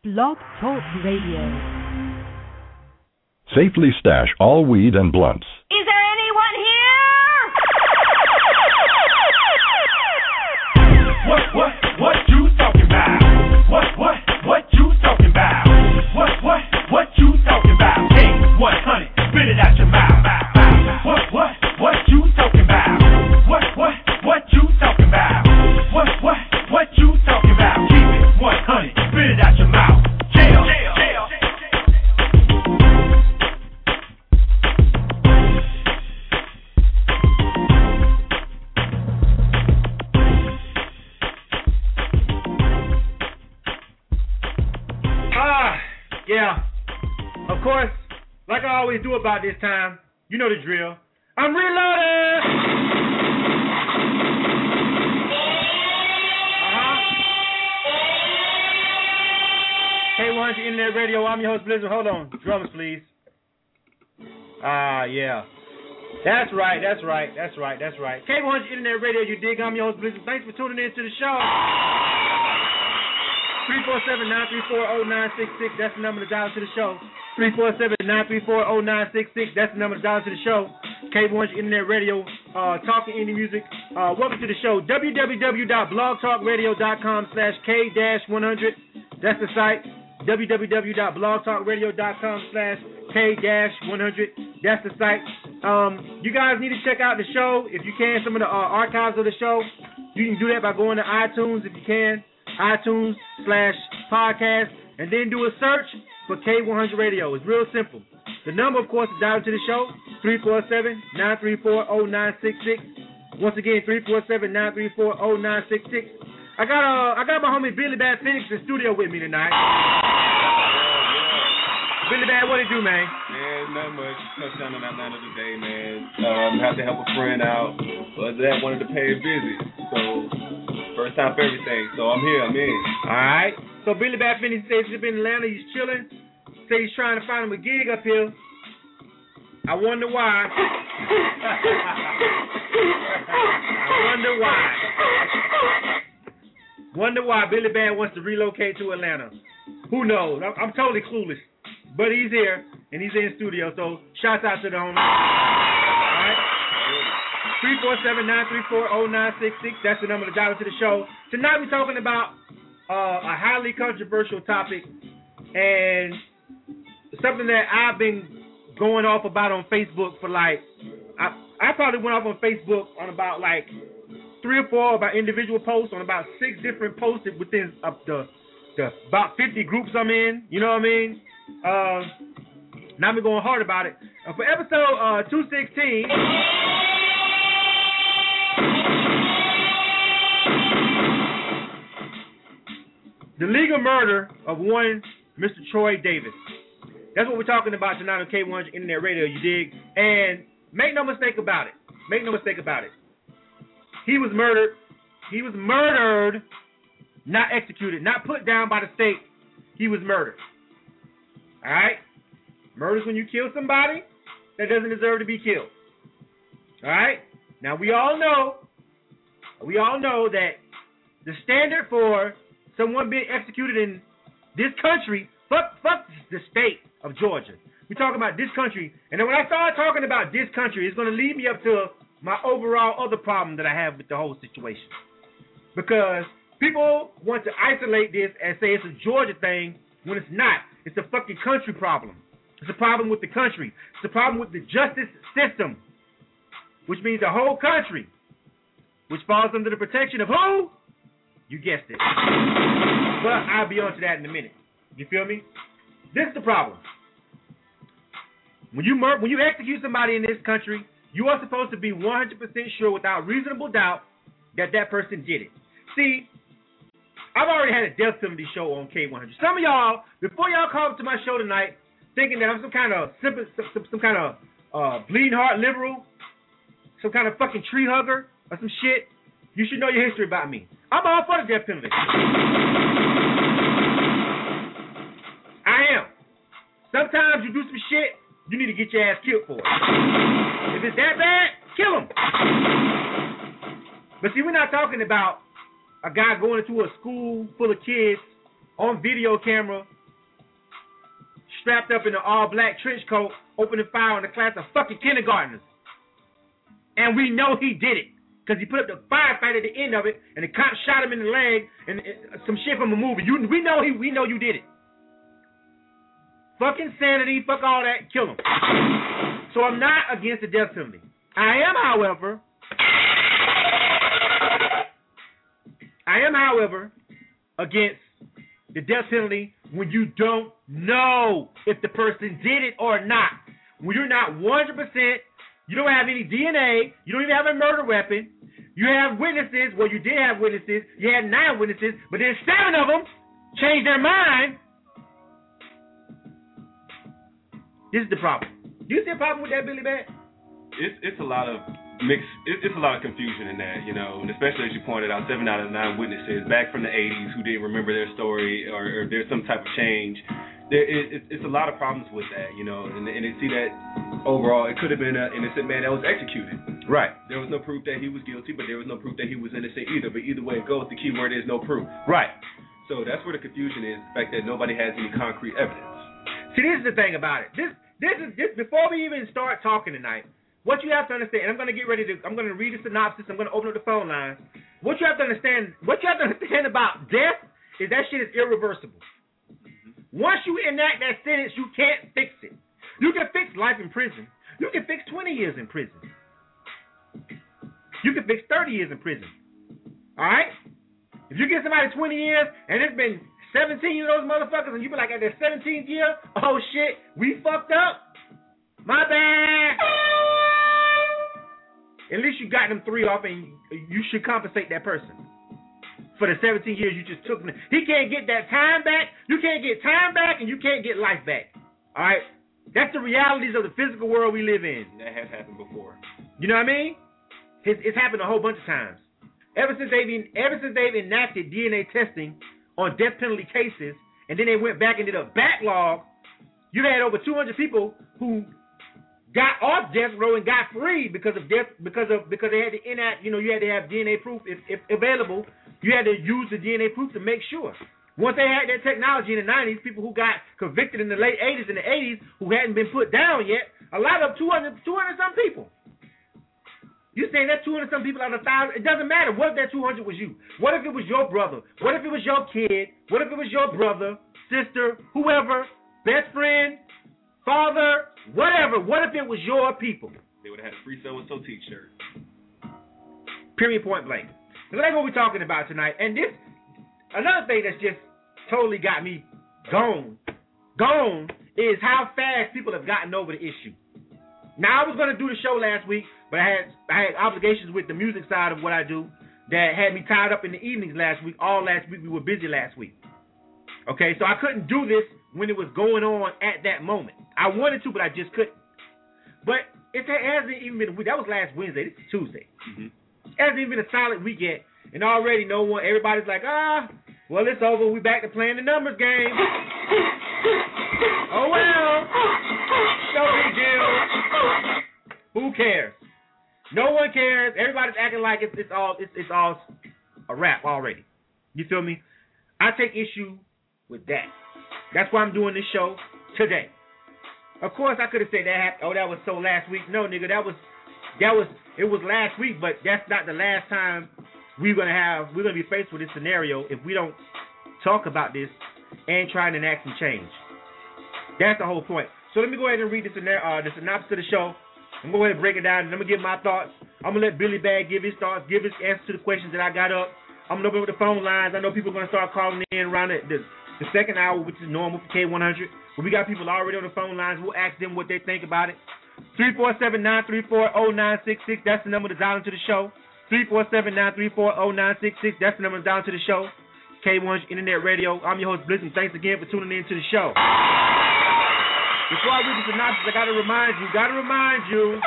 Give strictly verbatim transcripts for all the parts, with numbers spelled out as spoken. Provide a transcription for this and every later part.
Blog Talk Radio. Safely stash all weed and blunts. Is there anyone here? What, what, what you talking about? What, what, what you talking about? What, what, what you talking about? Hey, one hundred, spit it out your mouth. What, what, what you talking about? What, what, what you talking about? What, what, what you talking about? Keep it one hundred, spit it out your mouth. Jail, jail, jail. Ah, yeah. Of course, like I always do about this time, you know the drill. I'm reloaded! Uh-huh. K one hundred Internet Radio, I'm your host, Blizzard. Hold on. Drums, please. Ah, yeah. That's right, that's right, that's right, that's right. K one hundred Internet Radio, you dig? I'm your host, Blizzard. Thanks for tuning in to the show. three four seven, nine three four, zero nine six six, that's the number to dial to the show. three four seven, nine three four, zero nine six six, that's the number to dial to the show. K one hundred Internet Radio, uh, talking indie music. Uh, welcome to the show. w w w dot blog talk radio dot com slash K one hundred, that's the site. w w w dot blog talk radio dot com slash K one hundred, that's the site. Um, you guys need to check out the show if you can, some of the uh, archives of the show. You can do that by going to iTunes if you can. iTunes slash podcast, and then do a search for K one hundred Radio. It's real simple. The number, of course, is dialed to the show, three four seven, nine three four, zero nine six six. Once again, three four seven, nine three four, zero nine six six. I got uh, I got my homie Billy Bad Phoenix in the studio with me tonight. Billy Bad, what it do, man? Man, not much. Touchdown in Atlanta today, man. Um, have to help a friend out. But that wanted to pay a visit. So, first time for everything. So, I'm here. I'm in. All right. So, Billy Bad Phoenix says he's been in Atlanta. He's chilling. Say he's trying to find him a gig up here. I wonder why. I wonder why. Wonder why Billy Bad wants to relocate to Atlanta. Who knows? I'm, I'm totally clueless. But he's here, and he's in the studio, so shouts out to the homie. All right? three four seven, nine three four, zero nine six six, that's the number to dial to the show. Tonight we're talking about uh, a highly controversial topic, and something that I've been going off about on Facebook for like, I, I probably went off on Facebook on about like three or four about individual posts on about six different posts within uh, the, the about fifty groups I'm in, you know what I mean? Uh, now I'm going hard about it. Uh, for episode uh, two sixteen, the legal murder of one Mister Troy Davis. That's what we're talking about tonight on K one hundred Internet Radio, you dig? And make no mistake about it. Make no mistake about it. He was murdered. He was murdered, not executed, not put down by the state. He was murdered. All right? Murder's when you kill somebody that doesn't deserve to be killed. All right? Now, we all know, we all know that the standard for someone being executed in this country, fuck, fuck the state of Georgia. We're talking about this country. And then when I start talking about this country, it's going to lead me up to my overall other problem that I have with the whole situation. Because people want to isolate this and say it's a Georgia thing when it's not. It's a fucking country problem. It's a problem with the country. It's a problem with the justice system, which means the whole country, which falls under the protection of who? You guessed it. But I'll be on to that in a minute. You feel me? This is the problem. When you mur- when you execute somebody in this country, you are supposed to be one hundred percent sure without reasonable doubt that that person did it. See, I've already had a death penalty show on K one hundred. Some of y'all, before y'all call up to my show tonight, thinking that I'm some kind of some, some, some kind of uh, bleeding heart liberal, some kind of fucking tree hugger or some shit, you should know your history about me. I'm all for the death penalty. I am. Sometimes you do some shit, you need to get your ass killed for it. If it's that bad, kill him. But see, we're not talking about a guy going into a school full of kids on video camera strapped up in an all-black trench coat, opening fire on a class of fucking kindergartners. And we know he did it. Because he put up the firefight at the end of it, and the cop shot him in the leg, and, and some shit from a movie. You, we know he, we know you did it. Fuck insanity, fuck all that, kill him. So I'm not against the death penalty. I am, however, I am, however, against the death penalty when you don't know if the person did it or not. When you're not one hundred percent, you don't have any D N A, you don't even have a murder weapon, you have witnesses, well, you did have witnesses, you had nine witnesses, but then seven of them changed their mind. This is the problem. Do you see a problem with that, Billy Bad? It's it's a lot of mixed. It, it's a lot of confusion in that, you know, and especially as you pointed out, seven out of nine witnesses back from the eighties who didn't remember their story, or, or there's some type of change. There is, it's a lot of problems with that, you know, and and they see that overall it could have been an innocent man that was executed. Right. There was no proof that he was guilty, but there was no proof that he was innocent either. But either way it goes, the key word is no proof. Right. So that's where the confusion is, the fact that nobody has any concrete evidence. See, this is the thing about it. This this is this before we even start talking tonight. What you have to understand, and I'm going to get ready to, I'm going to read the synopsis, I'm going to open up the phone lines. What you have to understand, what you have to understand about death is that shit is irreversible. Once you enact that sentence, you can't fix it. You can fix life in prison. You can fix twenty years in prison. You can fix thirty years in prison. All right? If you give somebody twenty years, and it's been seventeen of those motherfuckers, and you be like, at their seventeenth year, oh shit, we fucked up. My bad. At least you got them three off, and you should compensate that person for the seventeen years you just took from him. He can't get that time back. You can't get time back, and you can't get life back. All right? That's the realities of the physical world we live in. That has happened before. You know what I mean? It's, it's happened a whole bunch of times. Ever since they've been, ever since they've enacted D N A testing on death penalty cases, and then they went back and did a backlog, you had over two hundred people who got off death row and got free because of death, because of because they had to enact. You know, you had to have D N A proof if, if available. You had to use the D N A proof to make sure. Once they had that technology in the nineties, people who got convicted in the late eighties and the eighties who hadn't been put down yet, a lot of two hundred, two hundred some people. You saying that two hundred some people out of a thousand? It doesn't matter. What if that two hundred was you? What if it was your brother? What if it was your kid? What if it was your brother, sister, whoever, best friend, father, whatever? What if it was your people? They would have had a free so-and-so t-shirt. Period, point blank. So that's what we're talking about tonight. And this, another thing that's just totally got me gone, gone, is how fast people have gotten over the issue. Now, I was going to do the show last week, but I had I had obligations with the music side of what I do that had me tied up in the evenings last week. All last week, we were busy last week. Okay, so I couldn't do this when it was going on at that moment. I wanted to, but I just couldn't. But it hasn't even been a week. That was last Wednesday. This is Tuesday. Mm-hmm. It hasn't even been a solid week yet, and already no one, everybody's like, ah, well, it's over. We back to playing the numbers game. Oh, well. No big deal. Who cares? No one cares. Everybody's acting like it's, it's all it's, it's all a wrap already. You feel me? I take issue with that. That's why I'm doing this show today. Of course, I could have said that. Oh, that was so last week. No, nigga, that was that was it was last week, but that's not the last time we're gonna have we're gonna be faced with this scenario if we don't talk about this and try and enact some change. That's the whole point. So let me go ahead and read the, uh, the synopsis of the show. I'm going to go ahead and break it down, and I'm going to give my thoughts. I'm going to let Billy Bag give his thoughts, give his answers to the questions that I got up. I'm going to open up the phone lines. I know people are going to start calling in around the, the, the second hour, which is normal for K one hundred. But we got people already on the phone lines. We'll ask them what they think about it. three four seven, nine three four, zero nine six six. That's the number to dial into the show. three four seven, nine three four, zero nine six six. That's the number to dial into the show. K one hundred Internet Radio. I'm your host, Bliss, and thanks again for tuning in to the show. Before I read the synopsis, I gotta remind you, gotta remind you,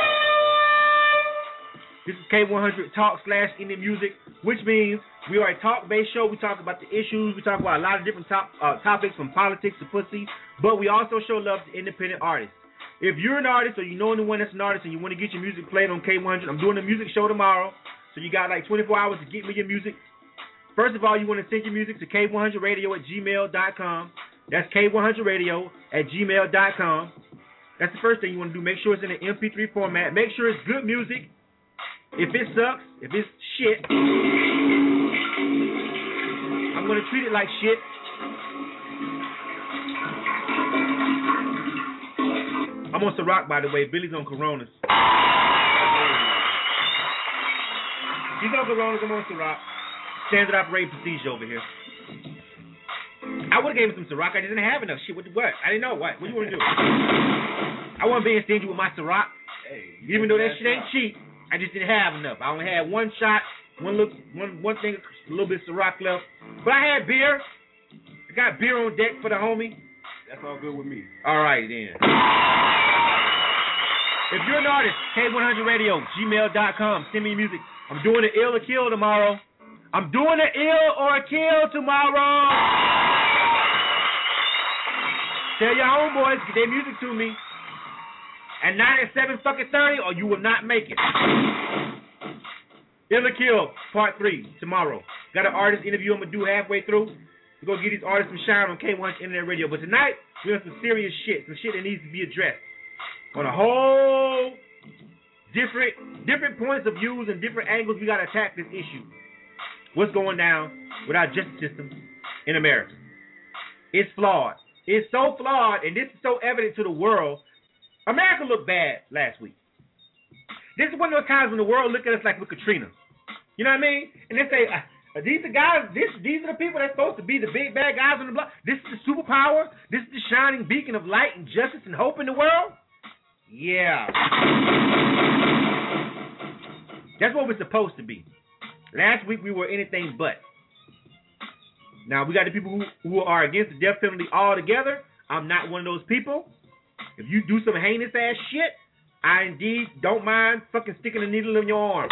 this is K one hundred Talk slash Indie Music, which means we are a talk-based show. We talk about the issues. We talk about a lot of different top, uh, topics from politics to pussy, but we also show love to independent artists. If you're an artist or you know anyone that's an artist and you want to get your music played on K one hundred, I'm doing a music show tomorrow, so you got like twenty-four hours to get me your music. First of all, you want to send your music to K one hundred radio at gmail dot com. That's K one hundred radio at gmail dot com. That's the first thing you want to do. Make sure it's in an M P three format. Make sure it's good music. If it sucks, if it's shit, I'm going to treat it like shit. I'm on Ciroc, by the way. Billy's on Coronas. He's on Coronas. I'm on Ciroc. Standard operating procedure over here. I would have gave him some Ciroc. I just didn't have enough. Shit, what? what? I didn't know. What? What do you want to do? I wasn't being stingy with my Ciroc. Hey, even though that shit ain't cheap, I just didn't have enough. I only had one shot, one look, one one thing, a little bit of Ciroc left. But I had beer. I got beer on deck for the homie. That's all good with me. All right, then. If you're an artist, K one hundred radio, gmail dot com. Send me music. I'm doing an ill or kill tomorrow. I'm doing an ill or a kill tomorrow. Tell your homeboys, get their music to me. At nine and seven fucking thirty, or you will not make it. Ill or kill, part three, tomorrow. Got an artist interview I'm going to do halfway through. We're going to give these artists some shine on K one hundred Internet Radio. But tonight, we're on some serious shit, some shit that needs to be addressed. On a whole different different points of views and different angles, we got to attack this issue. What's going down with our justice system in America? It's flawed. It's so flawed, and this is so evident to the world. America looked bad last week. This is one of those times when the world look at us like with Katrina. You know what I mean? And they say, uh, these are guys, this, these are the people that's supposed to be the big bad guys on the block. This is the superpower. This is the shining beacon of light and justice and hope in the world. Yeah. That's what we're supposed to be. Last week we were anything but. Now we got the people who, who are against the death penalty altogether. I'm not one of those people. If you do some heinous ass shit, I indeed don't mind fucking sticking a needle in your arm.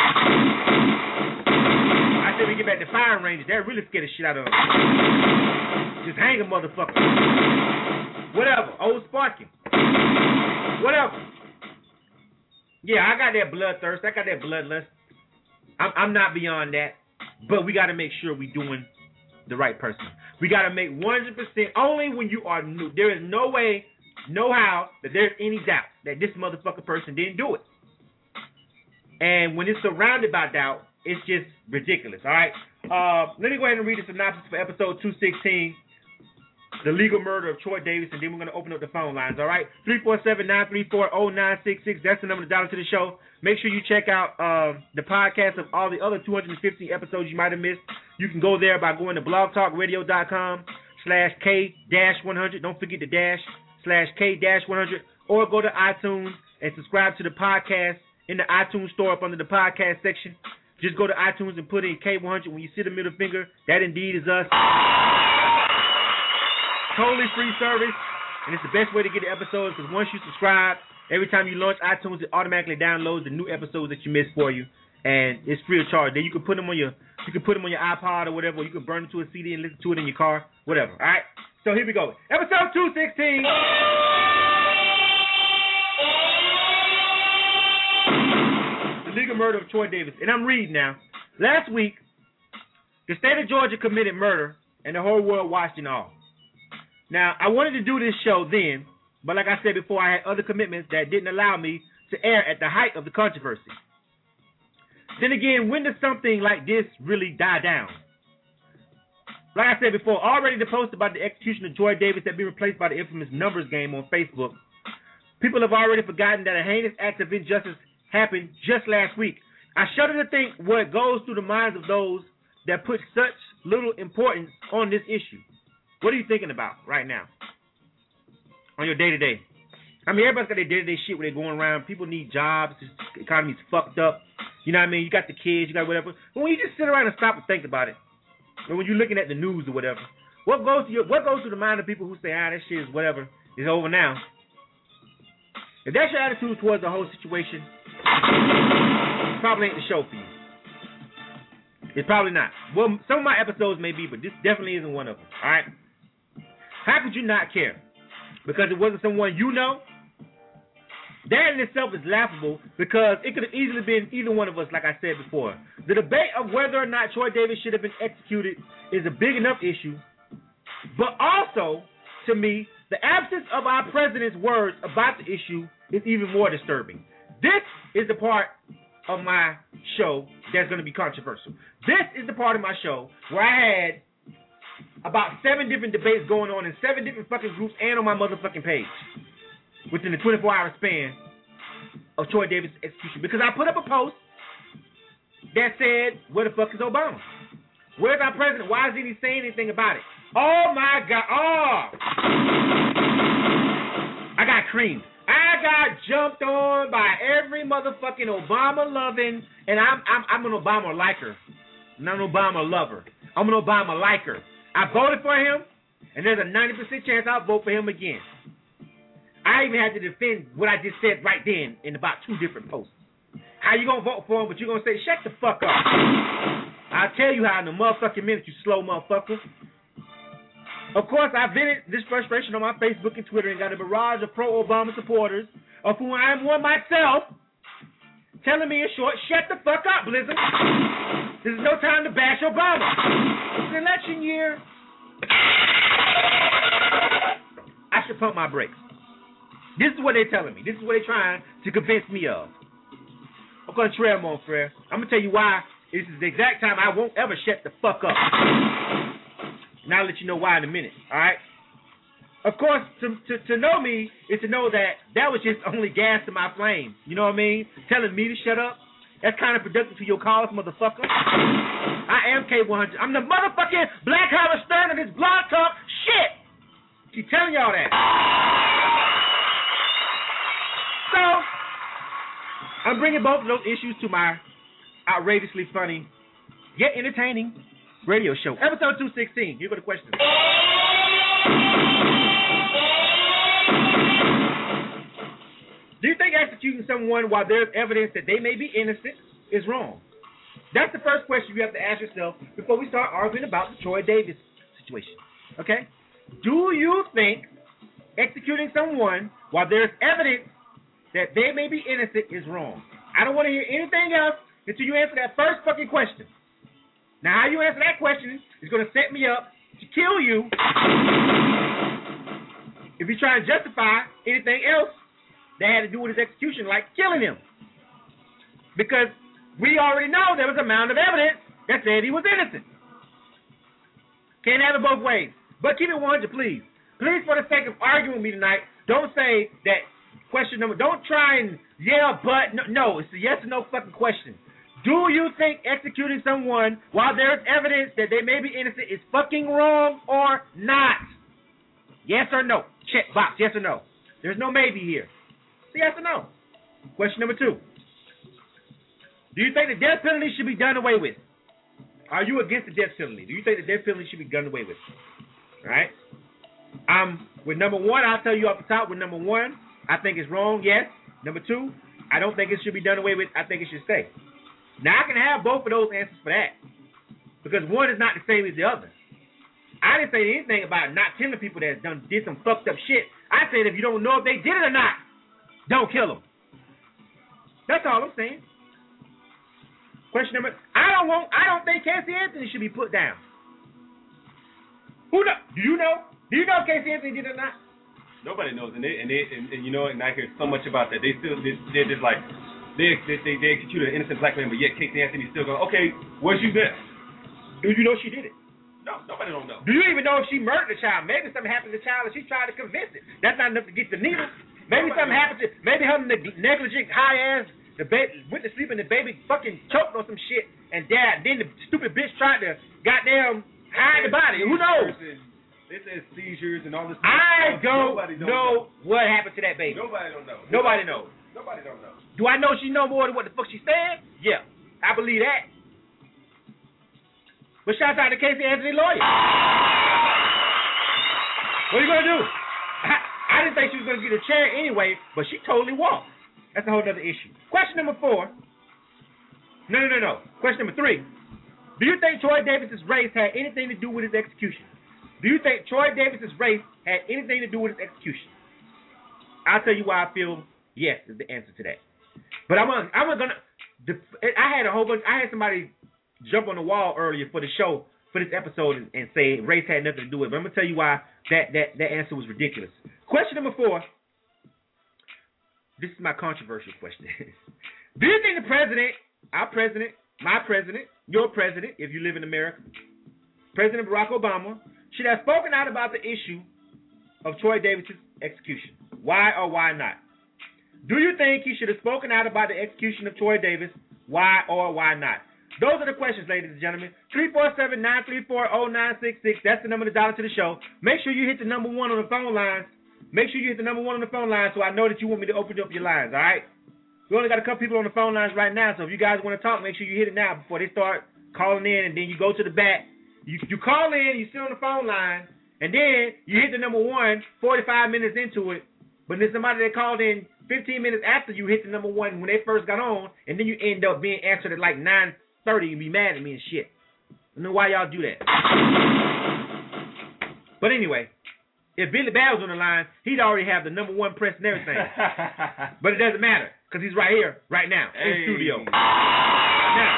I said we get back to firing ranges. That really scared the shit out of them. Just hang a motherfucker. Whatever. Old Sparky. Whatever. Yeah, I got that bloodthirst. I got that bloodlust. I'm, I'm not beyond that. But we got to make sure we're doing the right person. We got to make one hundred percent only when you are new. There is no way, no how, that there's any doubt that this motherfucker person didn't do it. And when it's surrounded by doubt, it's just ridiculous, all right? Uh, let me go ahead and read the synopsis for episode two sixteen, The Legal Murder of Troy Davis, and then we're going to open up the phone lines, all right? three four seven, nine three four, zero nine six six, that's the number to dial into the show. Make sure you check out uh, the podcast of all the other two hundred fifty episodes you might have missed. You can go there by going to blogtalkradio.com slash K-100. Don't forget the dash, slash K-100. Or go to iTunes and subscribe to the podcast in the iTunes store up under the podcast section. Just go to iTunes and put in K one hundred. When you see the middle finger, that indeed is us. Totally free service, and it's the best way to get the episodes because once you subscribe, every time you launch iTunes, it automatically downloads the new episodes that you missed for you, and it's free of charge. Then you can put them on your, you can put them on your iPod or whatever. Or you can burn them to a C D and listen to it in your car, whatever. All right. So here we go. Episode two sixteen. The legal murder of Troy Davis, and I'm reading now. Last week, the state of Georgia committed murder, and the whole world watched it all. Now, I wanted to do this show then, but like I said before, I had other commitments that didn't allow me to air at the height of the controversy. Then again, when does something like this really die down? Like I said before, already the post about the execution of Troy Davis had been replaced by the infamous numbers game on Facebook. People have already forgotten that a heinous act of injustice happened just last week. I shudder to think what goes through the minds of those that put such little importance on this issue. What are you thinking about right now on your day-to-day? I mean, everybody's got their day-to-day shit where they're going around. People need jobs. The economy's fucked up. You know what I mean? You got the kids. You got whatever. But when you just sit around and stop and think about it, or when you're looking at the news or whatever, what goes to your, what goes through the mind of people who say, ah, that shit is whatever, is over now? If that's your attitude towards the whole situation, it probably ain't the show for you. It's probably not. Well, some of my episodes may be, but this definitely isn't one of them. All right? How could you not care? Because it wasn't someone you know? That in itself is laughable because it could have easily been either one of us, like I said before. The debate of whether or not Troy Davis should have been executed is a big enough issue. But also, to me, the absence of our president's words about the issue is even more disturbing. This is the part of my show that's going to be controversial. This is the part of my show where I had about seven different debates going on in seven different fucking groups and on my motherfucking page within the twenty-four hour span of Troy Davis' execution. Because I put up a post that said, where the fuck is Obama? Where's our president? Why isn't he saying anything about it? Oh my God. Oh. I got creamed. I got jumped on by every motherfucking Obama loving, and I'm I'm I'm an Obama liker. Not an Obama lover. I'm an Obama liker. I voted for him, and there's a ninety percent chance I'll vote for him again. I even had to defend what I just said right then in about two different posts. How you gonna vote for him, but you gonna say, shut the fuck up? I'll tell you how in a motherfucking minute, you slow motherfucker. Of course, I vented this frustration on my Facebook and Twitter and got a barrage of pro-Obama supporters, of whom I am one myself, telling me in short, shut the fuck up, Blizzard. This is no time to bash Obama. It's an election year. I should pump my brakes. This is what they're telling me. This is what they're trying to convince me of. I'm going to trail mon frere. I'm going to tell you why. This is the exact time I won't ever shut the fuck up. And I'll let you know why in a minute, all right? Of course, to, to, to know me is to know that that was just only gas to my flame. You know what I mean? Telling me to shut up, that's kind of productive to your cause, motherfucker. I am K one hundred. I'm the motherfucking Black Howard Stern of this blog talk shit. Keep telling y'all that. So, I'm bringing both of those issues to my outrageously funny, yet entertaining radio show. Episode two sixteen. Here go the questions. Do you think executing someone while there's evidence that they may be innocent is wrong? That's the first question you have to ask yourself before we start arguing about the Troy Davis situation. Okay? Do you think executing someone while there's evidence that they may be innocent is wrong? I don't want to hear anything else until you answer that first fucking question. Now, how you answer that question is going to set me up to kill you if you try to justify anything else that had to do with his execution, like killing him. Because we already know there was a mound of evidence that said he was innocent. Can't have it both ways. But keep it one hundred, please. Please, for the sake of arguing with me tonight, don't say that question number. Don't try and, yeah, but, no, no. It's a yes or no fucking question. Do you think executing someone while there's evidence that they may be innocent is fucking wrong or not? Yes or no? Check box, yes or no. There's no maybe here. It's yes or no. Question number two. Do you think the death penalty should be done away with? Are you against the death penalty? Do you think the death penalty should be done away with? All right? Um, with number one, I'll tell you off the top. With number one, I think it's wrong, yes. Number two, I don't think it should be done away with. I think it should stay. Now, I can have both of those answers for that, because one is not the same as the other. I didn't say anything about not killing people that done did some fucked up shit. I said if you don't know if they did it or not, don't kill them. That's all I'm saying. Question number, I don't want, I don't think Casey Anthony should be put down. Who know? Do you know? Do you know if Casey Anthony did it or not? Nobody knows, and they, and, they, and, and you know, and I hear so much about that. They still, they, they're just like, They, they they they executed an innocent black man, but yet Casey Anthony's still going, okay, where's you been? Do you know she did it? No, nobody don't know. Do you even know if she murdered the child? Maybe something happened to the child and she tried to convince it. That's not enough to get the needle. Maybe nobody something knows. happened to, maybe her neg- negligent high ass, the baby went to sleep and the baby fucking choked on some shit and died. Then the stupid bitch tried to goddamn hide the body. Who knows? They said seizures and all this. I don't, don't know, know what happened to that baby. Nobody don't know. Nobody knows. Nobody don't know. Do I know she know more than what the fuck she said? Yeah, I believe that. But shout out to Casey Anthony lawyer. What are you gonna do? I, I didn't think she was gonna get a chair anyway, but she totally walked. That's a whole other issue. Question number four. No, no, no, no. Question number three. Do you think Troy Davis's race had anything to do with his execution? Do you think Troy Davis's race had anything to do with his execution? I'll tell you why I feel yes is the answer to that. But I'm gonna, I'm gonna. I had a whole bunch. I had somebody jump on the wall earlier for the show for this episode and, and say race had nothing to do with it. But I'm gonna tell you why that that that answer was ridiculous. Question number four. This is my controversial question. Do you think the president, our president, my president, your president, if you live in America, President Barack Obama, should have spoken out about the issue of Troy Davis' execution? Why or why not? Do you think he should have spoken out about the execution of Troy Davis? Why or why not? Those are the questions, ladies and gentlemen. three four seven, nine three four, zero nine six six. That's the number to dial into the show. Make sure you hit the number one on the phone lines. Make sure you hit the number one on the phone line so I know that you want me to open up your lines, all right? We only got a couple people on the phone lines right now, so if you guys want to talk, make sure you hit it now before they start calling in, and then you go to the back. You you call in, you sit on the phone line, and then you hit the number one forty-five minutes into it, but then somebody that called in fifteen minutes after you hit the number one when they first got on, and then you end up being answered at like nine thirty and be mad at me and shit. I don't know why y'all do that. But anyway, if Billy Bad was on the line, he'd already have the number one press and everything. But it doesn't matter, because he's right here, right now, hey. in studio. Now,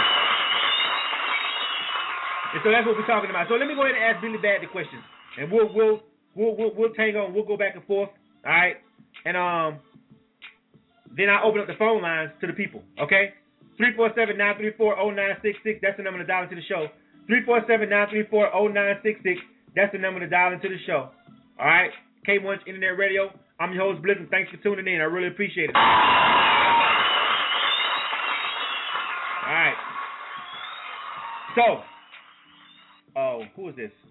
and so that's what we're talking about. So let me go ahead and ask Billy Bad the questions. And we'll we'll we'll we'll, we'll tango and we'll go back and forth. All right? And um then I open up the phone lines to the people, okay? three four seven, nine three four, zero nine six six. That's the number to dial into the show. three four seven, nine three four, zero nine six six. That's the number to dial into the show. All right, K one Internet Radio. I'm your host, Bliss, and thanks for tuning in. I really appreciate it. All right. So, oh, who is this?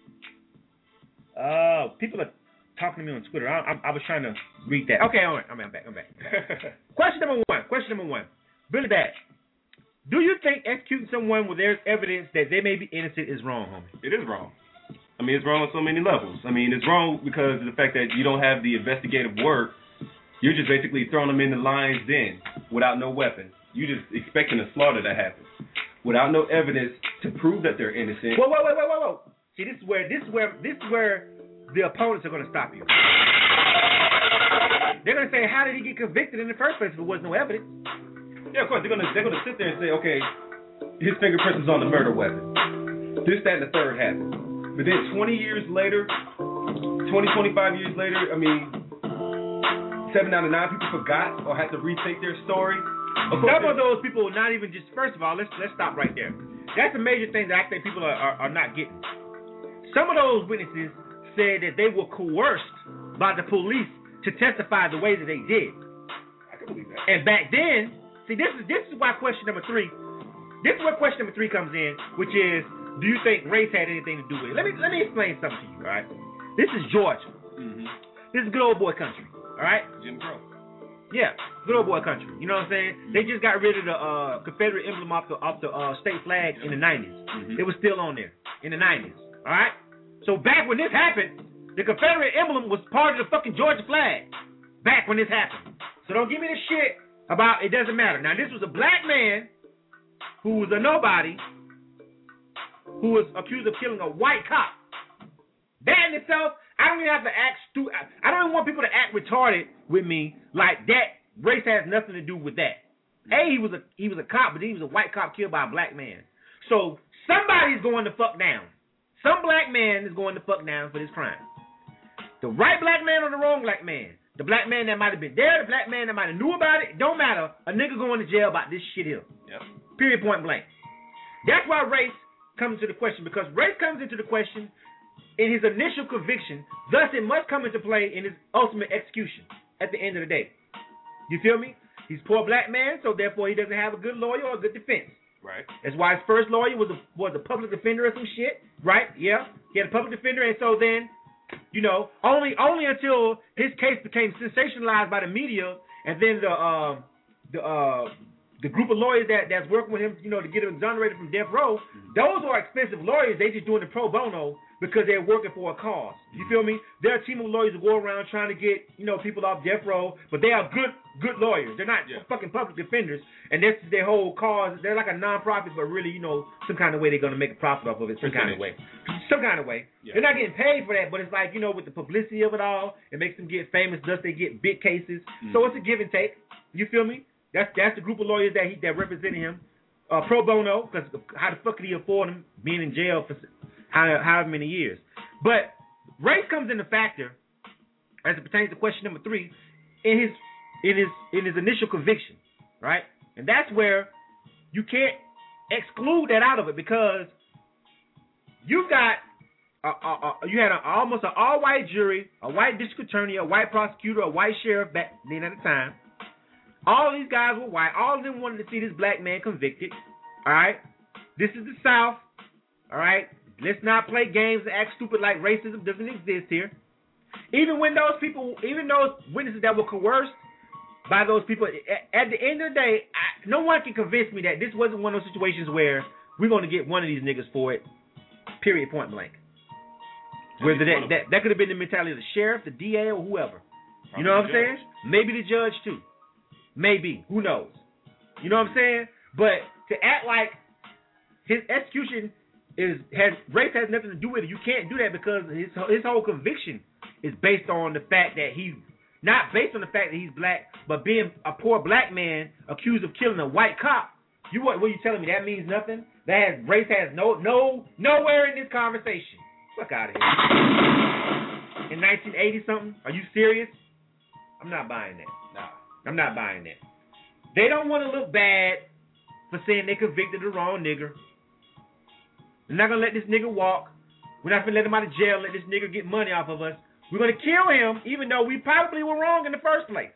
Oh, uh, people are talking to me on Twitter. I, I, I was trying to read that. Okay, all right. I'm back. I'm back. Question number one. Question number one. Billy Bad. Do you think executing someone where there's evidence that they may be innocent is wrong, homie? It is wrong. I mean, it's wrong on so many levels. I mean, it's wrong because of the fact that you don't have the investigative work. You're just basically throwing them in the lion's den without no weapon. You're just expecting a slaughter to happen without no evidence to prove that they're innocent. Whoa, whoa, whoa, whoa, whoa, whoa! See, this is where this is where this is where the opponents are going to stop you. They're going to say, "How did he get convicted in the first place if there was no evidence?" Yeah, of course they're going to they're going to sit there and say, "Okay, his fingerprints is on the murder weapon. This, that, and the third happened." But then twenty years later, twenty, twenty-five years later, I mean, seven out of nine people forgot or had to rethink their story. Of Some of those people are not even just, first of all, let's let's stop right there. That's a major thing that I think people are, are, are not getting. Some of those witnesses said that they were coerced by the police to testify the way that they did. I can believe that. And back then, see, this is this is why question number three, this is where question number three comes in, which is, do you think race had anything to do with it? Let me let me explain something to you, all right? This is Georgia. Mm-hmm. This is good old boy country, all right? Jim Crow. Yeah, good old boy country. You know what I'm saying? Mm-hmm. They just got rid of the uh, Confederate emblem off the off the uh, state flag in the nineties. Mm-hmm. It was still on there in the nineties, all right? So back when this happened, the Confederate emblem was part of the fucking Georgia flag. Back when this happened. So don't give me the shit about it doesn't matter. Now this was a black man who was a nobody, who was accused of killing a white cop. That in itself, I don't even have to act stu- I don't even want people to act retarded with me like that. Race has nothing to do with that. A, he was a he was a cop, but he was a white cop killed by a black man. So somebody's going to fuck down. Some black man is going to fuck down for this crime. The right black man or the wrong black man. The black man that might have been there, the black man that might have knew about it, don't matter. A nigga going to jail about this shit here. Yep. Period, point blank. That's why race comes into the question, because race comes into the question in his initial conviction, thus it must come into play in his ultimate execution at the end of the day. You feel me? He's a poor black man, so therefore he doesn't have a good lawyer or a good defense. Right. That's why his first lawyer was a was a public defender or some shit, right? Yeah. He had a public defender, and so then, you know, only only until his case became sensationalized by the media, and then the uh, the uh, the group of lawyers that, that's working with him, you know, to get him exonerated from death row, mm-hmm. those are expensive lawyers. They just doing it pro bono because they're working for a cause. You feel me? They're a team of lawyers who go around trying to get, you know, people off death row, but they are good good lawyers. They're not yeah. fucking public defenders, and this is their whole cause. They're like a non-profit, but really, you know, some kind of way they're going to make a profit off of it, some kind of way. Some kind of way. Yeah. They're not getting paid for that, but it's like, you know, with the publicity of it all, it makes them get famous, thus they get big cases. Mm-hmm. So it's a give and take. You feel me? That's that's the group of lawyers that he that represented him. uh, pro bono, because how the fuck could he afford him being in jail for how, however many years? But race comes into factor as it pertains to question number three in his in his in his initial conviction, right? And that's where you can't exclude that out of it, because you got a, a, a, you had a, almost an all-white jury, a white district attorney, a white prosecutor, a white sheriff back then at the time. All these guys were white. All of them wanted to see this black man convicted. All right, this is the South. All right, let's not play games and act stupid like racism doesn't exist here. Even when those people, even those witnesses that were coerced by those people, at the end of the day, I, no one can convince me that this wasn't one of those situations where we're going to get one of these niggas for it, period, point blank. Whether that, that, that could have been the mentality of the sheriff, the D A, or whoever. You know what I'm saying? Maybe the judge, too. Maybe. Who knows? You know what I'm saying? But to act like his execution is has race has nothing to do with it, you can't do that, because his his whole conviction is based on the fact that he, not based on the fact that he's black, but being a poor black man accused of killing a white cop. You what? What you telling me? That means nothing? That has, race has no no nowhere in this conversation. Fuck out of here. In nineteen eighty something? Are you serious? I'm not buying that. Nah. I'm not buying that. They don't want to look bad for saying they convicted the wrong nigger. They're not going to let this nigga walk. We're not going to let him out of jail, let this nigga get money off of us. We're going to kill him, even though we probably were wrong in the first place.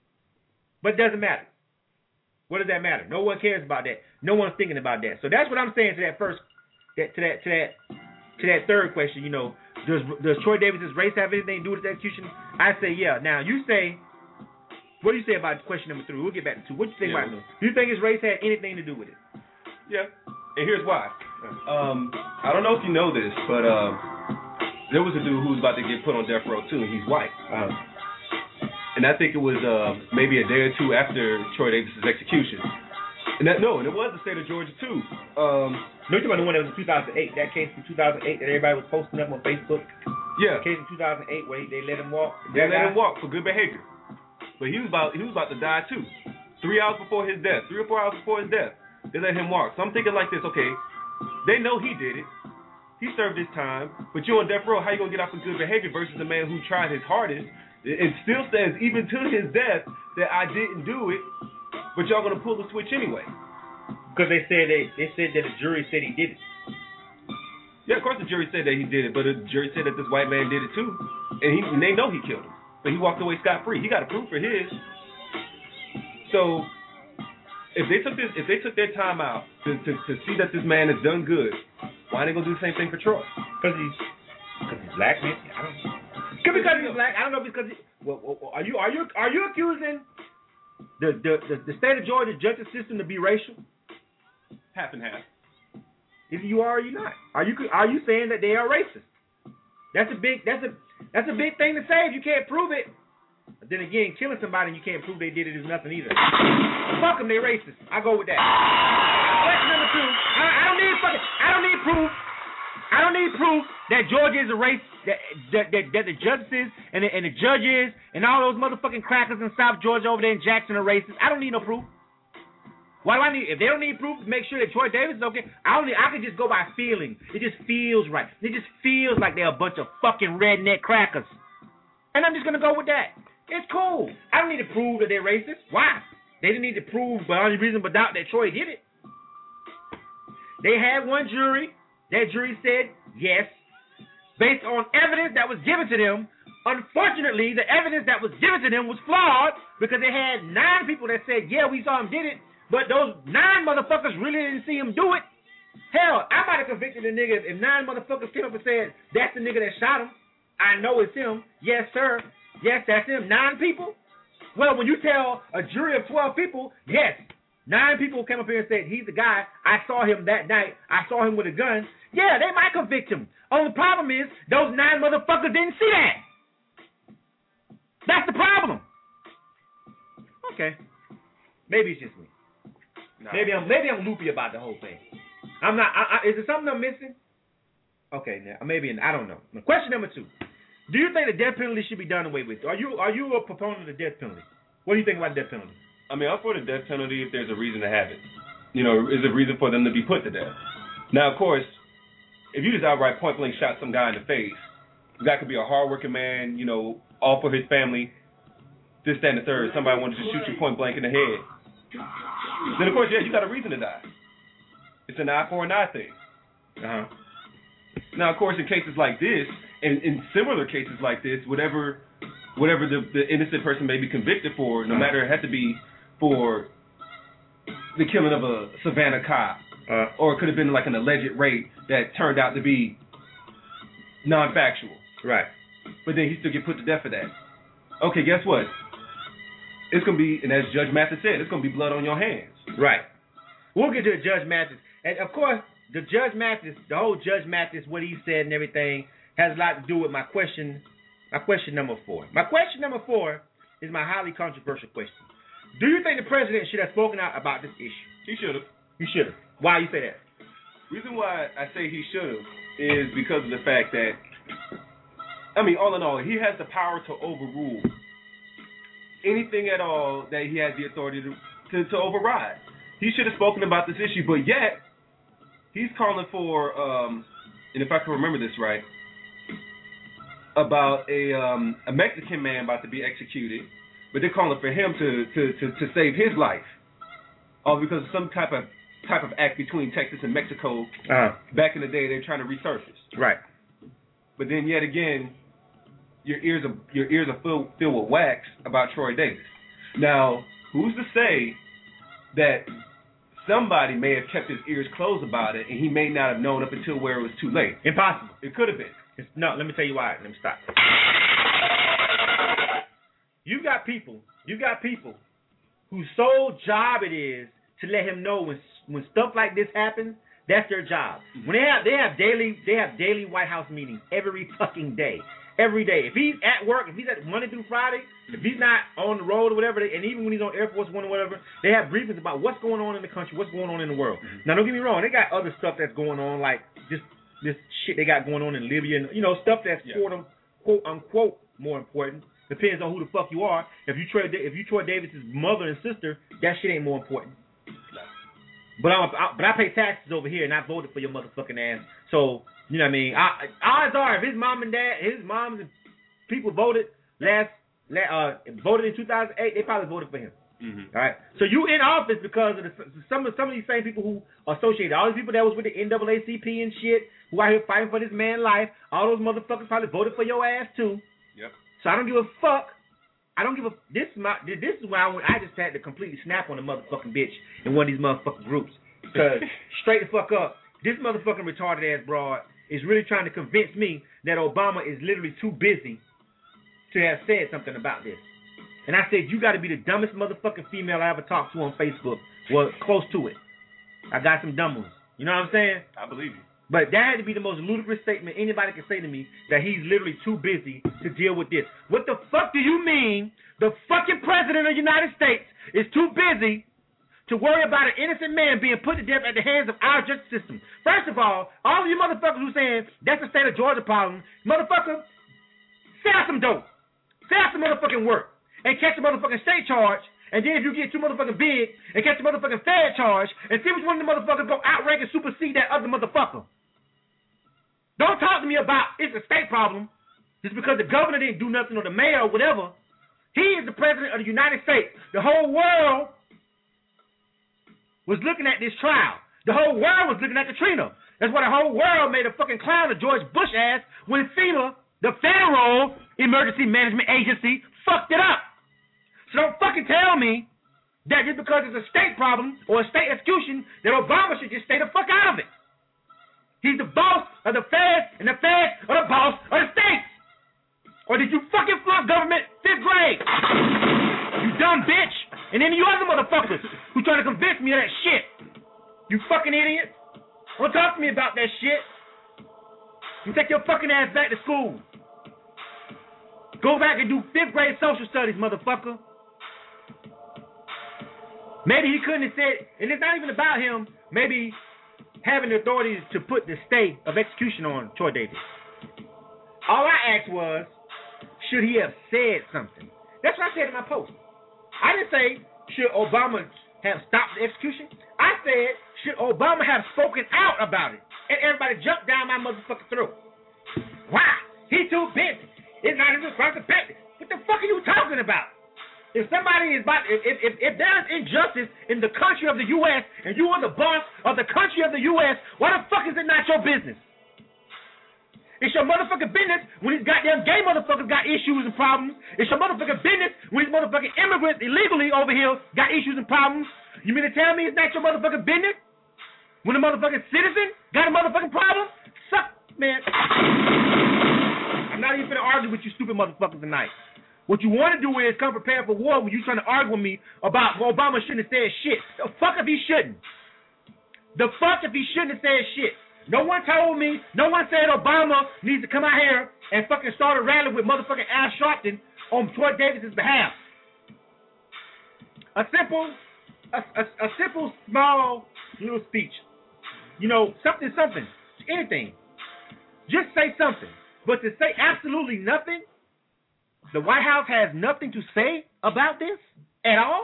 But it doesn't matter. What does that matter? No one cares about that. No one's thinking about that. So that's what I'm saying to that first, that, to that, to that, to that third question. You know, does does Troy Davis's race have anything to do with his execution? I say yeah. Now you say, what do you say about question number three? We'll get back to two. What do you think yeah. about it? Do you think his race had anything to do with it? Yeah, and here's why. Um, I don't know if you know this, but um, there was a dude who was about to get put on death row too, and he's white. Um, and I think it was uh, maybe a day or two after Troy Davis's execution. And that no, and it was the state of Georgia too. Um, no, you're talking about the one that was in two thousand eight. That case from two thousand eight that everybody was posting up on Facebook. Yeah. The case in two thousand eight where they let him walk. They let guy? him walk for good behavior. But he was about he was about to die too. Three hours before his death, three or four hours before his death, they let him walk. So I'm thinking like this, okay, they know he did it. He served his time, but you're on death row, how you gonna get off with good behavior versus a man who tried his hardest and still says, even to his death, that I didn't do it, but y'all gonna pull the switch anyway. Because they said they, they said that the jury said he did it. Yeah, of course the jury said that he did it, but the jury said that this white man did it too. And, he, and they know he killed him. But he walked away scot-free. He got a proof for his. So if they took this, if they took their time out to, to, to see that this man has done good, why are they gonna do the same thing for Troy? Because he's because he's black, man. I don't know. Could be because he's black. I don't know because he, well, well, are you are you are you accusing the the, the, the state of Georgia justice system to be racial? Half and half. If you are or you not, are you are you saying that they are racist? That's a big that's a that's a big thing to say if you can't prove it. But then again, killing somebody and you can't prove they did it is nothing either. Fuck them, they racist. I go with that. Question number two. I, I don't need fucking. I don't need proof. I don't need proof that Georgia is a race. That that, that, that the justices and the, and the judges and all those motherfucking crackers in South Georgia over there in Jackson are racist. I don't need no proof. Why do I need? If they don't need proof to make sure that Troy Davis is okay, I don't need, I can just go by feeling. It just feels right. It just feels like they're a bunch of fucking redneck crackers, and I'm just gonna go with that. It's cool. I don't need to prove that they're racist. Why? They didn't need to prove by any reason but doubt that Troy did it. They had one jury. That jury said yes, based on evidence that was given to them. Unfortunately, the evidence that was given to them was flawed because they had nine people that said, yeah, we saw him did it. But those nine motherfuckers really didn't see him do it. Hell, I might have convicted a nigga if nine motherfuckers came up and said, that's the nigga that shot him. I know it's him. Yes, sir. Yes, that's him. Nine people? Well, when you tell a jury of twelve people, yes, nine people came up here and said, he's the guy. I saw him that night. I saw him with a gun. Yeah, they might convict him. Only problem is those nine motherfuckers didn't see that. That's the problem. Okay. Maybe it's just me. No. Maybe I'm maybe I'm loopy about the whole thing. I'm not. I, I, is there something I'm missing? Okay, now maybe I don't know. Question number two: do you think the death penalty should be done away with? Are you are you a proponent of the death penalty? What do you think about the death penalty? I mean, I'm for the death penalty if there's a reason to have it. you know, is a reason for them to be put to death. Now, of course, if you just outright point blank shot some guy in the face, that could be a hardworking man, you know, all for his family, this, that, and the third. Somebody wanted to shoot you point blank in the head. Then, of course, yeah, you got a reason to die. It's an eye for an eye thing. Uh-huh. Now, of course, in cases like this, and in similar cases like this, whatever whatever the, the innocent person may be convicted for, no uh-huh. matter it has to be for the killing of a Savannah cop, uh, or it could have been like an alleged rape that turned out to be non-factual. Right. But then he still get put to death for that. Okay, guess what? It's going to be, and as Judge Mathis said, it's going to be blood on your hands. Right. We'll get to the Judge Mathis. And, of course, the Judge Mathis, the whole Judge Mathis, what he said and everything, has a lot to do with my question, my question number four. My question number four is my highly controversial question. Do you think the president should have spoken out about this issue? He should have. He should have. Why you say that? Reason why I say he should have is because of the fact that, I mean, all in all, he has the power to overrule anything at all that he has the authority to, to, to override. He should have spoken about this issue, but yet he's calling for, um, and if I can remember this right, about a um, a Mexican man about to be executed, but they're calling for him to, to, to, to save his life, all because of some type of type of act between Texas and Mexico. Uh-huh. Back in the day, they're trying to resurface. Right. But then yet again, your ears are your ears are filled filled with wax about Troy Davis. Now, who's to say that somebody may have kept his ears closed about it, and he may not have known up until where it was too late? Impossible. It could have been. It's, no, let me tell you why. Let me stop. You got people. You got people whose sole job it is to let him know when when stuff like this happens. That's their job. Mm-hmm. When they have they have daily they have daily White House meetings every fucking day. Every day. If he's at work, if he's at Monday through Friday, if he's not on the road or whatever, and even when he's on Air Force One or whatever, they have briefings about what's going on in the country, what's going on in the world. Mm-hmm. Now, don't get me wrong, they got other stuff that's going on, like just this shit they got going on in Libya, and you know, stuff that's yeah. quote, quote unquote more important. Depends on who the fuck you are. If you Troy, if you Troy Davis's mother and sister, that shit ain't more important. But I'm, I, but I pay taxes over here, and I voted for your motherfucking ass. So you know what I mean. I, odds are, if his mom and dad, his moms and people voted last, uh, voted in two thousand eight, they probably voted for him. Mm-hmm. All right. So you in office because of the, some of some of these same people who are associated. All these people that was with the N double A C P and shit, who out here fighting for this man's life. All those motherfuckers probably voted for your ass too. Yep. So I don't give a fuck. I don't give a. This is my. This is why I, went, I just had to completely snap on the motherfucking bitch in one of these motherfucking groups. Because straight the fuck up, this motherfucking retarded ass broad is really trying to convince me that Obama is literally too busy to have said something about this. And I said, you got to be the dumbest motherfucking female I ever talked to on Facebook. Well, close to it. I got some dumb ones. You know what I'm saying? I believe you. But that had to be the most ludicrous statement anybody can say to me, that he's literally too busy to deal with this. What the fuck do you mean the fucking president of the United States is too busy to worry about an innocent man being put to death at the hands of our justice system? First of all, all of you motherfuckers who saying that's the state of Georgia problem, motherfucker, sell some dope. Sell some motherfucking work. And catch a motherfucking state charge, and then if you get too motherfucking big, and catch a motherfucking fed charge, and see which one of the motherfuckers go outrank and supersede that other motherfucker. Don't talk to me about it's a state problem just because the governor didn't do nothing or the mayor or whatever. He is the president of the United States. The whole world was looking at this trial. The whole world was looking at Katrina. That's why the whole world made a fucking clown of George Bush ass when FEMA, the Federal Emergency Management Agency, fucked it up. So don't fucking tell me that just because it's a state problem or a state execution that Obama should just stay the fuck out of it. He's the boss of the feds, and the feds are the boss of the states. Or did you fucking flunk government fifth grade? You dumb bitch. And any of you other motherfuckers who trying to convince me of that shit. You fucking idiot. Don't talk to me about that shit. You take your fucking ass back to school. Go back and do fifth grade social studies, motherfucker. Maybe he couldn't have said, and it's not even about him, maybe having the authority to put the stay of execution on Troy Davis. All I asked was, should he have said something? That's what I said in my post. I didn't say, should Obama have stopped the execution? I said, should Obama have spoken out about it? And everybody jumped down my motherfucking throat. Why? He too busy. It's not his responsibility. What the fuck are you talking about? If somebody is about, if, if, if there's injustice in the country of the U S and you are the boss of the country of the U S, why the fuck is it not your business? It's your motherfucking business when these goddamn gay motherfuckers got issues and problems. It's your motherfucking business when these motherfucking immigrants illegally over here got issues and problems. You mean to tell me it's not your motherfucking business? When a motherfucking citizen got a motherfucking problem? Suck, man. I'm not even gonna argue with you stupid motherfuckers tonight. What you want to do is come prepared for war when you trying to argue with me about well, Obama shouldn't have said shit. The fuck if he shouldn't? The fuck if he shouldn't have said shit? No one told me, no one said Obama needs to come out here and fucking start a rally with motherfucking Al Sharpton on Troy Davis's behalf. A simple, a, a, a simple, small little speech. You know, something, something, anything. Just say something. But to say absolutely nothing, the White House has nothing to say about this at all?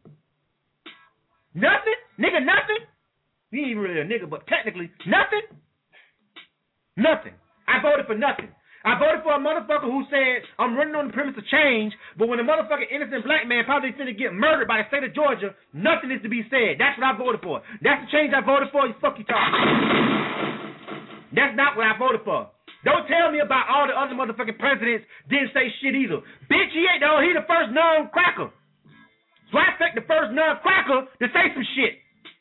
Nothing? Nigga, nothing? You ain't even really a nigga, but technically, nothing? Nothing. I voted for nothing. I voted for a motherfucker who said, I'm running on the premise of change, but when a motherfucking innocent black man probably finna get murdered by the state of Georgia, nothing is to be said. That's what I voted for. That's the change I voted for. You fuck you talking. That's not what I voted for. Don't tell me about all the other motherfucking presidents didn't say shit either. Bitch, he ain't though. He the first non-cracker. So I expect the first non-cracker to say some shit.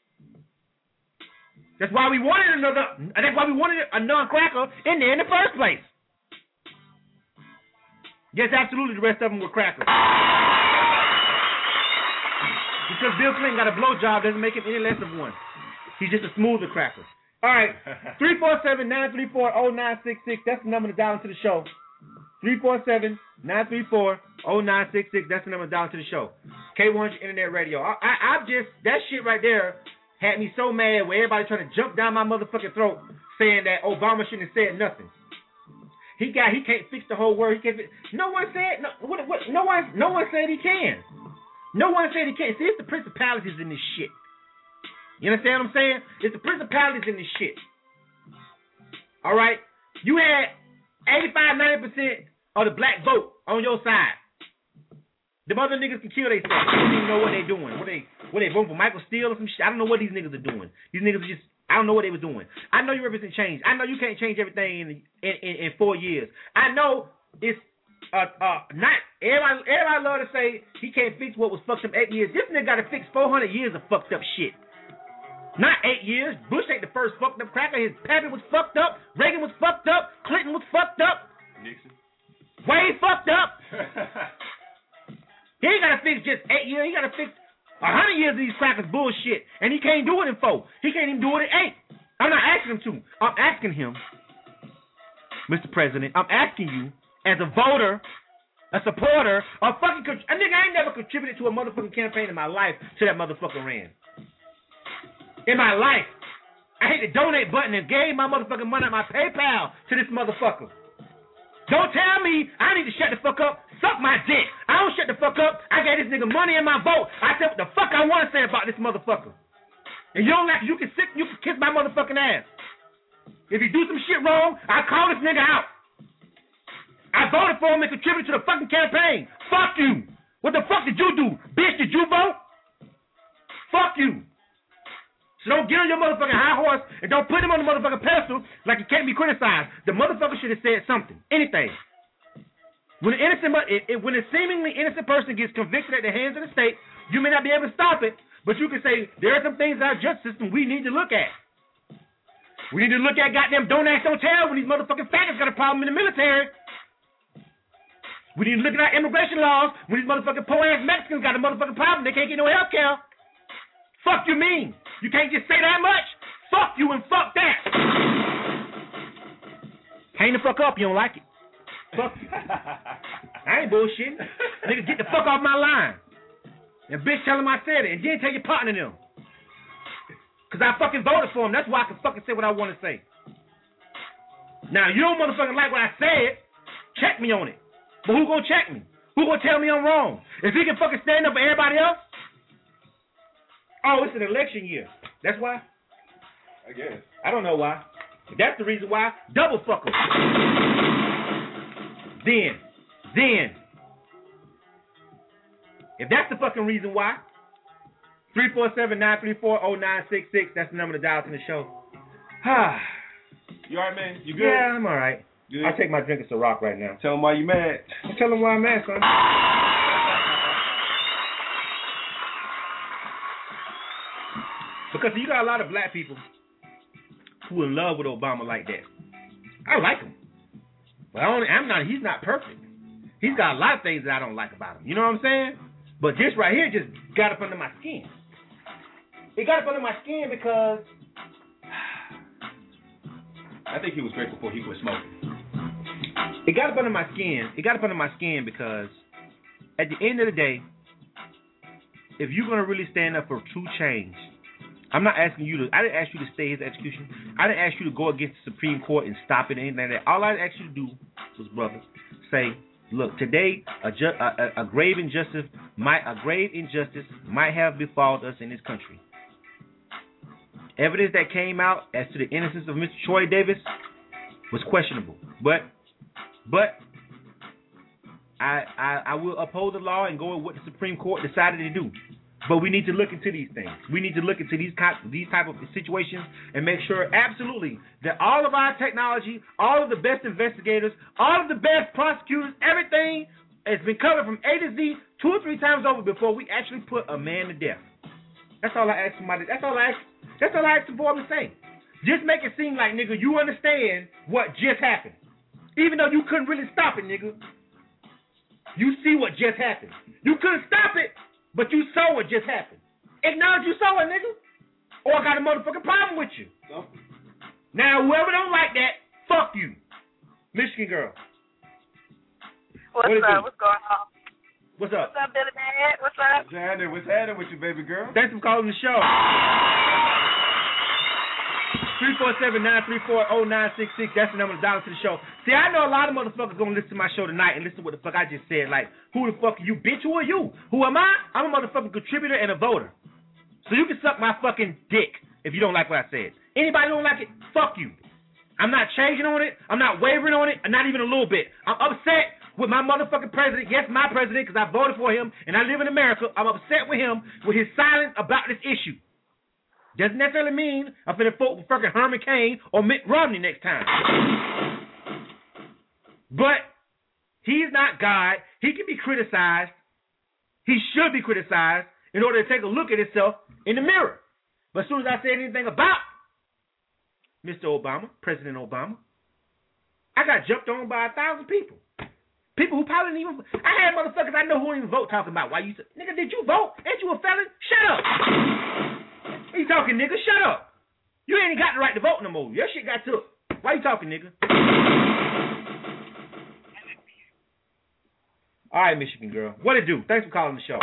That's why we wanted another. That's why we wanted a non-cracker in there in the first place. Yes, absolutely. The rest of them were crackers. Because Bill Clinton got a blowjob doesn't make him any less of one. He's just a smoother cracker. All right, three four seven, nine three four, zero nine six six. That's the number to dial into the show. three four seven, nine three four, zero nine six six. That's the number to dial into the show. K one hundred Internet Radio. I, I, I'm just that shit right there. Had me so mad with everybody trying to jump down my motherfucking throat saying that Obama shouldn't have said nothing. He got he can't fix the whole world. He can't fix, no one said no what, what no one no one said he can. No one said he can't. See, it's the principalities in this shit. You understand what I'm saying? It's the principalities in this shit. Alright? You had eighty-five, ninety percent of the black vote on your side. Them other niggas can kill themselves. I don't even know what they doing. What they what they voting for Michael Steele or some shit? I don't know what these niggas are doing. These niggas are just I don't know what they were doing. I know you represent change. I know you can't change everything in in, in, in four years. I know it's uh uh not everybody everybody love to say he can't fix what was fucked up eight years. This nigga gotta fix four hundred years of fucked up shit. Not eight years. Bush ain't the first fucked up cracker. His pappy was fucked up. Reagan was fucked up. Clinton was fucked up. Nixon. Wade fucked up. He ain't gotta fix just eight years. He gotta fix a hundred years of these crackers bullshit, and he can't do it in four. He can't even do it in eight. I'm not asking him to. I'm asking him, Mister President. I'm asking you, as a voter, a supporter, a fucking a nigga. I ain't never contributed to a motherfucking campaign in my life till that motherfucker ran. In my life, I hit the donate button and gave my motherfucking money on my PayPal to this motherfucker. Don't tell me I need to shut the fuck up. Suck my dick. I don't shut the fuck up. I gave this nigga money in my vote. I said what the fuck I want to say about this motherfucker. And you don't like you can sit, you can kiss my motherfucking ass. If you do some shit wrong, I call this nigga out. I voted for him and contributed to the fucking campaign. Fuck you. What the fuck did you do? Bitch, did you vote? Fuck you. So don't get on your motherfucking high horse and don't put him on the motherfucking pedestal like he can't be criticized. The motherfucker should have said something, anything. When an innocent, it, it, when a seemingly innocent person gets convicted at the hands of the state, you may not be able to stop it, but you can say there are some things in our justice system we need to look at. We need to look at goddamn don't ask, don't tell when these motherfucking faggots got a problem in the military. We need to look at our immigration laws when these motherfucking poor ass Mexicans got a motherfucking problem. They can't get no health care. Fuck you mean? You can't just say that much? Fuck you and fuck that. Hang the fuck up, you don't like it. Fuck you. I ain't bullshitting. Nigga, get the fuck off my line. And bitch, tell him I said it. And then tell your partner them. Because I fucking voted for him. That's why I can fucking say what I want to say. Now, you don't motherfucking like what I said. Check me on it. But who gonna check me? Who gonna tell me I'm wrong? If he can fucking stand up for everybody else, Oh, it's an election year. That's why? I guess. I don't know why. If that's the reason why, double fuck 'em. Then, then, if that's the fucking reason why, three four seven, nine three four, oh nine six six, that's the number to dial to the show. Ah. You alright, man? You good? Yeah, I'm alright. Good. I'll take my drink of Ciroc right now. Tell them why you mad. Tell them why I'm mad, son. Because you got a lot of black people who in love with Obama like that. I like him. But I only, I'm not, he's not perfect. He's got a lot of things that I don't like about him. You know what I'm saying? But this right here just got up under my skin. It got up under my skin because I think he was great before he quit smoking. It got up under my skin. It got up under my skin because at the end of the day, if you're going to really stand up for true change, I'm not asking you to, I didn't ask you to stay his execution. I didn't ask you to go against the Supreme Court and stop it and anything like that. All I asked you to do was, brother, say, look, today a, ju- a, a, a grave injustice might a grave injustice might have befallen us in this country. Evidence that came out as to the innocence of Mister Troy Davis was questionable, but but I, I I will uphold the law and go with what the Supreme Court decided to do. But we need to look into these things. We need to look into these type, these type of situations and make sure absolutely that all of our technology, all of the best investigators, all of the best prosecutors, everything has been covered from A to Z two or three times over before we actually put a man to death. That's all I ask somebody. That's all I ask. That's all I ask the boy to say. Just make it seem like, nigga, you understand what just happened, even though you couldn't really stop it, nigga. You see what just happened. You couldn't stop it. But you saw what just happened. Acknowledge you saw it, nigga. Or I got a motherfucking problem with you. No. Now, whoever don't like that, fuck you. Michigan girl. What's what up? What's going on? What's up? What's up, Billy Dad? What's up? What's happening? What's happening with you, baby girl? Thanks for calling the show. three four seven, nine three four, oh nine six six. That's the number to dial to the show. See, I know a lot of motherfuckers gonna listen to my show tonight and listen to what the fuck I just said. Like, who the fuck are you, bitch? Who are you? Who am I? I'm a motherfucking contributor and a voter. So you can suck my fucking dick if you don't like what I said. Anybody don't like it, fuck you. I'm not changing on it. I'm not wavering on it. Not even a little bit. I'm upset with my motherfucking president. Yes, my president, because I voted for him and I live in America. I'm upset with him with his silence about this issue. Doesn't necessarily mean I'm finna vote for fucking Herman Cain or Mitt Romney next time. But he's not God. He can be criticized. He should be criticized in order to take a look at himself in the mirror. But as soon as I say anything about Mister Obama, President Obama, I got jumped on by a thousand people. People who probably didn't even... I had motherfuckers I know who didn't even vote talking about why you said, nigga, did you vote? Ain't you a felon? Shut up. What you talking, nigga? Shut up. You ain't got the right to vote no more. Your shit got took. Why you talking, nigga? All right, Michigan girl. What it do? Thanks for calling the show. All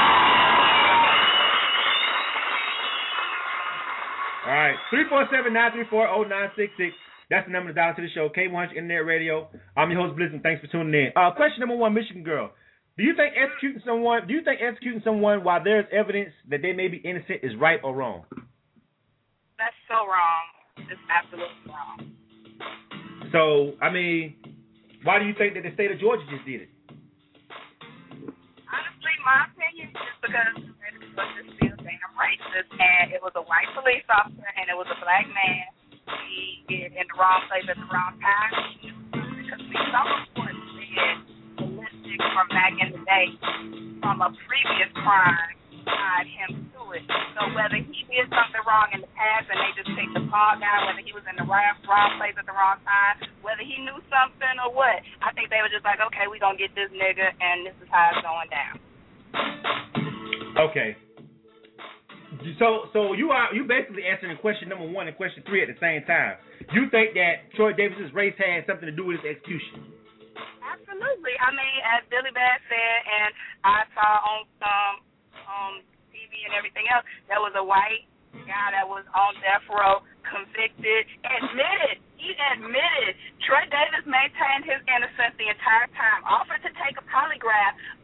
right. three four seven, nine three four, oh nine six six. That's the number to dial to the show. K one hundred Internet Radio. I'm your host, Blizzard. Thanks for tuning in. Uh, question number one, Michigan girl. Do you think executing someone, do you think executing someone while there's evidence that they may be innocent is right or wrong? That's so wrong. It's absolutely wrong. So, I mean, why do you think that the state of Georgia just did it? Honestly, my opinion is because it was just still damn racist, and it was a white police officer, and it was a black man. He is in the wrong place at the wrong time. Because we saw reports said ballistics from back in the day from a previous crime tied him to it. So whether he did something wrong in the past and they just picked the paw down, whether he was in the wrong, wrong place at the wrong time, whether he knew something or what, I think they were just like, okay, we're going to get this nigga, and this is how it's going down. Okay. So so you are you basically answering question number one and question three at the same time. You think that Troy Davis's race had something to do with his execution? Absolutely. I mean, as Billy Bad said, and I saw on some um, T V and everything else, there was a white guy that was on death row, convicted, admitted, he admitted Troy Davis maintained his innocence the entire time, offered to take a polygraph,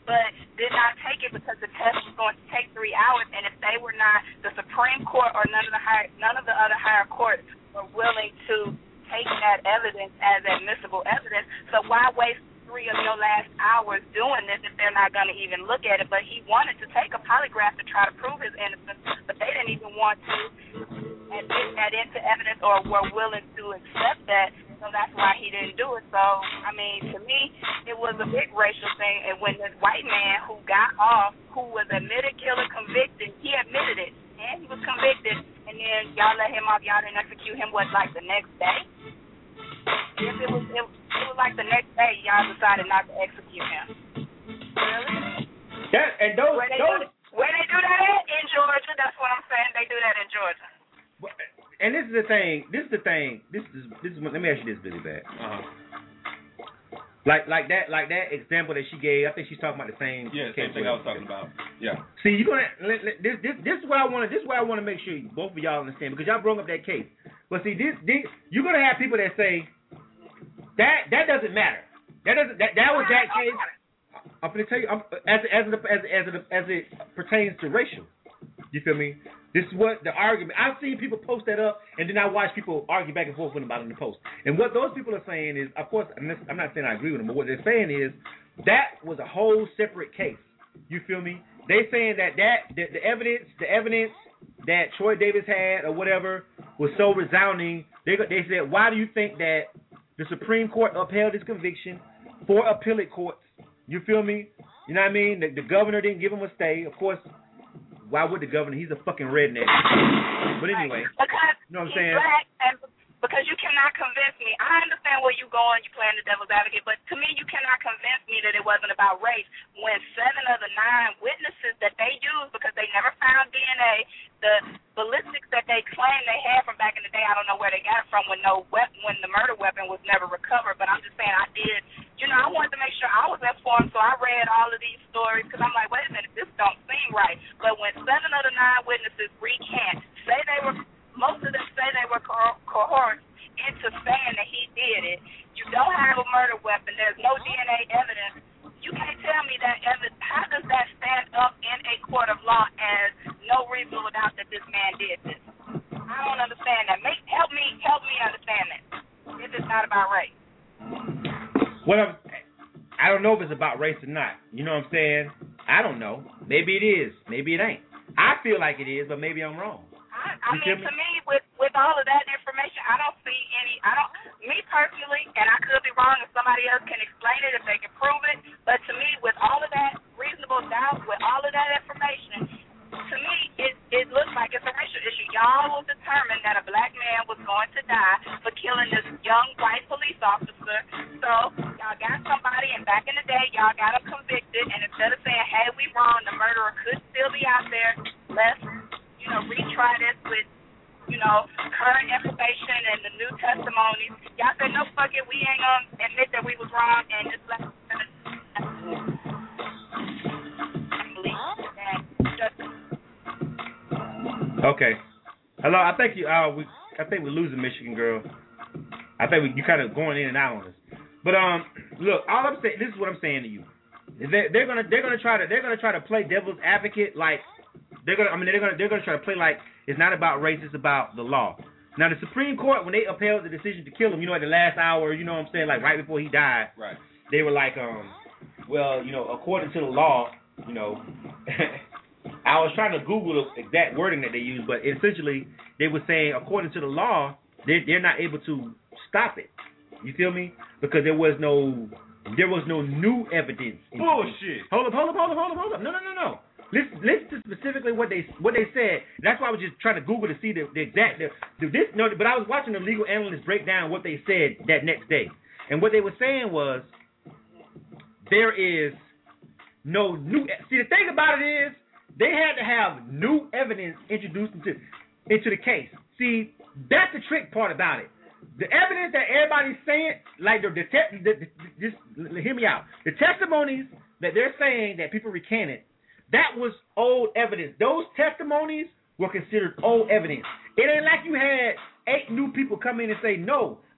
but did not take it because the test was going to take three hours, and if they were not, the Supreme Court or none of the higher, none of the other higher courts were willing to take that evidence as admissible evidence. So why waste three of your last hours doing this if they're not going to even look at it? But he wanted to take a polygraph to try to prove his innocence, but they didn't even want to admit that into evidence or were willing to accept that. So that's why he didn't do it. So, I mean, to me, it was a big racial thing. And when this white man who got off, who was admitted killer, convicted, he admitted it, and he was convicted, and then y'all let him off, y'all didn't execute him, what, like the next day? If it was, it, it was like the next day, y'all decided not to execute him. Really? That, and those, where they, those, do, where they do that at? In Georgia. That's what I'm saying. They do that in Georgia. And this is the thing. This is the thing. This is this is. Let me ask you this, Billy Bad. Uh-huh. Like like that like that example that she gave. I think she's talking about the same. Yeah, same thing I was talking about. Yeah. See, you're gonna this this this is what I want to this is what I want to make sure you, both of y'all understand, because y'all brought up that case. But see, this, this you're gonna have people that say that that doesn't matter. That doesn't that that was that case. I'm gonna tell you I'm, as as it, as as it, as it pertains to racial. You feel me? This is what the argument. I've seen people post that up, and then I watch people argue back and forth with them about it in the post. And what those people are saying is, of course, I'm not saying I agree with them, but what they're saying is that was a whole separate case. You feel me? They saying that that the, the evidence, the evidence that Troy Davis had or whatever was so resounding. They they said, why do you think that the Supreme Court upheld his conviction for appellate courts? You feel me? You know what I mean? The, the governor didn't give him a stay, of course. Why would the governor? He's a fucking redneck. But anyway, because you know what I'm he's saying? Black, and because you cannot convince me. I understand where you're going. You're playing the devil's advocate, but to me, you cannot convince me that it wasn't about race when seven of the nine witnesses that they used, because they never found D N A, the ballistics that they claim they had from back in the day, I don't know where they got it from when no weapon, when the murder weapon was never recovered. But I'm just saying, I did. You know, I wanted to make sure I was informed, so I read all of these stories because I'm like, wait a minute, this don't seem right. But when seven of the nine witnesses recant, say they were, most of them say they were co- coerced into saying that he did it. You don't have a murder weapon. There's no D N A evidence. You can't tell me that evidence. How does that stand up in a court of law as no reasonable doubt that this man did this? I don't understand that. Make help me, help me understand that. If it's not about race. Well, I don't know if it's about race or not. You know what I'm saying? I don't know. Maybe it is. Maybe it ain't. I feel like it is, but maybe I'm wrong. I, I mean, to me, with with all of that information, I don't see any. I don't. Me personally, and I could be wrong, if somebody else can explain it, if they can prove it. But to me, with all of that reasonable doubt, with all of that information, to me, it it looks like it's a racial issue. Y'all will determine that a black man was going to die for killing this young white police officer. So y'all got somebody, and back in the day, y'all got him convicted. And instead of saying, "Hey, we wrong," the murderer could still be out there. Let's, you know, retry this with, you know, current information and the new testimonies. Y'all said, "No, fuck it, we ain't gonna admit that we was wrong," and just let us believe that justice. Okay. Hello. I think you. Uh, we. I think we're losing Michigan girl. I think we, you kind of going in and out on us. But um, look. All I'm saying. This is what I'm saying to you. They're, they're gonna. They're gonna try to. They're gonna try to play devil's advocate. Like they're gonna. I mean, they're gonna. They're gonna try to play like it's not about race. It's about the law. Now, the Supreme Court, when they upheld the decision to kill him, you know, at the last hour, you know what I'm saying, like right before he died, right? They were like, um, well, you know, according to the law, you know. I was trying to Google the exact wording that they used, but essentially they were saying, according to the law, they're, they're not able to stop it. You feel me? Because there was no, there was no new evidence. Bullshit. Hold up, hold up, hold up, hold up, hold up. No, no, no, no. Listen, listen to specifically what they what they said. That's why I was just trying to Google to see the, the exact. The, the, this, no, but I was watching the legal analysts break down what they said that next day, and what they were saying was there is no new. See, the thing about it is, they had to have new evidence introduced into into the case. See, that's the trick part about it. The evidence that everybody's saying, like the, the, te- the, the just hear me out. The testimonies that they're saying that people recanted, that was old evidence. Those testimonies were considered old evidence. It ain't like you had eight new people come in and say, no,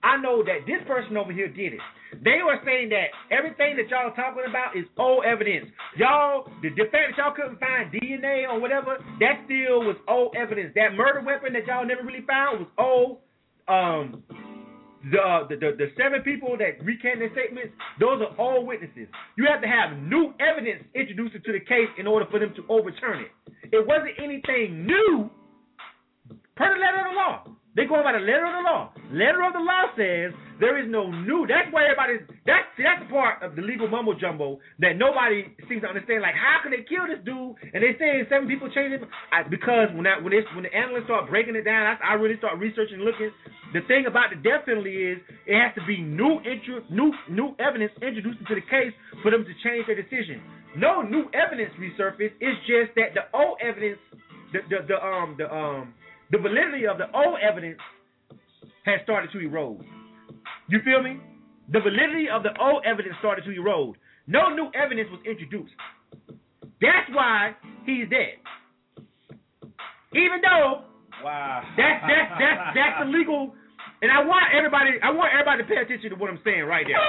I know that this person over here did it. They were saying that everything that y'all are talking about is old evidence. Y'all, the, the fact that y'all couldn't find D N A or whatever, that still was old evidence. That murder weapon that y'all never really found was old. Um, the, the the the seven people that recanted their statements, those are old witnesses. You have to have new evidence introduced into the case in order for them to overturn it. It wasn't anything new per the letter of the law. They're going by the letter of the law. Letter of the law says there is no new. That's why everybody. That's that's the part of the legal mumbo jumbo that nobody seems to understand. Like, how can they kill this dude? And they saying seven people changed it I, because when that when this when the analysts start breaking it down, I, I really start researching and looking. The thing about the death penalty is it has to be new intro, new new evidence introduced into the case for them to change their decision. No new evidence resurfaced. It's just that the old evidence, the the, the um the um. the validity of the old evidence has started to erode. You feel me? The validity of the old evidence started to erode. No new evidence was introduced. That's why he's dead. Even though wow, that's that's that's that's the legal. And I want everybody, I want everybody to pay attention to what I'm saying right there.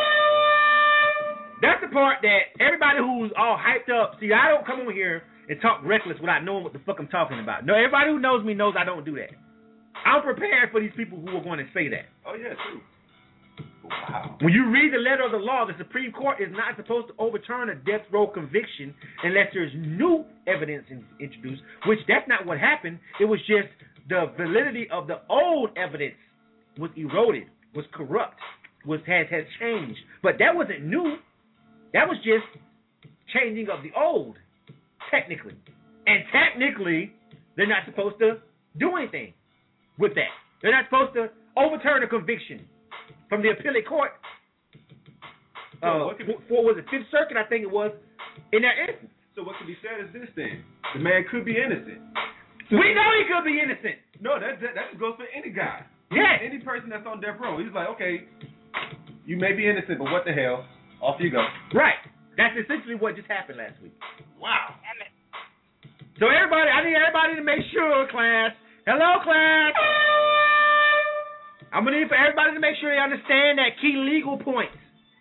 That's the part that everybody who's all hyped up. See, I don't come on here and talk reckless without knowing what the fuck I'm talking about. No, everybody who knows me knows I don't do that. I'm prepared for these people who are going to say that. Oh yeah, true. Wow. When you read the letter of the law, the Supreme Court is not supposed to overturn a death row conviction unless there's new evidence in, introduced, which that's not what happened. It was just the validity of the old evidence was eroded, was corrupt, was has has changed. But that wasn't new. That was just changing of the old. Technically. And technically, they're not supposed to do anything with that. They're not supposed to overturn a conviction from the appellate court. Uh, so be, for, was it Fifth Circuit, I think it was, in that instance. So what could be said is this then. The man could be innocent. So we know he could be innocent. No, that, that, that goes for any guy. Yeah. Any person that's on death row. He's like, okay, you may be innocent, but what the hell? Off you go. Right. That's essentially what just happened last week. Wow. So everybody, I need everybody to make sure, class. Hello, class. I'm going to need for everybody to make sure they understand that key legal points.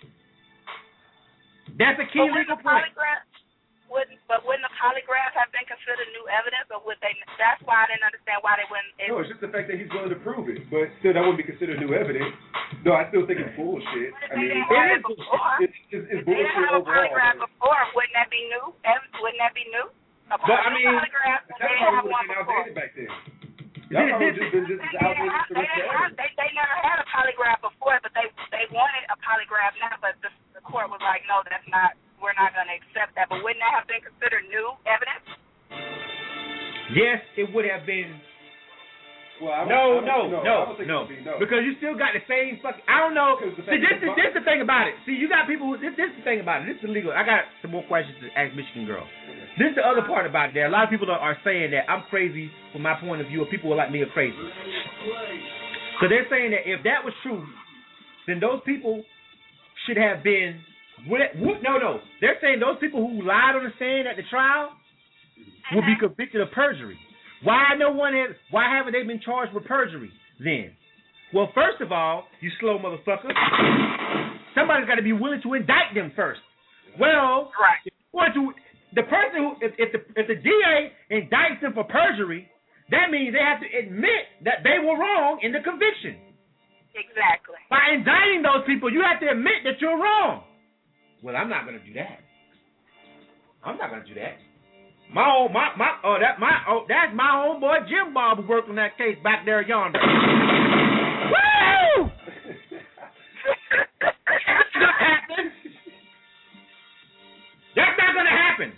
That's a key but legal point. Wouldn't, but wouldn't a polygraph have been considered new evidence, or would they? That's why I didn't understand why they wouldn't. It, no, it's just the fact that he's willing to prove it, but still, that wouldn't be considered new evidence. No, I still think it's bullshit. I mean, it is, before, it's, it's, it's if bullshit they didn't have a polygraph overall. before, wouldn't that be new? Wouldn't that be new? A but I mean, polygraph, that's they probably have would one have been before. outdated back then. Y'all probably just been just as outdated for They, this they, they never had a polygraph before, but they they wanted a polygraph now, but the, the court was like, no, that's not. We're not going to accept that. But wouldn't that have been considered new evidence? Yes, it would have been. Well, I no, I no, no, no, no, be, no. because you still got the same fucking. I don't know. See, this is this the thing about it. See, you got people. Who, this this is the thing about it. This is illegal. I got some more questions to ask Michigan Girl. Okay. This is the other part about it. There, a lot of people are, are saying that I'm crazy from my point of view, or people like me are crazy. So they're saying that if that was true, then those people should have been. What, what, no, no. They're saying those people who lied on the stand at the trial will be convicted of perjury. Why no one has? Why haven't they been charged with perjury then? Well, first of all, you slow motherfucker, somebody's got to be willing to indict them first. Well, right. If you want to, the person who, if, if the if the D A indicts them for perjury, that means they have to admit that they were wrong in the conviction. Exactly. By indicting those people, you have to admit that you're wrong. Well, I'm not gonna do that. I'm not gonna do that. My own, my my oh that my oh that's my own boy Jim Bob who worked on that case back there yonder. Woo! That's not happen. That's not gonna happen.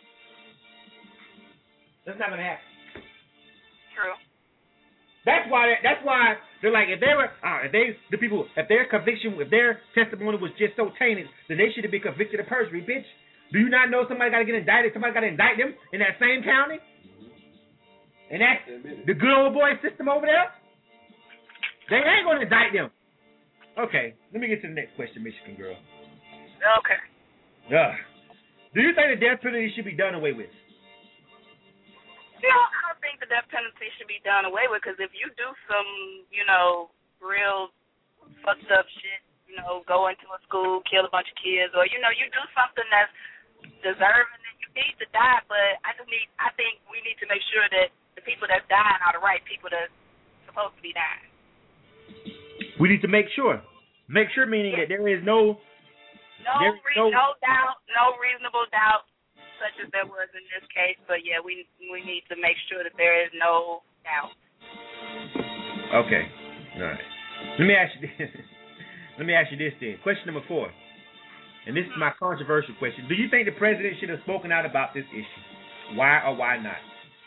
That's not gonna happen. True. That's why. That's why they're like, if they were, uh, if they, the people, if their conviction, if their testimony was just so tainted, then they should have been convicted of perjury, bitch. Do you not know somebody got to get indicted? Somebody got to indict them in that same county? And that's the good old boy system over there. They ain't gonna indict them. Okay, let me get to the next question, Michigan Girl. Okay. Uh, do you think the death penalty should be done away with? You know, I don't think the death penalty should be done away with, because if you do some, you know, real fucked up shit, you know, go into a school, kill a bunch of kids, or, you know, you do something that's deserving and you need to die, but I just need, I think we need to make sure that the people that's dying are the right people that's supposed to be dying. We need to make sure. Make sure meaning that there is no... No, re- no, no doubt, no reasonable doubt, such as there was in this case, but yeah, we we need to make sure that there is no doubt. Okay. All right. Let me ask you this. Let me ask you this then. Question number four. And this is my controversial question. Do you think the president should have spoken out about this issue? Why or why not?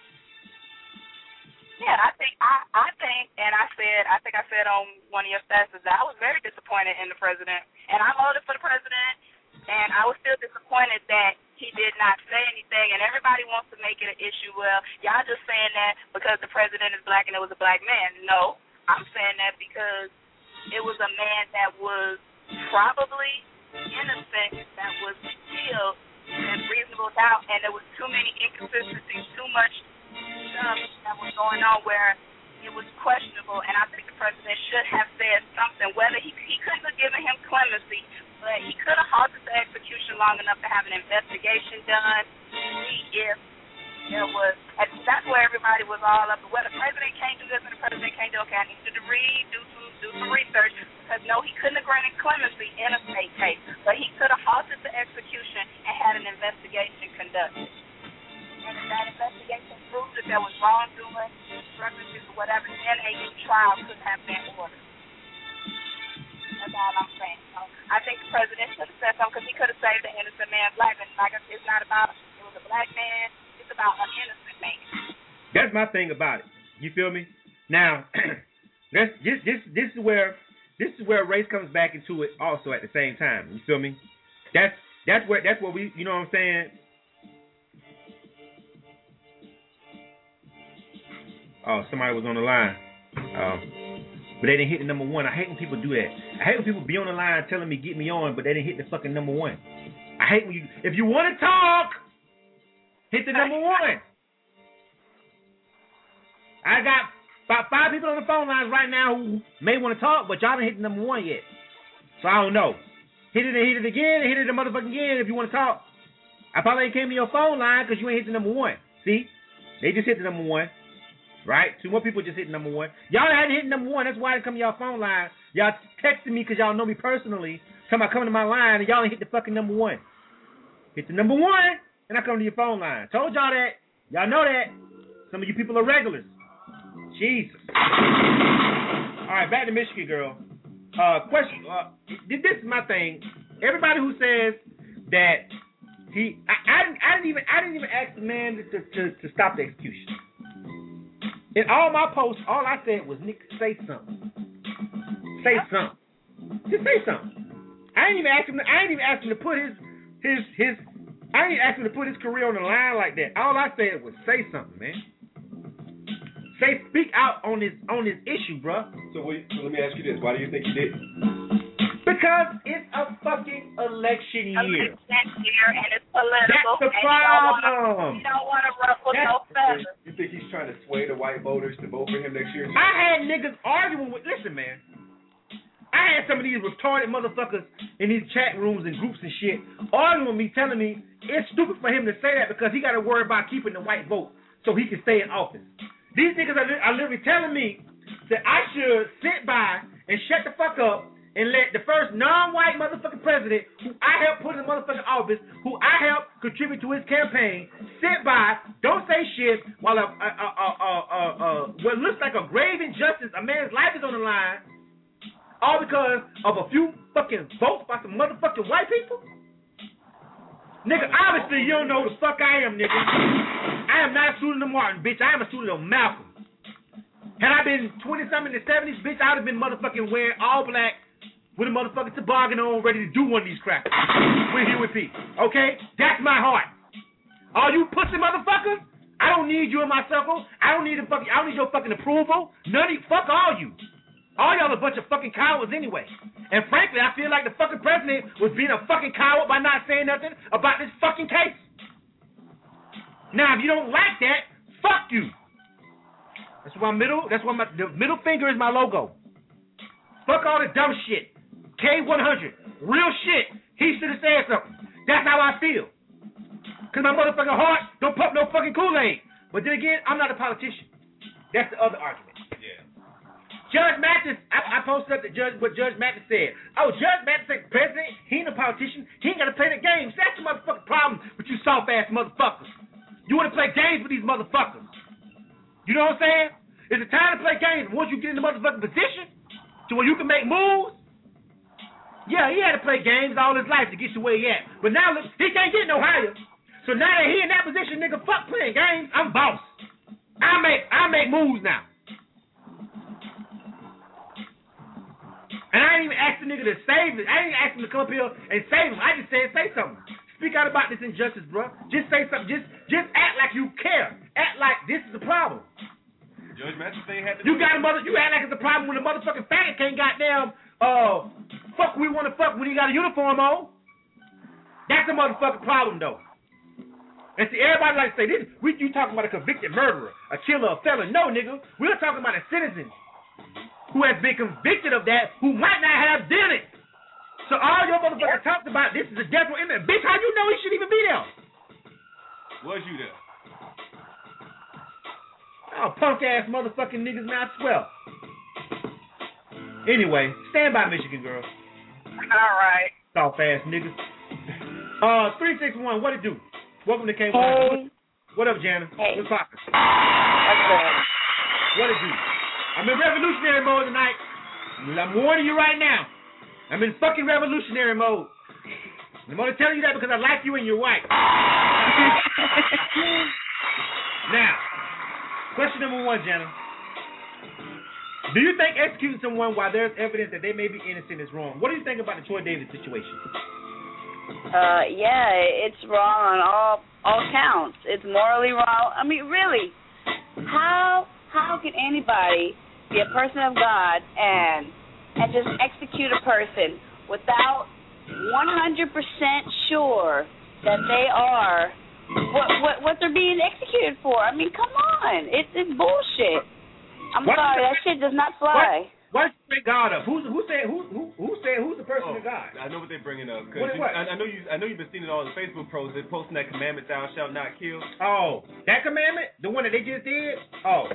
Yeah, I think I, I think and I said I think I said on one of your stats that I was very disappointed in the president, and I voted for the president, and I was still disappointed that he did not say anything, and everybody wants to make it an issue. Well, y'all just saying that because the president is black and it was a black man. No, I'm saying that because it was a man that was probably innocent, that was killed in reasonable doubt, and there was too many inconsistencies, too much stuff that was going on where it was questionable, and I think the president should have said something. Whether he he couldn't have given him clemency, but he could have halted the execution long enough to have an investigation done, see if there was. And that's where everybody was all up. Well, the president can't do this, and the president can't do. Okay, I need you to read, do some do some research, because no, he couldn't have granted clemency in a state case, but he could have halted the execution and had an investigation conducted. And if that investigation proved that there was wrongdoing, discrepancies, or whatever, then a new trial could have been ordered. That's all I'm saying. So I think the president should have said something because he could have saved an innocent man's life. And like I said, it's not about it was a black man. It's about an innocent man. That's my thing about it. You feel me? Now, this this this this is where this is where race comes back into it also at the same time. You feel me? That's that's where that's where we you know what I'm saying. Oh, somebody was on the line. Um, but they didn't hit the number one. I hate when people do that. I hate when people be on the line telling me get me on, but they didn't hit the fucking number one. I hate when you, if you want to talk, hit the number one. I got about five people on the phone lines right now who may want to talk, but y'all didn't hit the number one yet. So I don't know. Hit it and hit it again and hit it the motherfucking again if you want to talk. I probably ain't came to your phone line because you ain't hit the number one. See? They just hit the number one. Right? Two more people just hit number one. Y'all hadn't hit number one. That's why I didn't come to y'all phone line. Y'all texting me because y'all know me personally. Talking about coming to my line and y'all ain't hit the fucking number one. Hit the number one and I come to your phone line. Told y'all that. Y'all know that. Some of you people are regulars. Jesus. All right, back to Michigan, girl. Uh, question. Uh, this is my thing. Everybody who says that he, I, I, didn't, I didn't even, I didn't even ask the man to, to, to stop the execution. In all my posts, all I said was, Nick, say something. Say something. Just say something. I ain't even ask him. To, I ain't even asked him to put his, his, his. I ain't asked him to put his career on the line like that. All I said was, say something, man. Say, speak out on this, on this issue, bro. So, wait, so let me ask you this: why do you think you didn't? Because it's a fucking election year. Election year, and it's political. That's the problem. You don't want to ruffle That's, no feathers. You think he's trying to sway the white voters to vote for him next year? I had niggas arguing with. Listen, man. I had some of these retarded motherfuckers in these chat rooms and groups and shit arguing with me, telling me it's stupid for him to say that because he got to worry about keeping the white vote so he can stay in office. These niggas are, are literally telling me that I should sit by and shut the fuck up and let the first non-white motherfucking president, who I helped put in the motherfucking office, who I helped contribute to his campaign, sit by, don't say shit, while a, a, a, a, a, a, what looks like a grave injustice, a man's life is on the line, all because of a few fucking votes by some motherfucking white people? Nigga, obviously you don't know who the fuck I am, nigga. I am not a student of Martin, bitch. I am a student of Malcolm. Had I been twenty-something in the seventies, bitch, I would have been motherfucking wearing all black, with a motherfucking toboggan on, ready to do one of these crackers. We're here with Pete. Okay? That's my heart. All you pussy motherfuckers, I don't need you in my circle. I don't need a fucking, I don't need your fucking approval. None of you, fuck all you. All y'all a bunch of fucking cowards anyway. And frankly, I feel like the fucking president was being a fucking coward by not saying nothing about this fucking case. Now, if you don't like that, fuck you. That's why middle, that's why my, the middle finger is my logo. Fuck all the dumb shit. K one hundred, real shit. He should have said something. That's how I feel. Because my motherfucking heart don't pump no fucking Kool-Aid. But then again, I'm not a politician. That's the other argument. Yeah. Judge Mathis, I, I posted up the judge what Judge Mathis said. Oh, Judge Mathis said, president, he ain't a politician. He ain't got to play the games. That's the motherfucking problem with you soft-ass motherfuckers. You want to play games with these motherfuckers. You know what I'm saying? It's a time to play games. Once you get in the motherfucking position to where you can make moves, yeah, he had to play games all his life to get to where he at. But now, look, he can't get no higher. So now that he in that position, nigga, fuck playing games. I'm boss. I make I make moves now. And I ain't even asked the nigga to save it. I ain't even asked him to come up here and save him. I just said say something. Speak out about this injustice, bro. Just say something. Just just act like you care. Act like this is a problem. Judge Mathis ain't had to. You got a mother. You act like it's a problem when the motherfucking faggot can't goddamn uh fuck we want to fuck when he got a uniform on. That's a motherfucking problem though. And see, everybody like to say this. We you talking about a convicted murderer, a killer, a felon? No, nigga. We're talking about a citizen who has been convicted of that, who might not have done it. So all your motherfuckers talked about this is a death row inmate. Bitch, how you know he shouldn't even be there? Was you there? Oh, punk ass motherfucking niggas, man, I swear. Anyway, stand by, Michigan girl. All right. Soft ass niggas. Uh, three six one. What it do? Welcome to K one. Hey. What up, Jana? Hey. What's poppin'? What's up? What it do? I'm in revolutionary mode tonight. I'm warning you right now. I'm in fucking revolutionary mode. I'm gonna tell you that because I like you and you're white. Now, question number one, Jana. Do you think executing someone while there's evidence that they may be innocent is wrong? What do you think about the Troy Davis situation? Uh, yeah, it's wrong on all all counts. It's morally wrong. I mean, really, how how can anybody be a person of God and and just execute a person without one hundred percent sure that they are what what what they're being executed for? I mean, come on, it's it's bullshit. I'm What? sorry, that shit does not fly. Why did you bring God up? Who's who said who who who said who's the person Oh, of God? I know what they're bringing up. Cause What- you, what? I, I know you. I know you've been seeing it all in the Facebook posts. They're posting that commandment: "Thou shalt not kill." Oh, that commandment, the one that they just did. Oh,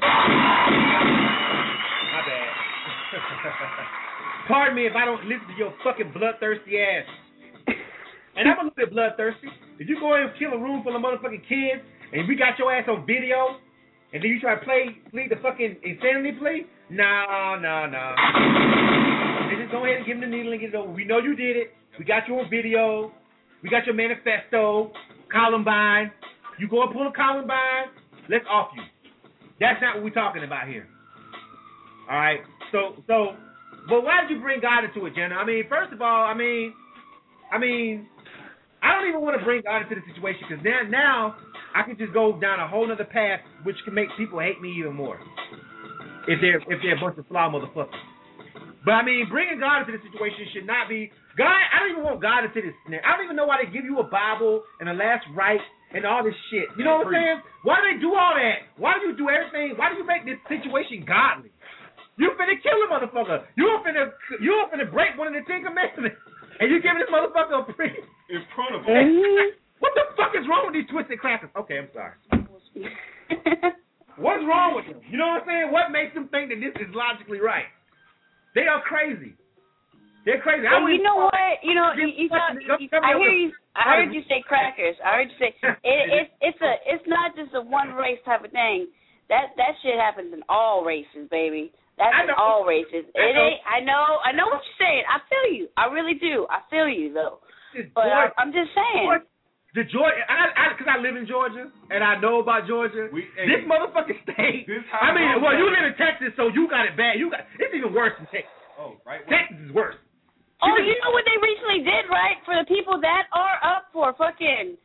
my bad. Pardon me if I don't listen to your fucking bloodthirsty ass. And I'm a little bit bloodthirsty. If you go in and kill a room full of motherfucking kids, and we got your ass on video, and then you try to play plead the fucking insanity plea, no, no, no. They just go ahead and give him the needle and get it over. We know you did it. We got you on video. We got your manifesto, Columbine. You go and pull a Columbine, let's off you. That's not what we're talking about here. All right. So, so, but why did you bring God into it, Jenna? I mean, first of all, I mean, I mean, I don't even want to bring God into the situation because now, now I can just go down a whole other path, which can make people hate me even more. If they're if they're a bunch of fly motherfuckers. But I mean, bringing God into the situation should not be God. I don't even want God into this. I don't even know why they give you a Bible and a last rite and all this shit. You know what I'm saying? Why do they do all that? Why do you do everything? Why do you make this situation godly? You finna kill a motherfucker. You finna you finna break one of the Ten Commandments, and you giving this motherfucker a priest in front of them. What the fuck is wrong with these twisted crackers? Okay, I'm sorry. What's wrong with them? You know what I'm saying? What makes them think that this is logically right? They are crazy. They're crazy. I Well, you know what? You know, you, you, talk, you, I hear you. I heard you say crackers. I heard you say it, it's it's a it's not just a one race type of thing. That that shit happens in all races, baby. That's in all races. It ain't. I know. I know what you're saying. I feel you. I really do. I feel you though. But I, I'm just saying. The Georgia, I, because I, I live in Georgia and I know about Georgia. We, hey, this motherfucking state. This I mean, well, you live in Texas, so you got it bad. You got it's even worse than Texas. Oh, right. Texas is worse. Oh, you know what they recently did, right? For the people that are up for fucking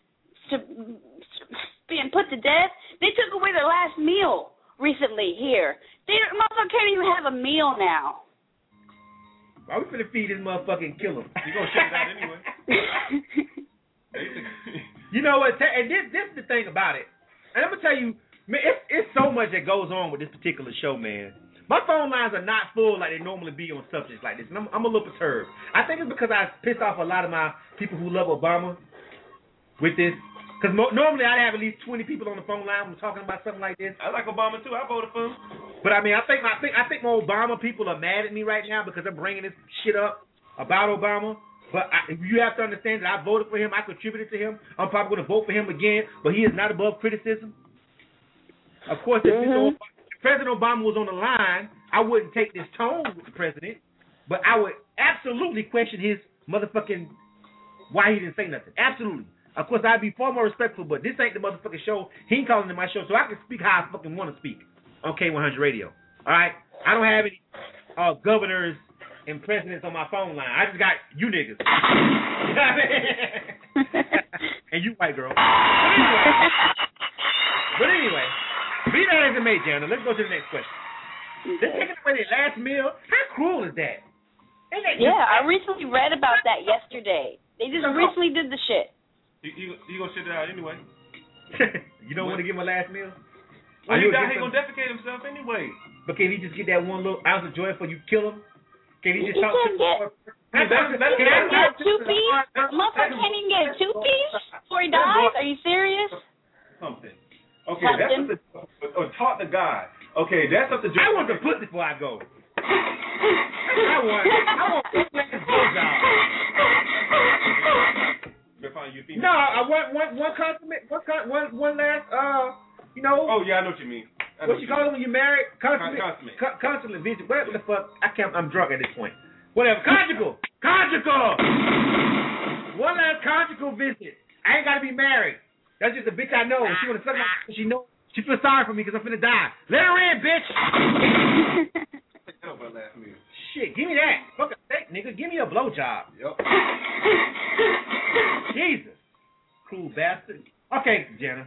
being put to death, they took away their last meal recently here. They motherfucker can't even have a meal now. Why we finna feed this motherfucking killer? You gonna shut it out anyway? You know what? And this, this is the thing about it. And I'm gonna tell you, man, it's, it's so much that goes on with this particular show, man. My phone lines are not full like they normally be on subjects like this, and I'm, I'm a little perturbed. I think it's because I pissed off a lot of my people who love Obama with this. Because mo- normally I'd have at least twenty people on the phone line when we're talking about something like this. I like Obama too. I voted for him. But I mean, I think my I think I think my Obama people are mad at me right now because I'm bringing this shit up about Obama. But I, you have to understand that I voted for him. I contributed to him. I'm probably going to vote for him again. But he is not above criticism. Of course, if mm-hmm. President Obama was on the line, I wouldn't take this tone with the president, but I would absolutely question his motherfucking why he didn't say nothing. Absolutely. Of course, I'd be far more respectful, but this ain't the motherfucking show. He ain't calling it my show, so I can speak how I fucking want to speak on K one hundred Radio. All right? I don't have any uh, governors and presidents on my phone line. I just got you niggas. You know what I mean? And you white girl. But anyway, but anyway be that as it may, Jana, let's go to the next question. Okay. They're taking away their last meal. How cruel is that? that yeah, I recently read about that yesterday. They just recently did the shit. You, you, you gonna shit it out anyway? You don't want to give him a last meal? Well, he got, he gonna defecate himself anyway. But can he just get that one little ounce of joy before you kill him? Can he just he talk to him? Can I get two piece? Motherfucker can't even get two piece before he dies? Are you serious? Something. Okay, that's something. Or talk to God. Okay, that's something. I want to put before I go. I want. I want one last blowjob. No, I want one one consummate one one one last uh you know. Oh yeah, I know what you mean. What you call it when you're married? Consummate. Consummate. Con- consummate visit. Whatever the fuck. I can't. I'm drunk at this point. Whatever. Conjugal. Conjugal. One last conjugal visit. I ain't gotta be married. That's just a bitch I know. She wanna suck my. She know. She feels sorry for me because I'm finna die. Let her in, bitch. Shit, give me that. Fuck a steak, nigga. Give me a blowjob. Yep. Jesus. Cruel bastard. Okay, Jenna.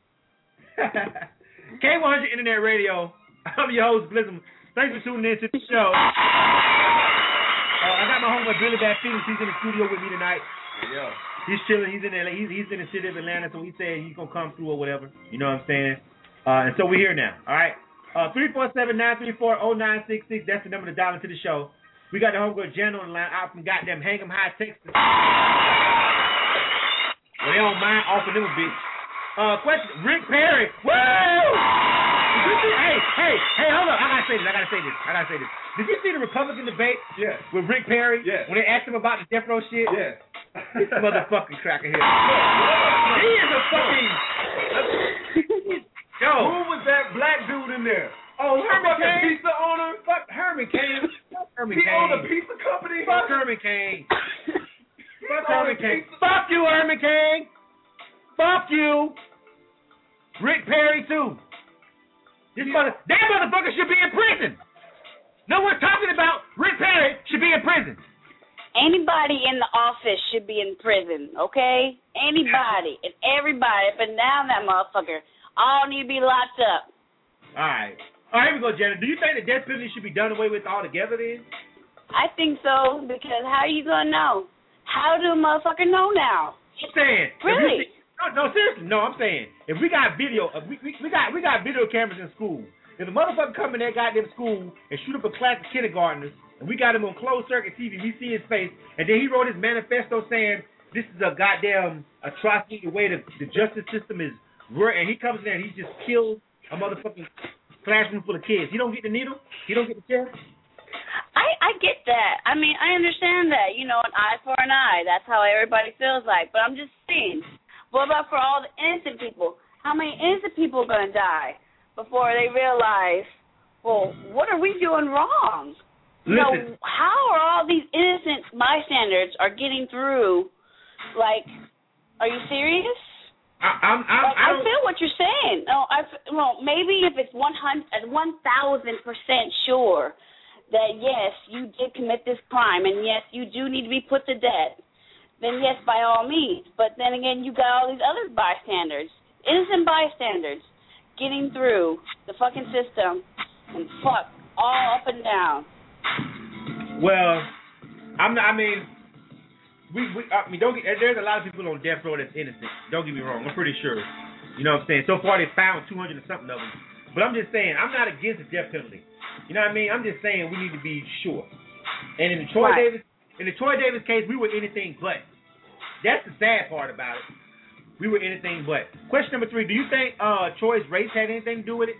K one hundred Internet Radio. I'm your host, Blizzum. Thanks for tuning in to the show. Uh, I got my homeboy Billy Bad Phoenix. He's in the studio with me tonight. Yeah. He's chilling. He's in L A. He's, he's in the city of Atlanta, so he said he's gonna come through or whatever. You know what I'm saying? Uh, and so we're here now. All right. Uh, three four seven, nine three four, zero nine six six. That's the number to dial into the show. We got the homegirl Jen on the line out from goddamn Hang'em High, Texas. Well, they don't mind offering them a bitch. Uh, question: Rick Perry. Woo! Did you see, hey, hey, hey, hold up! I gotta say this. I gotta say this. I gotta say this. Did you see the Republican debate? Yes. With Rick Perry? Yes. When they asked him about the death row shit? Yes. This motherfucking cracker here. He is a fucking. Yo. Who was that black dude in there? Oh, Herman Cain. Pizza owner. Fuck Herman Cain. Fuck Herman He Cain. owned a pizza company. Fuck Herman Cain. Fuck Herman Cain. Fuck you, Herman Cain. Fuck you. Rick Perry too. This yeah. mother, that motherfucker should be in prison. No one's talking about Rick Perry should be in prison. Anybody in the office should be in prison, okay? Anybody and everybody up and down that motherfucker all need to be locked up. All right. All right, here we go, Janet. Do you think the death penalty should be done away with altogether then? I think so, because how are you going to know? How do a motherfucker know now? I'm saying. Really? See, no, no, seriously. No, I'm saying. If we got video, if we, we, we got we got video cameras in school. If a motherfucker come in that goddamn school and shoot up a class of kindergartners, and we got him on closed circuit T V, we see his face, and then he wrote his manifesto saying this is a goddamn atrocity, the way the, the justice system is, and he comes in there and he just kills a motherfucking classroom full of kids. He don't get the needle? He don't get the chair? I, I get that. I mean, I understand that. You know, an eye for an eye. That's how everybody feels like. But I'm just saying, what about for all the innocent people? How many innocent people are going to die before they realize, well, what are we doing wrong? You know, how are all these innocent bystanders are getting through? Like, are you serious? I, I'm, I'm, like, I, I feel what you're saying. No, I well maybe if it's one hundred, one thousand percent sure that yes, you did commit this crime, and yes, you do need to be put to death, then yes, by all means. But then again, you got all these other bystanders, innocent bystanders, getting through the fucking system and fuck all up and down. Well, I'm not, I mean. We, we, I mean, don't get, there's a lot of people on death row that's innocent. Don't get me wrong. I'm pretty sure. You know what I'm saying? So far, they found two hundred and something of them. But I'm just saying, I'm not against the death penalty. You know what I mean? I'm just saying we need to be sure. And in the Troy Right. Davis, in the Troy Davis case, we were anything but. That's the sad part about it. We were anything but. Question number three: do you think uh, Troy's race had anything to do with it?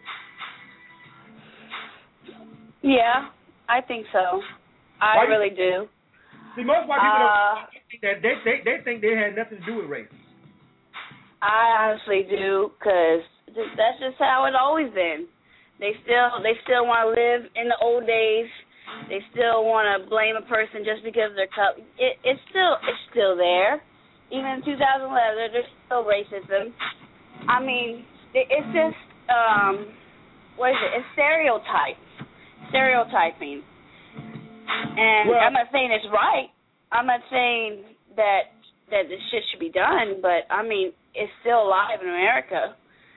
Yeah, I think so. I Why really do. See, most white people Uh, don't think that. They, they they think they had nothing to do with race. I honestly do, because that's just how it's always been. They still they still want to live in the old days. They still want to blame a person just because they're cut. It, it's still it's still there. Even in two thousand eleven, there's still racism. I mean, it, it's just um, what is it? It's stereotypes, stereotyping. And Well, I'm not saying it's right. I'm not saying that that this shit should be done, but I mean, it's still alive in America.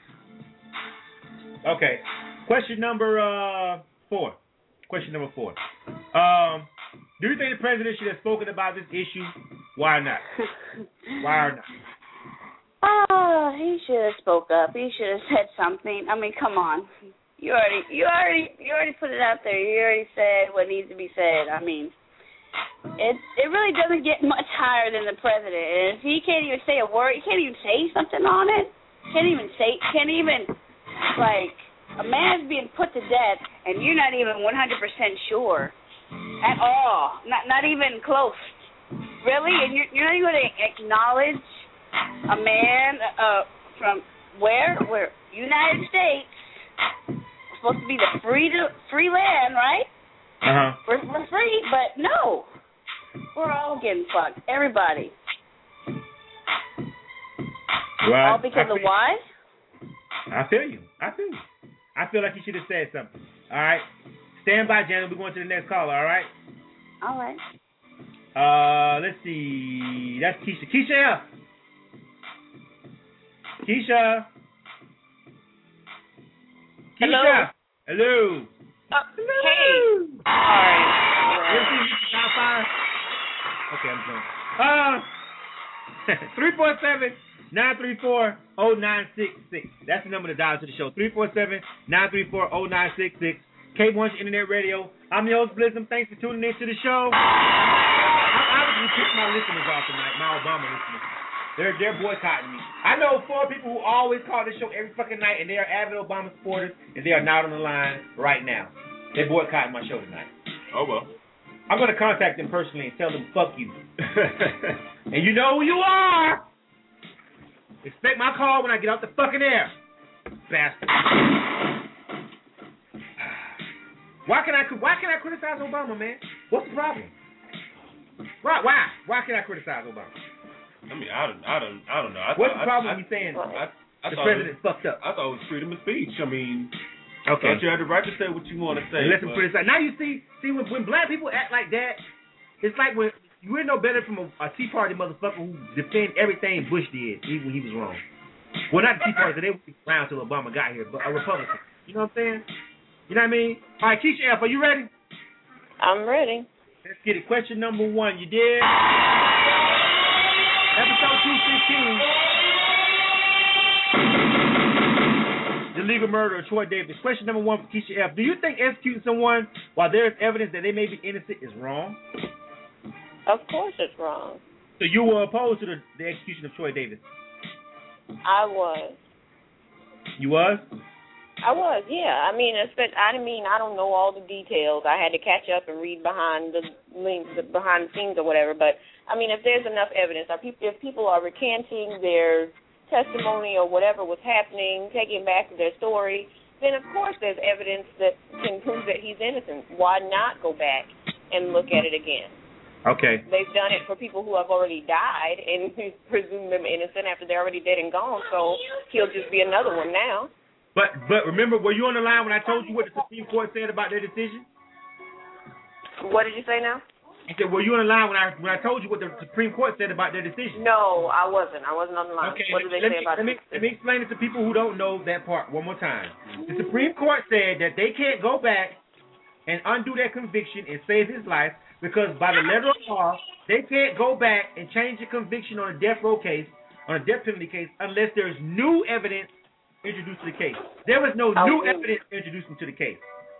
Okay. Question number uh, four. Question number four. Um, do you think the president should have spoken about this issue? Why not? Why not? Oh, he should have spoke up. He should have said something. I mean, come on. You already, you already, you already put it out there. You already said what needs to be said. I mean, it it really doesn't get much higher than the president. And if he can't even say a word, he can't even say something on it. Can't even say, can't even like a man's being put to death, and you're not even one hundred percent sure at all. Not not even close. Really, and you're you're not even going to acknowledge a man uh, from where? Where? United States. Supposed to be the free to, free land, right? Uh huh. We're, we're free, but no. We're all getting fucked. Everybody. Well, all because I of feel, why? I feel you. I feel you. I feel like you should have said something. All right. Stand by, Janet. We're going to the next caller, all right? All right. Uh, let's see. That's Keisha. Keisha. Keisha. Hello. Keisha. Hello. Uh, hey. All right. Let's see. Top five. Okay, I'm going. Uh, three four seven, nine three four, oh nine six six. That's the number to dial to the show. three four seven, nine three four, oh nine six six. K one Internet Radio. I'm your host, Blizzum. Thanks for tuning in to the show. I obviously pissed my listeners off tonight, my Obama listeners. They're they're boycotting me. I know four people who always call this show every fucking night, and they are avid Obama supporters, and they are not on the line right now. They're boycotting my show tonight. Oh, well. I'm going to contact them personally and tell them, fuck you. And you know who you are. Expect my call when I get out the fucking air. Bastard. Why can I why can I criticize Obama, man? What's the problem? Why why why can I criticize Obama? I mean, I don't, I don't, I don't know. I What's thought, the problem I, with you saying I, I, I the thought president it was, fucked up? I thought it was freedom of speech. I mean, Okay. don't you have the right to say what you want to say? And listen, but- criticize. Now you see, see when when black people act like that, it's like when we're no better from a, a Tea Party motherfucker who defend everything Bush did, even when he was wrong. Well, not the Tea Party, they were around till Obama got here, but a Republican. You know what I'm saying? You know what I mean? All right, Keisha F, are you ready? I'm ready. Let's get it. Question number one. You did? Episode two fifteen. The legal murder of Troy Davis. Question number one for Keisha F. Do you think executing someone while there is evidence that they may be innocent is wrong? Of course it's wrong. So you were opposed to the, the execution of Troy Davis? I was. You was? I was, yeah. I mean, I mean, I don't know all the details. I had to catch up and read behind the behind the scenes or whatever. But I mean, if there's enough evidence, if people are recanting their testimony or whatever was happening, taking back their story, then of course there's evidence that can prove that he's innocent. Why not go back and look at it again? Okay. They've done it for people who have already died and presume them innocent after they're already dead and gone. So he'll just be another one now. But but remember, were you on the line when I told you what the Supreme Court said about their decision? What did you say now? I said, were you on the line when I when I told you what the Supreme Court said about their decision? No, I wasn't. I wasn't on the line. Okay, What did they let say me, about let me, it? let me explain it to people who don't know that part one more time. The Supreme Court said that they can't go back and undo their conviction and save his life because by the letter of law, they can't go back and change the conviction on a death row case, on a death penalty case, unless there's new evidence introduced to the case. There was no new Okay. evidence introduced into the case.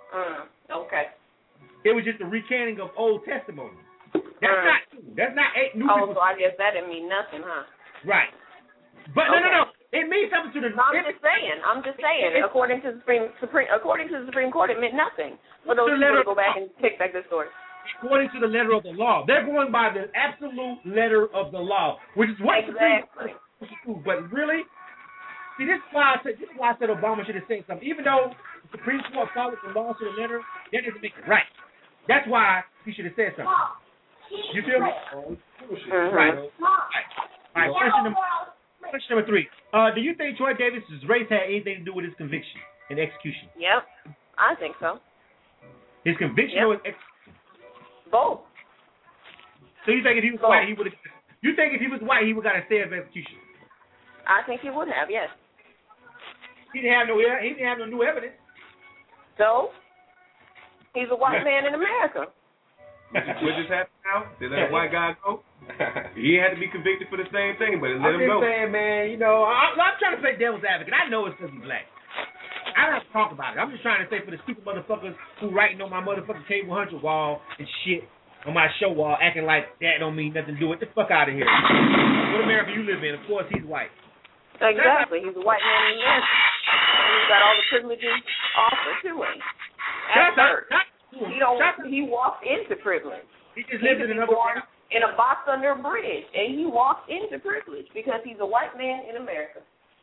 Mm, okay. It was just a recanting of old testimony. That's Mm. not true. That's not eight new Oh, people. so I guess that didn't mean nothing, huh? Right. But no, Okay. no, no. It means something to the. No, I'm it, just saying. I'm just saying. According to the Supreme, Supreme, according to the Supreme Court, it meant nothing. For those The people letter- to go back and pick back the story. According to the letter of the law, they're going by the absolute letter of the law, which is what. Exactly. The Supreme, but really, see, this is why I said this is why I said Obama should have said something. Even though the Supreme Court followed the law to the letter, that doesn't make it right. That's why he should have said something. You feel me? Mm-hmm. Right. All right. Question number, question number three. Uh, do you think Troy Davis's race had anything to do with his conviction and execution? Yep. I think so. His conviction Yep. or his execution? Both. So you think if he was Both. white, he would have? You think if he was white, he would have got a stay of execution? I think he would have, yes. He didn't have no. He didn't have no new evidence. So, he's a white man in America. What just happened now? They let a white guy go? He had to be convicted for the same thing, but they I'm let him just go. saying, man. You know, I, I'm trying to play devil's advocate. I know it's because he's black. I don't have to talk about it. I'm just trying to say for the stupid motherfuckers who writing on my motherfucking K one hundred wall and shit on my show wall, acting like that don't mean nothing to do with it. Get the fuck out of here. What America you live in? Of course he's white. Exactly. He's a white man in America. And he's got all the privileges offered to him. At Shut up. birth. Shut up. He don't. Shut up. He walks into privilege. He just He lives could in be another born in a box under a bridge, and he walks into privilege because he's a white man in America.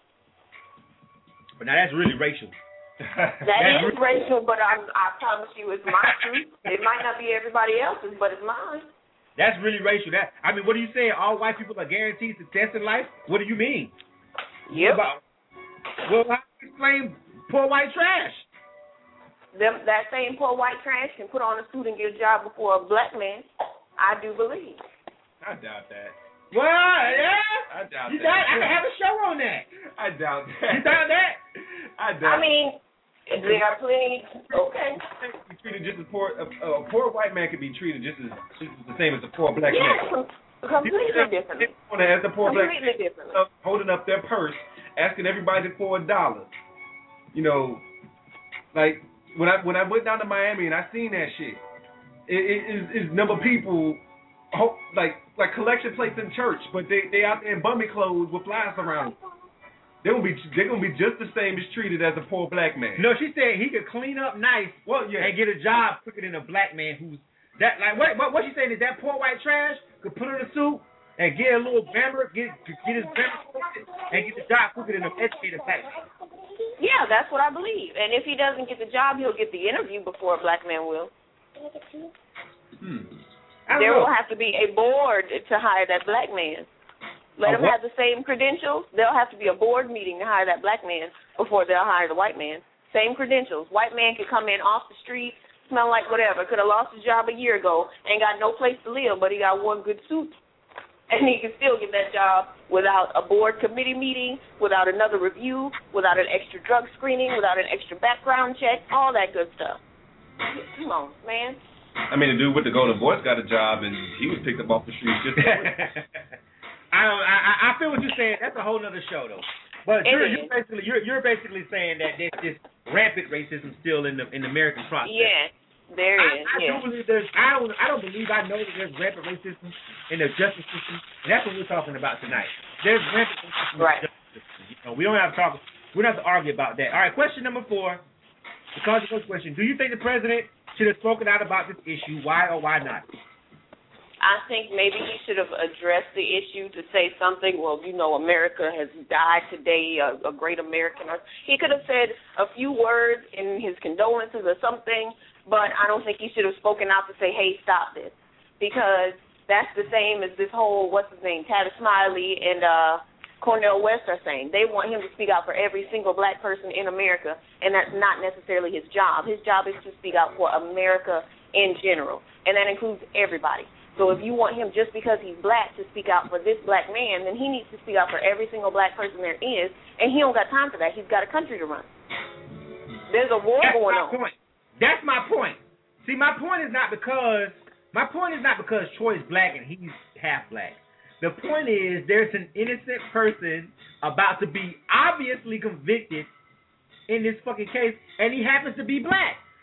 But now that's really racial. That That's is re- racial, but I'm, I promise you, it's my truth. It might not be everybody else's, but it's mine. That's really racial. That I mean, what are you saying? All white people are guaranteed success in life? What do you mean? Yep. What about, well, how do you explain poor white trash? Them, that same poor white trash can put on a suit and get a job before a black man. I do believe. I doubt that. Well, yeah. I doubt You that. doubt, I can have a show on that. I doubt that. You doubt that? I doubt I mean, there are plenty. Okay. Be treated just as poor. A, a poor white man could be treated just as just as the same as a poor black Yeah, man. com- completely differently. As the poor black Completely man differently. uh, holding up their purse, asking everybody for a dollar. You know, like when I when I went down to Miami and I seen that shit, it is it, number of people, hope, like like collection plates in church, but they they out there in bummy clothes with flies around them. They're gonna be they're gonna be just the same as treated as a poor black man. No, she said he could clean up nice Well, yeah. and get a job quicker than a black man who's that like what what what she saying is that poor white trash could put on a suit and get a little grammar, get get his grammar and get the job quicker than an educated black man. Yeah, that's what I believe. And if he doesn't get the job, he'll get the interview before a black man will. Hmm. I don't There know. will have to be a board to hire that black man. Let A him what? have the same credentials. There'll have to be a board meeting to hire that black man before they'll hire the white man. Same credentials. White man could come in off the street, smell like whatever, could have lost his job a year ago, ain't got no place to live, but he got one good suit. And he can still get that job without a board committee meeting, without another review, without an extra drug screening, without an extra background check, all that good stuff. Come on, man. I mean, the dude with the golden voice got a job and he was picked up off the streets just. I don't. I, I feel what you're saying. That's a whole other show, though. But It you're, is. you're basically you're you're basically saying that there's this rampant racism still in the in the American process. Yeah, there I, is. I yeah. do believe there's. I don't. I don't believe I know that there's rampant racism in the justice system. And that's what we're talking about tonight. There's rampant racism Right. in the justice system. You know, we don't have to talk. We don't have to argue about that. All right. Question number four. The consequence question: do you think the president should have spoken out about this issue? Why or why not? I think maybe he should have addressed the issue to say something. Well, you know, America has died today, a, a great American. Or he could have said a few words in his condolences or something, but I don't think he should have spoken out to say, hey, stop this. Because that's the same as this whole, what's his name, Tavis Smiley and uh, Cornel West are saying. They want him to speak out for every single black person in America, and that's not necessarily his job. His job is to speak out for America in general, and that includes everybody. So if you want him just because he's black to speak out for this black man, then he needs to speak out for every single black person there is, and he don't got time for that. He's got a country to run. There's a war That's going my on. point. That's my point. See, my point is not because my point is not because Troy's black and he's half black. The point is there's an innocent person about to be obviously convicted in this fucking case, and he happens to be black.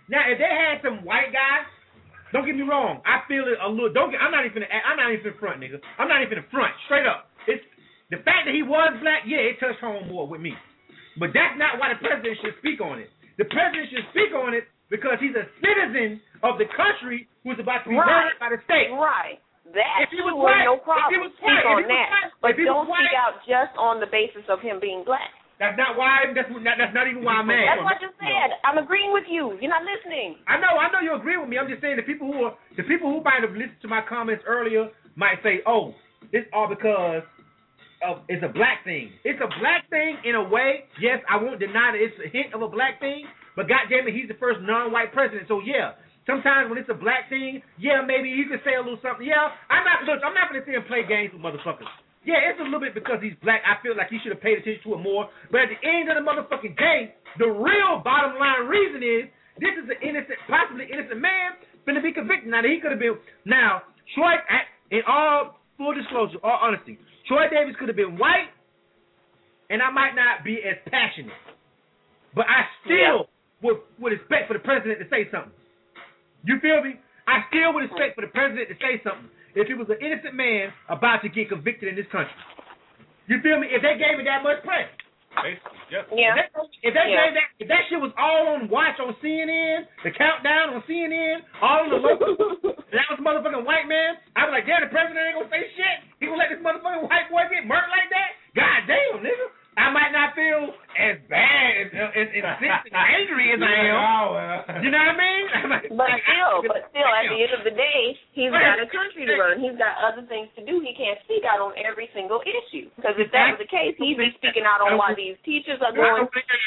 Now, if they had some white guy, don't get me wrong, I feel it a little. Don't get. I'm not even. I'm not even front, nigga. I'm not even front. Straight up. It's the fact that he was black. Yeah, it touched home more with me. But that's not why the president should speak on it. The president should speak on it because he's a citizen of the country who's about to be right. burned by the state. Right. That if he was sure, white, no problem. If he was Speak white, on if he was that, white, but if he was don't white, speak out just on the basis of him being black. That's not why. That's not, that's not even why I'm mad. That's what I just said. I'm agreeing with you. You're not listening. I know. I know you agree with me. I'm just saying the people who are the people who might have listened to my comments earlier might say, "Oh, this all because of it's a black thing." It's a black thing in a way. Yes, I won't deny that it's a hint of a black thing. But goddamn it, he's the first non-white president. So yeah, sometimes when it's a black thing, yeah, maybe you can say a little something. Yeah, I'm not. Look, I'm not going to see him play games with motherfuckers. Yeah, it's a little bit because he's black. I feel like he should have paid attention to it more. But at the end of the motherfucking day, the real bottom line reason is this is an innocent, possibly innocent man finna be convicted. Now, he could have been. Now, Troy, in all full disclosure, all honesty, Troy Davis could have been white, and I might not be as passionate. But I still yeah. would, would expect for the president to say something. You feel me? I still would expect for the president to say something if he was an innocent man about to get convicted in this country. You feel me? If they gave it that much press. Basically, yep. Yeah. If, they, if, they yeah. gave that, if that shit was all on watch on C N N, the countdown on C N N, all on the local, and that was a motherfucking white man, I'd be like, damn, the president ain't gonna say shit. He gonna let this motherfucking white boy get murked like that? God damn, nigga. I might not feel as bad as, as, as, as angry as I am. Oh, well. You know what I mean? But still, but still, at the end of the day, he's got a country to run. He's got other things to do. He can't speak out on every single issue. Because if that was the case, he'd be speaking out on why these teachers are going.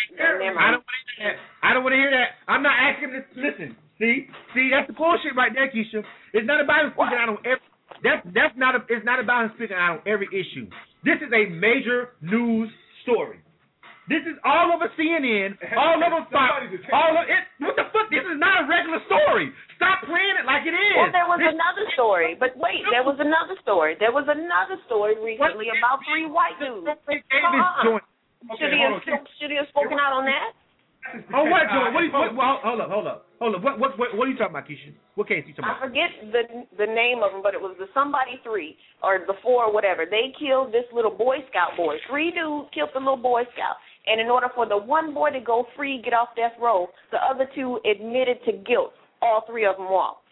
I don't want to hear that. I don't want to hear that. I'm not asking him to listen. See, see, that's the bullshit right there, Keisha. It's not about him speaking out on every. That's that's not a. It's not about him speaking out on every issue. This is a major news story. This is all over C N N, all over Fox, all over it. What the fuck? This is not a regular story. Stop playing it like it is. Well, there was this, another story, but wait, there was another story. There was another story recently what? about three white dudes. Uh-uh. Should he have should he have spoken out on that? Oh, what joint? What, what, what? Hold up, hold up, hold up. What, what, what, what are you talking about, Keisha? What case are you talking about? I forget the the name of them, but it was the somebody three or the four or whatever. They killed this little Boy Scout boy. Three dudes killed the little Boy Scout. And in order for the one boy to go free, get off death row, the other two admitted to guilt. All three of them walked.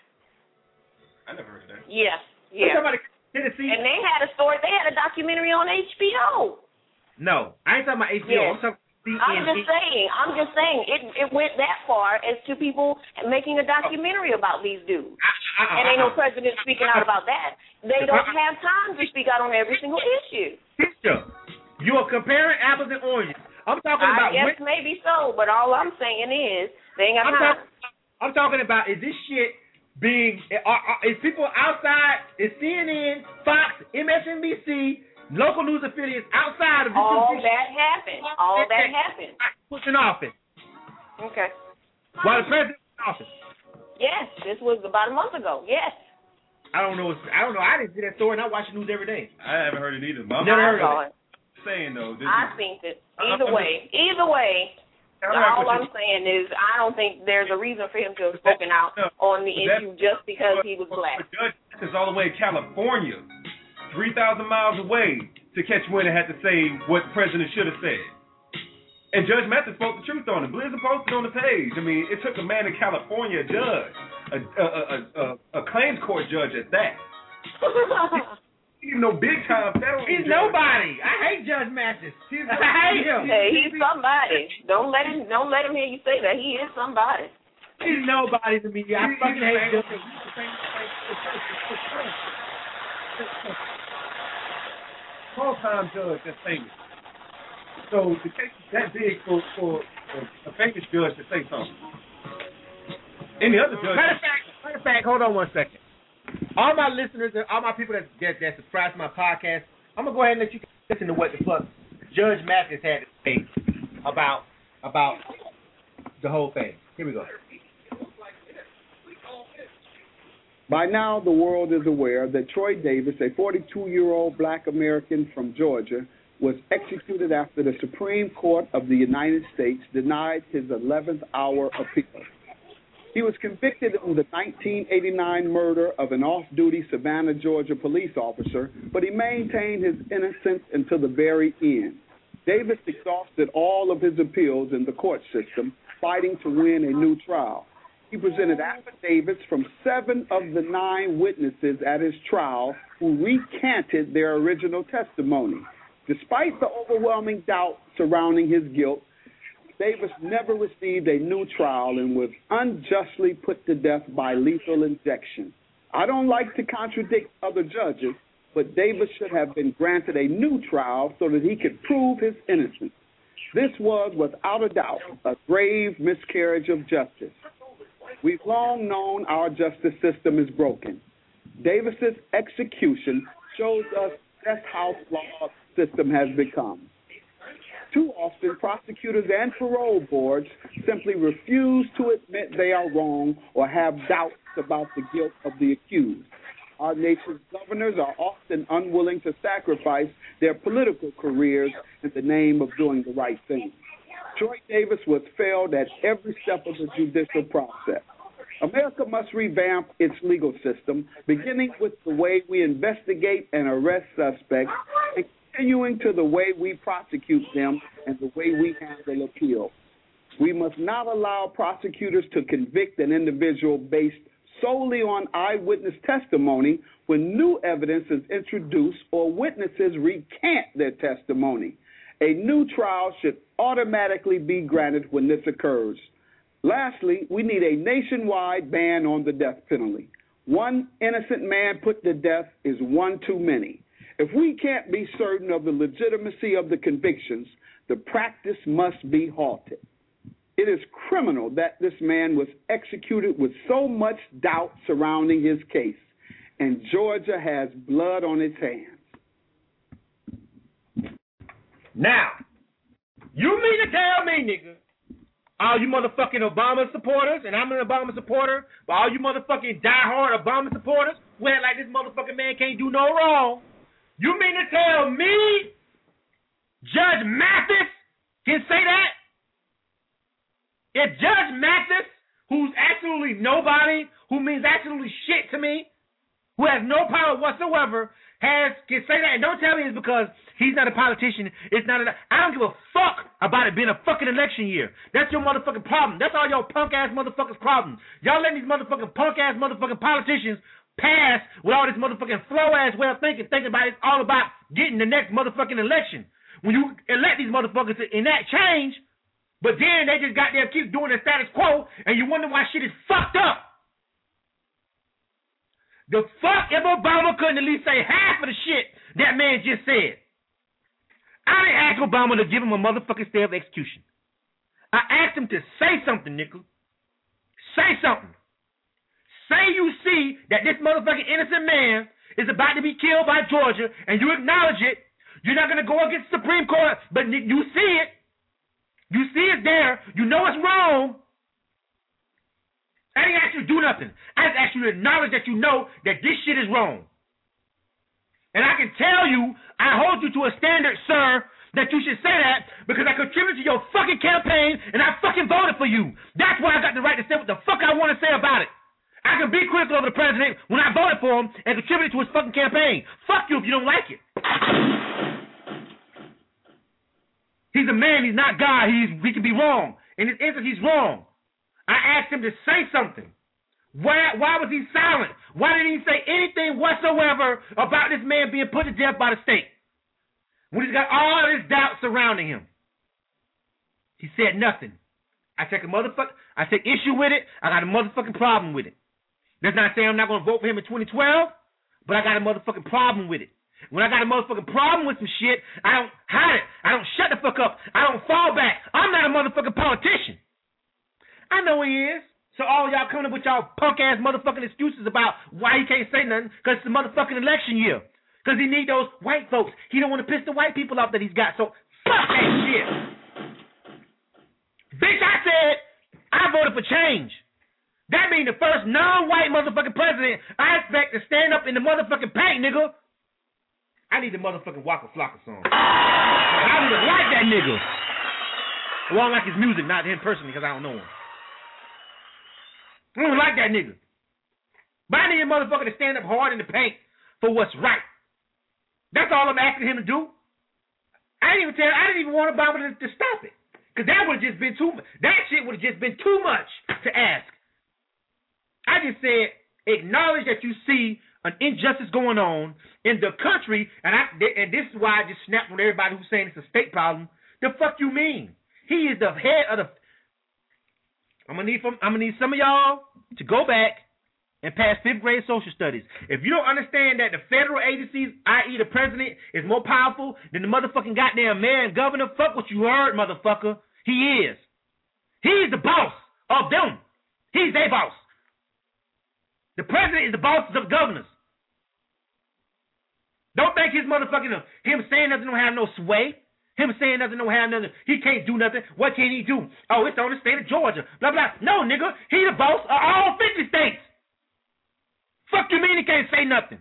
I never heard of that. Yes, yeah. Tennessee. And they had a story. They had a documentary on H B O. No, I ain't talking about H B O. Yes. I'm talking. C N N. I'm just saying. I'm just saying. It it went that far as to people making a documentary about these dudes. I, I, I, and ain't no president speaking out about that. They don't have time to speak out on every single issue. Sister, you are comparing apples and oranges. I'm talking about. I guess when, maybe so, but all I'm saying is they ain't got I'm time. Talk, I'm talking about is this shit being are, are, is people outside? Is C N N, Fox, M S N B C, local news affiliates outside of this? All that happened. All that happened. Pushing office. Okay. While the president was in office. Yes, this was about a month ago. Yes. I don't know. I don't know. I didn't see that story, and I watch the news every day. I haven't heard it either. But Never heard of it. Saying though, this I is, think that either way, either way, all I'm saying is I don't think there's a reason for him to have spoken out on the issue just because he was black. The judge is all the way in California, three thousand miles away, to catch wind and had to say what the president should have said. And Judge Mathis spoke the truth on it. Blizzard posted on the page. I mean, it took a man in California, a judge, a a a, a, a claims court judge at that. He's no big time federal. He's judge. Nobody. I hate Judge Mathis. He's I hate him. Hey, he's somebody. Don't let him. Don't let him hear you say that. He is somebody. He's nobody to me. I fucking hate Judge. Small time judge that's famous. So the case is that big for for a famous judge to say something. Any other judge? Matter of fact, matter of fact, hold on one second. All my listeners and all my people that, that that subscribe to my podcast, I'm gonna go ahead and let you listen to what the fuck Judge Mathis had to say about about the whole thing. Here we go. By now, the world is aware that Troy Davis, a forty-two-year-old black American from Georgia, was executed after the Supreme Court of the United States denied his eleventh hour appeal. He was convicted of the nineteen eighty-nine murder of an off-duty Savannah, Georgia police officer, but he maintained his innocence until the very end. Davis exhausted all of his appeals in the court system, fighting to win a new trial. He presented affidavits from seven of the nine witnesses at his trial who recanted their original testimony. Despite the overwhelming doubt surrounding his guilt, Davis never received a new trial and was unjustly put to death by lethal injection. I don't like to contradict other judges, but Davis should have been granted a new trial so that he could prove his innocence. This was, without a doubt, a grave miscarriage of justice. We've long known our justice system is broken. Davis's execution shows us just how flawed the system has become. Too often, prosecutors and parole boards simply refuse to admit they are wrong or have doubts about the guilt of the accused. Our nation's governors are often unwilling to sacrifice their political careers in the name of doing the right thing. Troy Davis was failed at every step of the judicial process. America must revamp its legal system, beginning with the way we investigate and arrest suspects, and continuing to the way we prosecute them and the way we handle appeals. We must not allow prosecutors to convict an individual based solely on eyewitness testimony when new evidence is introduced or witnesses recant their testimony. A new trial should automatically be granted when this occurs. Lastly, we need a nationwide ban on the death penalty. One innocent man put to death is one too many. If we can't be certain of the legitimacy of the convictions, the practice must be halted. It is criminal that this man was executed with so much doubt surrounding his case, and Georgia has blood on its hands. Now, you mean to tell me, nigga, all you motherfucking Obama supporters, and I'm an Obama supporter, but all you motherfucking diehard Obama supporters, well, like this motherfucking man can't do no wrong. You mean to tell me Judge Mathis can say that? If Judge Mathis, who's absolutely nobody, who means absolutely shit to me, who has no power whatsoever, has can say that, and don't tell me it's because he's not a politician. It's not. A, I don't give a fuck about it being a fucking election year. That's your motherfucking problem. That's all your punk ass motherfuckers' problem. Y'all letting these motherfucking punk ass motherfucking politicians pass with all this motherfucking slow ass way of thinking, thinking about it's all about getting the next motherfucking election. When you elect these motherfuckers to enact change, but then they just got there keep doing the status quo, and you wonder why shit is fucked up. The fuck if Obama couldn't at least say half of the shit that man just said? I didn't ask Obama to give him a motherfucking stay of execution. I asked him to say something, nickel. Say something. Say you see that this motherfucking innocent man is about to be killed by Georgia, and you acknowledge it. You're not going to go against the Supreme Court, but you see it. You see it there. You know it's wrong. I didn't ask you to do nothing. I just asked you to acknowledge that you know that this shit is wrong. And I can tell you, I hold you to a standard, sir, that you should say that because I contributed to your fucking campaign and I fucking voted for you. That's why I got the right to say what the fuck I want to say about it. I can be critical of the president when I voted for him and contributed to his fucking campaign. Fuck you if you don't like it. He's a man. He's not God. He's, he can be wrong. In this instance, he's wrong. I asked him to say something. Why, why was he silent? Why didn't he say anything whatsoever about this man being put to death by the state? When he's got all this doubt surrounding him. He said nothing. I take a motherfucker, I take issue with it. I got a motherfucking problem with it. That's not saying I'm not going to vote for him in twenty twelve, but I got a motherfucking problem with it. When I got a motherfucking problem with some shit, I don't hide it. I don't shut the fuck up. I don't fall back. I'm not a motherfucking politician. I know he is. So all y'all coming up with y'all punk-ass motherfucking excuses about why he can't say nothing because it's the motherfucking election year. Because he need those white folks. He don't want to piss the white people off that he's got. So fuck that shit. Bitch, I said I voted for change. That means the first non-white motherfucking president I expect to stand up in the motherfucking paint, nigga. I need the motherfucking Waka Flocka song. I don't even like that nigga. Well, I like his music, not him personally, because I don't know him. I don't like that nigga. But I need a motherfucker to stand up hard in the paint for what's right. That's all I'm asking him to do. I didn't even tell. I didn't even want Obama to, to stop it, because that would have just been too. That shit would have just been too much to ask. I just said acknowledge that you see an injustice going on in the country, and I and this is why I just snapped with everybody who's saying it's a state problem. The fuck you mean? He is the head of the. I'm gonna need from. I'm gonna need some of y'all to go back and pass fifth grade social studies. If you don't understand that the federal agencies, that is the president, is more powerful than the motherfucking goddamn mayor and governor, fuck what you heard, motherfucker. He is. He is the boss of them. He's their boss. The president is the boss of governors. Don't think his motherfucking, him saying nothing don't have no sway. Him saying nothing don't have nothing. He can't do nothing. What can he do? Oh, it's on the state of Georgia. Blah, blah. No, nigga. He the boss of all fifty states. Fuck you mean he can't say nothing?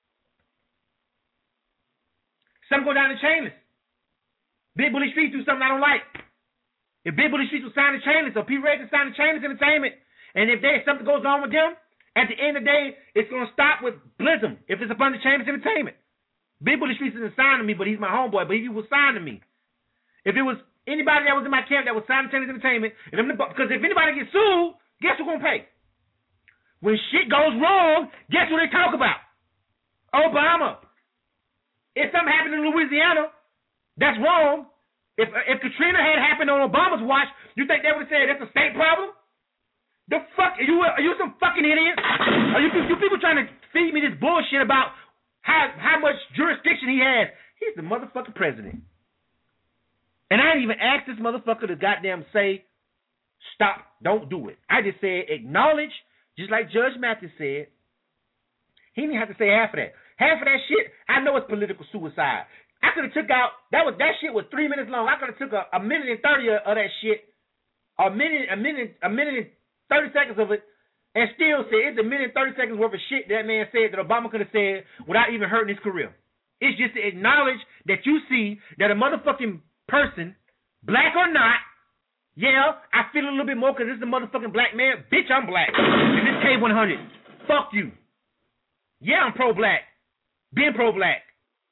Some go down to chainless. Big Bully Streets do something I don't like. If Big Bully Streets will sign the chainless, or P. Ray can sign the chainless entertainment, and if there's something goes on with them, at the end of the day, it's going to stop with Blizzum if it's upon the chainless entertainment. Big Bully Streets isn't signing me, but he's my homeboy, but he was signing me. If it was anybody that was in my camp that was signing chainless entertainment, and I'm the, because if anybody gets sued, guess who's going to pay? When shit goes wrong, guess what they talk about? Obama. If something happened in Louisiana, that's wrong. If if Katrina had happened on Obama's watch, you think they would have said that's a state problem? The fuck? Are you, are you some fucking idiots? Are you, you people trying to feed me this bullshit about how, how much jurisdiction he has? He's the motherfucking president. And I didn't even ask this motherfucker to goddamn say, stop, don't do it. I just said acknowledge. Just like Judge Mathis said, he didn't have to say half of that. Half of that shit, I know it's political suicide. I could have took out that was that shit was three minutes long. I could have took a, a minute and thirty of, of that shit, a minute, a minute, a minute and thirty seconds of it, and still say it's a minute and thirty seconds worth of shit that man said that Obama could have said without even hurting his career. It's just to acknowledge that you see that a motherfucking person, black or not. Yeah, I feel a little bit more because this is a motherfucking black man. Bitch, I'm black. And this K one hundred. Fuck you. Yeah, I'm pro-black. Been pro-black.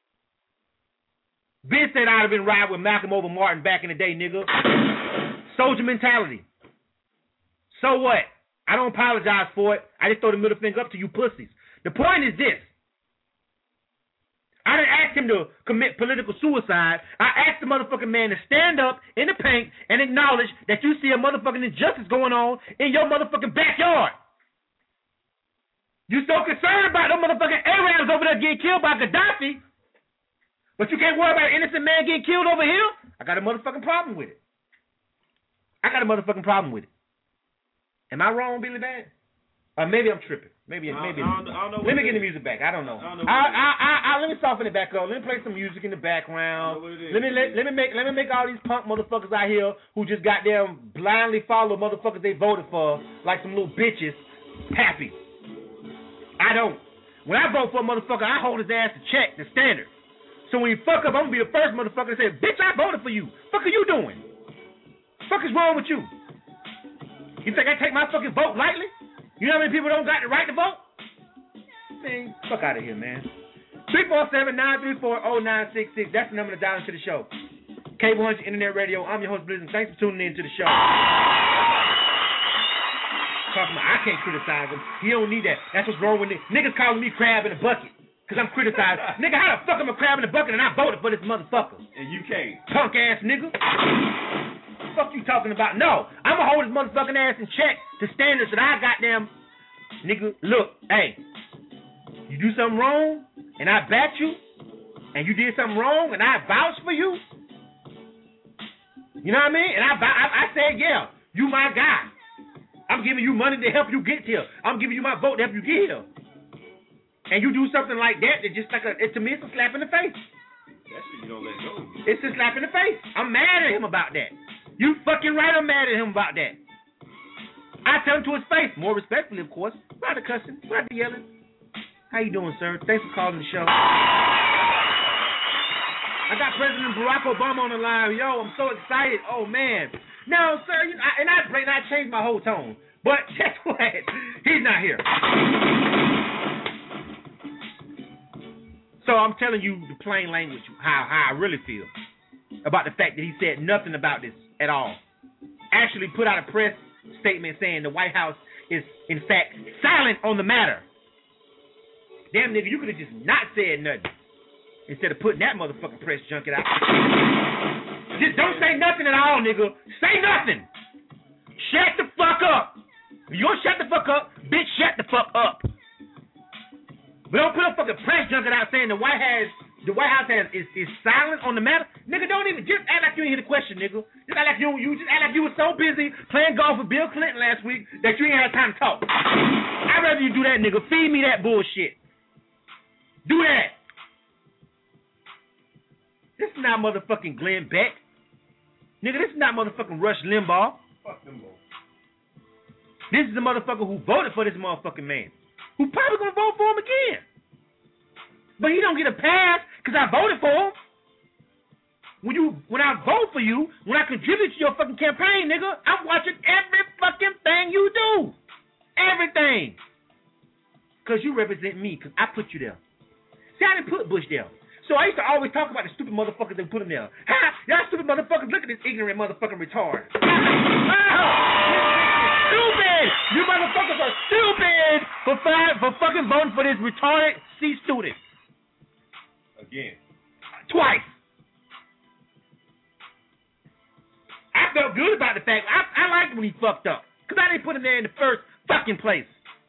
Been said I'd have been riding with Malcolm over Martin back in the day, nigga. Soldier mentality. So what? I don't apologize for it. I just throw the middle finger up to you pussies. The point is this. I didn't ask him to commit political suicide. I asked the motherfucking man to stand up in the paint and acknowledge that you see a motherfucking injustice going on in your motherfucking backyard. You so concerned about them motherfucking Arabs over there getting killed by Gaddafi, but you can't worry about an innocent man getting killed over here? I got a motherfucking problem with it. I got a motherfucking problem with it. Am I wrong, Billy Bad? Or maybe I'm tripping. Maybe, I, maybe. I don't, I don't know let me get the music back. I don't know. I don't know I, I, I, I, let me soften it back up. Let me play some music in the background. Let me let, let me make let me make all these punk motherfuckers out here who just goddamn blindly follow motherfuckers they voted for like some little bitches happy. I don't. When I vote for a motherfucker, I hold his ass to check the standard. So when you fuck up, I'm gonna be the first motherfucker to say, "Bitch, I voted for you. Fuck are you doing? Fuck is wrong with you? You think I take my fucking vote lightly? You know how many people don't got the right to vote? Man, fuck out of here, man. three four seven, nine three four, zero nine six six. That's the number to dial into the show. K one hundred Internet Radio. I'm your host, Blizzard. Thanks for tuning in to the show. Talking about, I can't criticize him. He don't need that. That's what's wrong with niggas. Niggas calling me crab in a bucket because I'm criticized. Nigga, how the fuck am I a crab in a bucket and I voted for this motherfucker? And you can't. Punk ass nigga. Fuck you talking about? No, I'm gonna hold his motherfucking ass in check to standards that I goddamn nigga. Look, hey, you do something wrong and I bat you, and you did something wrong and I vouch for you. You know what I mean? And I I, I said, yeah, you my guy. I'm giving you money to help you get here. I'm giving you my vote to help you get here. And you do something like that, that just like a, it, to me, it's a slap in the face. That shit you don't let go. It's a slap in the face. I'm mad at him about that. You fucking right, I'm mad at him about that. I tell him to his face, more respectfully, of course. Not the cussing, not the yelling. How you doing, sir? Thanks for calling the show. I got President Barack Obama on the line. Yo, I'm so excited. Oh, man. Now, sir, you know, I, and I and I changed my whole tone. But guess what? He's not here. So I'm telling you the plain language how, how I really feel about the fact that he said nothing about this at all. Actually put out a press statement saying the White House is, in fact, silent on the matter. Damn, nigga, you could have just not said nothing instead of putting that motherfucking press junket out. Just don't say nothing at all, nigga. Say nothing. Shut the fuck up. If you don't shut the fuck up, bitch, shut the fuck up. But don't put a fucking press junket out saying the White House, the White House has is, is silent on the matter. Nigga, don't even just act like you ain't hear the question, nigga. Just act like you you just act like you was so busy playing golf with Bill Clinton last week that you ain't had time to talk. I'd rather you do that, nigga. Feed me that bullshit. Do that. This is not motherfucking Glenn Beck. Nigga, this is not motherfucking Rush Limbaugh. Fuck them both. This is the motherfucker who voted for this motherfucking man. Who probably gonna vote for him again. But he don't get a pass because I voted for him. When you, when I vote for you, when I contribute to your fucking campaign, nigga, I'm watching every fucking thing you do. Everything. Because you represent me, because I put you there. See, I didn't put Bush there. So I used to always talk about the stupid motherfuckers that put him there. Ha! Y'all stupid motherfuckers, look at this ignorant motherfucking retard. Stupid! You motherfuckers are stupid for five, for fucking voting for this retarded C student. Again. Twice. I felt good about the fact. I, I liked when he fucked up. Because I didn't put him there in the first fucking place.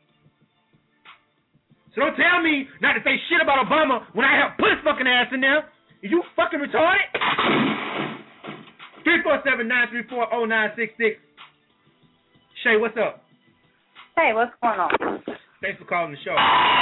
So don't tell me not to say shit about Obama when I helped put his fucking ass in there. Are you fucking retarded? three four seven, nine three four, oh nine six six. Shay, what's up? Hey, what's going on? Thanks for calling the show.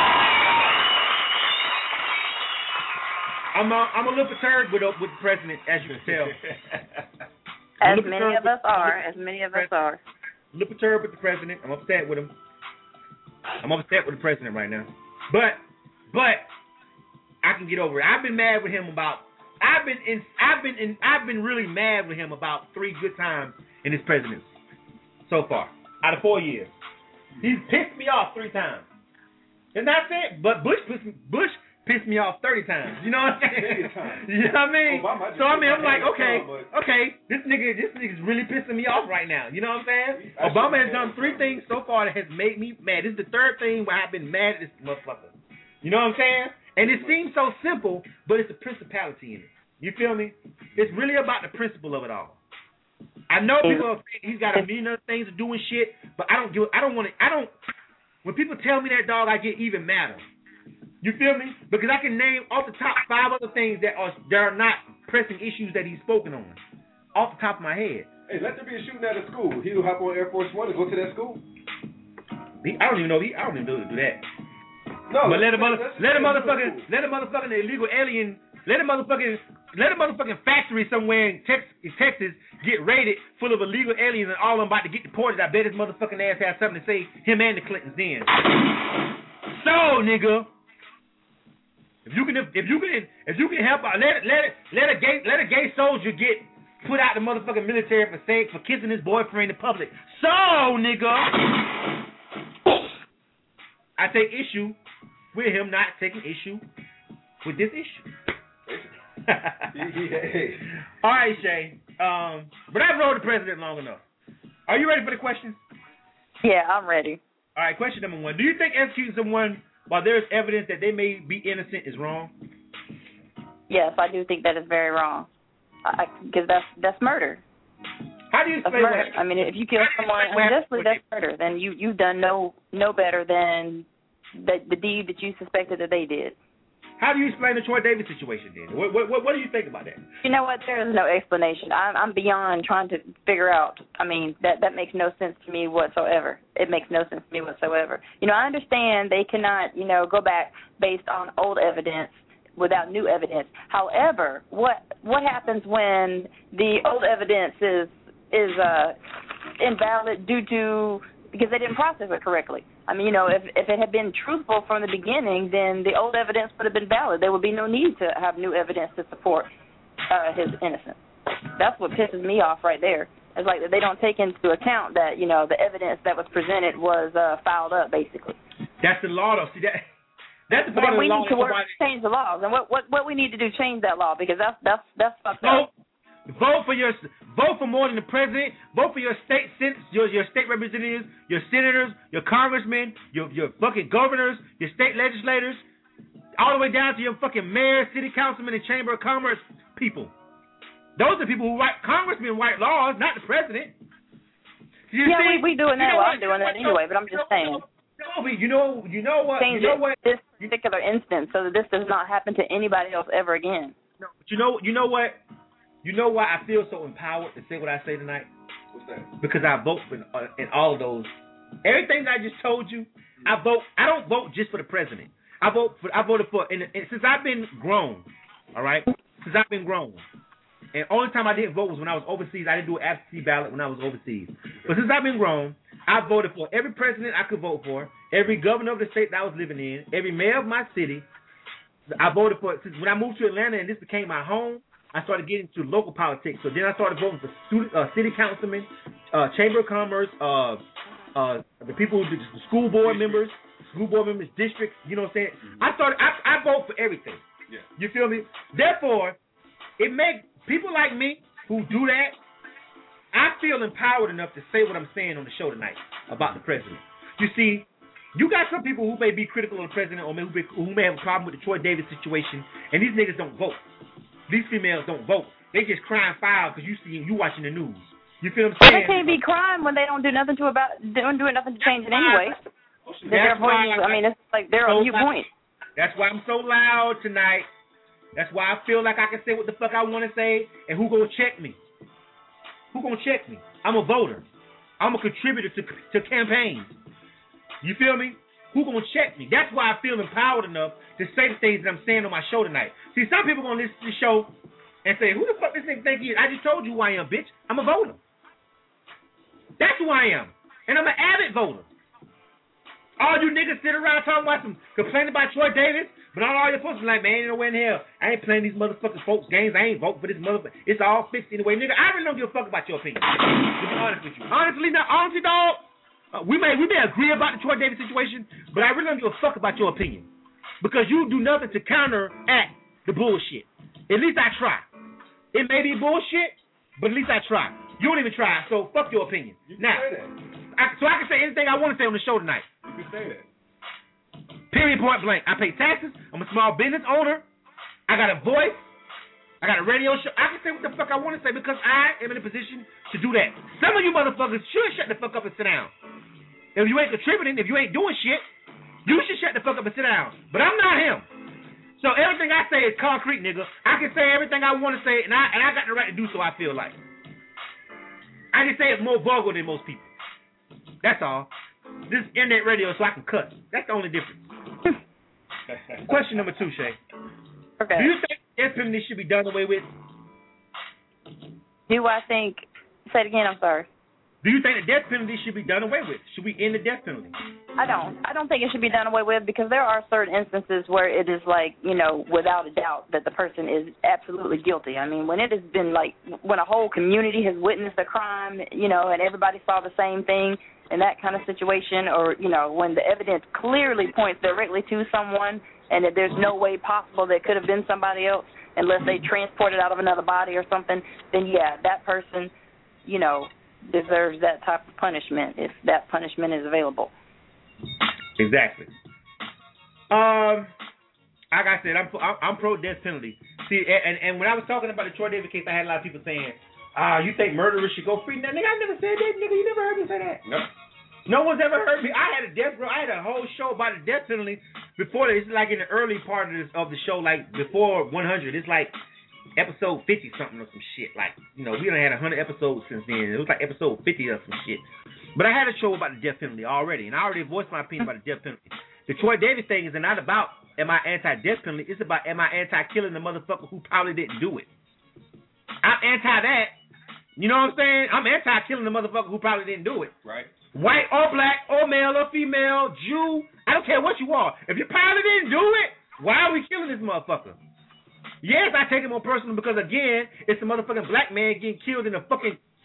I'm a, I'm a little perturbed with, with the president, as you can tell. As many of us are. As many of us are. I'm a little perturbed with the president. I'm upset with him. I'm upset with the president right now. But, but, I can get over it. I've been mad with him about, I've been in, I've been in, I've been really mad with him about three good times in his presidency so far, out of four years. He's pissed me off three times. And that's it. But Bush pissed me, Bush pissed me off thirty times. You know what I'm saying? You know what I mean? Obama, so I mean, I'm like, okay, okay, this nigga, this nigga's really pissing me off right now. You know what I'm saying? I Obama has done three things so far that has made me mad. This is the third thing where I've been mad at this motherfucker. You know what I'm saying? And it seems so simple, but it's a principality in it. You feel me? It's really about the principle of it all. I know people are saying he's got a million other things to do and shit, but I don't do. I don't want to. I don't. When people tell me that, dog, I get even madder. You feel me? Because I can name off the top five other things that are that are not pressing issues that he's spoken on, off the top of my head. Hey, let there be a shooting at a school. He'll hop on Air Force One and go to that school. He, I don't even know. He, I don't even know to do that. No, but let a mother, let a motherfucking, let a motherfucking illegal alien, let a motherfucking, let a motherfucking factory somewhere in Texas, in Texas get raided full of illegal aliens and all of them about to get deported. I bet his motherfucking ass has something to say. Him and the Clintons then. So, nigga. If you can, if you can, if you can help out, let let it, let a gay, let a gay soldier get put out the motherfucking military for saying for kissing his boyfriend in public. So, nigga, I take issue with him not taking issue with this issue. All right, Shay. Um, but I've rode the president long enough. Are you ready for the questions? Yeah, I'm ready. All right, question number one: do you think executing someone while there is evidence that they may be innocent is wrong? Yes, I do think that is very wrong. Because that's that's murder. How do you that's explain murder. I mean, if you kill someone unjustly, that's murder. Then you you've done no no better than the the deed that you suspected that they did. How do you explain the Troy Davis situation then? What what what, what do you think about that? You know what? There is no explanation. I'm I'm beyond trying to figure out. I mean, that that makes no sense to me whatsoever. It makes no sense to me whatsoever. You know, I understand they cannot, you know, go back based on old evidence without new evidence. However, what what happens when the old evidence is is uh, invalid due to because they didn't process it correctly? I mean, you know, if if it had been truthful from the beginning, then the old evidence would have been valid. There would be no need to have new evidence to support uh, his innocence. That's what pisses me off right there. It's like they don't take into account that, you know, the evidence that was presented was uh, filed up, basically. That's the law, though. See, that, that's the But part of then we the law. need to work to change the laws. And what, what, what we need to do change that law, because that's that's that's fucked vote, up. Vote for your vote for more than the president. Vote for your state your your state representatives, your senators, your congressmen, your your fucking governors, your state legislators, all the way down to your fucking mayor, city councilmen, and chamber of commerce people. Those are the people who write congressmen write laws, not the president. You yeah, see, we we doing that. You know well, I'm doing that anyway, but I'm just saying. No, but you know, you know what? Change you know it, what? This particular instance, so that this does not happen to anybody else ever again. No, but you know, you know what? You know why I feel so empowered to say what I say tonight? What's that? Because I vote for uh, in all of those. Everything that I just told you, I vote. I don't vote just for the president. I vote for. I voted for. And, and since I've been grown, all right. Since I've been grown, and only time I didn't vote was when I was overseas. I didn't do an absentee ballot when I was overseas. But since I've been grown, I voted for every president I could vote for, every governor of the state that I was living in, every mayor of my city. I voted for. Since when I moved to Atlanta and this became my home, I started getting into local politics. So then I started voting for student, uh, city councilmen, uh, chamber of commerce, uh, uh, the people, who, the school board members, school board members, districts. You know what I'm saying? I started. I, I vote for everything. Yeah. You feel me? Therefore, it makes people like me who do that. I feel empowered enough to say what I'm saying on the show tonight about the president. You see, you got some people who may be critical of the president or may, who, be, who may have a problem with the Troy Davis situation, and these niggas don't vote. These females don't vote. They just crying foul because you see you watching the news. You feel what I'm Well, saying? they can't be crying when they don't do nothing to about don't do nothing to change it anyway. Their voices, I mean, it's like they're so a viewpoint. That's why I'm so loud tonight. That's why I feel like I can say what the fuck I want to say, and who gonna check me? Who gonna check me? I'm a voter. I'm a contributor to to campaigns. You feel me? Who gonna check me? That's why I feel empowered enough to say the things that I'm saying on my show tonight. See, some people gonna listen to the show and say, "Who the fuck this nigga think he is?" I just told you who I am, bitch. I'm a voter. That's who I am, and I'm an avid voter. All you niggas sit around talking about some complaining about Troy Davis, but all your folks be like, man, ain't nowhere in hell. I ain't playing these motherfucking folks games. I ain't voting for this motherfucker. It's all fixed anyway, nigga. I really don't give a fuck about your opinion. To be honest with you, honestly, not honestly, dog. Uh, we may we may agree about the Troy Davis situation, but I really don't give a fuck about your opinion because you do nothing to counteract the bullshit. At least I try. It may be bullshit, but at least I try. You don't even try, so fuck your opinion. You can now, say that. I, so I can say anything I want to say on the show tonight. You can say that. Period, point blank. I pay taxes. I'm a small business owner. I got a voice. I got a radio show. I can say what the fuck I want to say because I am in a position to do that. Some of you motherfuckers should shut the fuck up and sit down. If you ain't contributing, if you ain't doing shit, you should shut the fuck up and sit down. But I'm not him. So everything I say is concrete, nigga. I can say everything I want to say, and I and I got the right to do so, I feel like. I can say it more vulgar than most people. That's all. This is internet radio, so I can cut. That's the only difference. Question number two, Shay. Okay. Do you think death penalty should be done away with? Do I think? Say it again. I'm sorry. Do you think the death penalty should be done away with? Should we end the death penalty? I don't. I don't think it should be done away with because there are certain instances where it is like, you know, without a doubt that the person is absolutely guilty. I mean, when it has been like, when a whole community has witnessed a crime, you know, and everybody saw the same thing in that kind of situation, or, you know, when the evidence clearly points directly to someone and that there's no way possible that it could have been somebody else unless they transported out of another body or something, then, yeah, that person, you know, deserves that type of punishment if that punishment is available. Exactly. Um, like I said, I'm I'm, I'm pro death penalty. See, and, and when I was talking about the Troy Davis case, I had a lot of people saying, "Ah, you think murderers should go free?" Now, nigga, I never said that. Nigga, you never heard me say that. No. No one's ever heard me. I had a death, bro. I had a whole show about the death penalty before. It's like in the early part of, this, of the show, like before one hundred. It's like episode fifty something or some shit. Like, you know, we done had one hundred episodes since then. It was like episode fifty or some shit. But I had a show about the death penalty already, and I already voiced my opinion about the death penalty. The Troy Davis thing is not about am I anti-death penalty. It's about am I anti-killing the motherfucker who probably didn't do it. I'm anti that. You know what I'm saying? I'm anti-killing the motherfucker who probably didn't do it. Right. White or black or male or female, Jew, I don't care what you are. If you probably didn't do it, why are we killing this motherfucker? Yes, I take it more personal because, again, it's a motherfucking black man getting killed in a fucking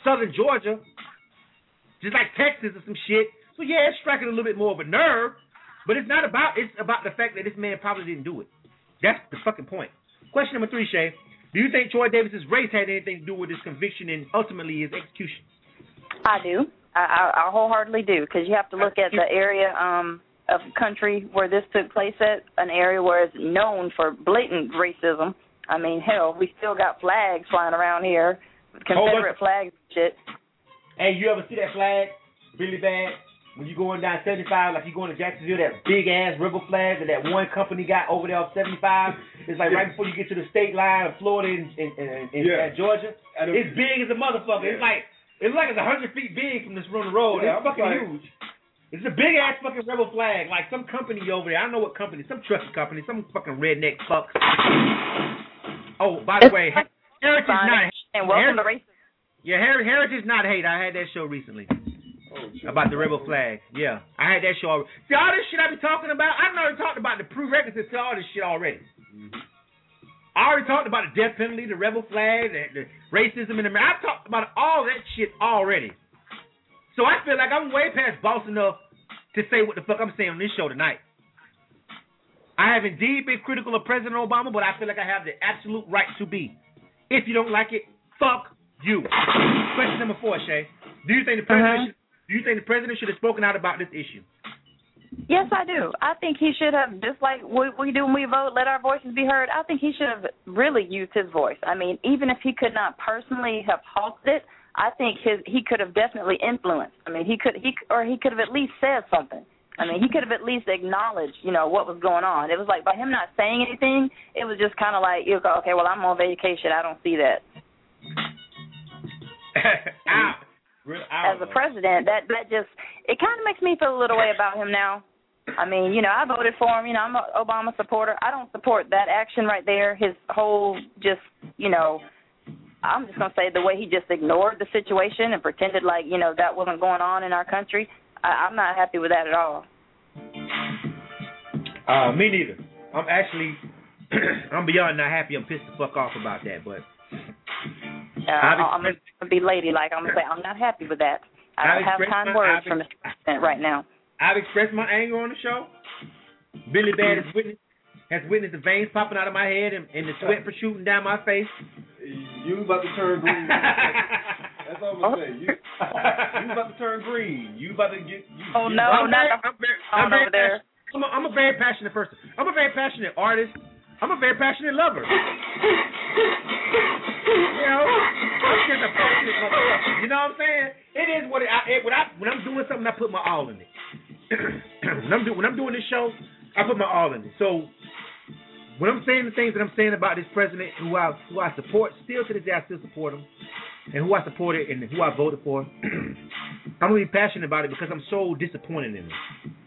southern Georgia, just like Texas or some shit. So yeah, it's striking a little bit more of a nerve, but it's not about. It's about the fact that this man probably didn't do it. That's the fucking point. Question number three, Shay. Do you think Troy Davis's race had anything to do with his conviction and ultimately his execution? I do. I, I, I wholeheartedly do, because you have to look at the area um, of country where this took place at, an area where it's known for blatant racism. I mean, hell, we still got flags flying around here, Confederate flags and shit. Hey, you ever see that flag, really bad? When you going down seventy-five, like you going to Jacksonville, that big-ass rebel flag that that one company got over there off seventy-five, it's like yeah. right before you get to the state line of Florida and, and, and, and yeah. Georgia. It's big as a motherfucker. Yeah. It's like it's like it's one hundred feet big from this road to road. Yeah, it's fucking like, huge. It's a big-ass fucking rebel flag. Like some company over there. I don't know what company. Some trucking company. Some fucking redneck fucks. Oh, by the way, Heritage not hate. And welcome to racism. Yeah, Heritage not hate. I had that show recently. Oh, about the rebel flag. Yeah. I had that show already. See, all this shit I be talking about, I already talked about the prerequisites to all this shit already. Mm-hmm. I already talked about the death penalty, the rebel flag, the, the racism in America. I've talked about all that shit already. So I feel like I'm way past boss enough to say what the fuck I'm saying on this show tonight. I have indeed been critical of President Obama, but I feel like I have the absolute right to be. If you don't like it, fuck you. Question number four, Shay. Do you think the president uh-huh. should Do you think the president should have spoken out about this issue? Yes, I do. I think he should have, just like we, we do when we vote, let our voices be heard. I think he should have really used his voice. I mean, even if he could not personally have halted it, I think his he could have definitely influenced. I mean, he could he or he could have at least said something. I mean, he could have at least acknowledged, you know, what was going on. It was like by him not saying anything, it was just kind of like, you go, okay, well, I'm on vacation. I don't see that. Ow. As a president, that that just, it kind of makes me feel a little way about him now. I mean, you know, I voted for him. You know, I'm an Obama supporter. I don't support that action right there. His whole just, you know, I'm just going to say the way he just ignored the situation and pretended like, you know, that wasn't going on in our country. I, I'm not happy with that at all. Uh, me neither. I'm actually, I'm beyond not happy. I'm pissed the fuck off about that, but. Uh, I'm going to be ladylike. I'm going to say I'm not happy with that. I don't have kind my, words I've from Mister President right now. I've expressed my anger on the show. Billy Bad has witnessed, has witnessed the veins popping out of my head and, and the sweat protruding down my face. You about to turn green. That's all I'm going to say. You, you about to turn green. You about to get... You, oh, no. I'm not very, I'm very, I'm very over there. I'm a, I'm a very passionate person. I'm a very passionate artist. I'm a very passionate lover. You know, I'm just a passionate motherfucker. You know what I'm saying? It is what it, I, it when I when I'm doing something, I put my all in it. when I'm doing when I'm doing this show, I put my all in it. So when I'm saying the things that I'm saying about this president, who I who I support, still to this day I still support him, and who I supported and who I voted for, I'm really passionate about it because I'm so disappointed in him.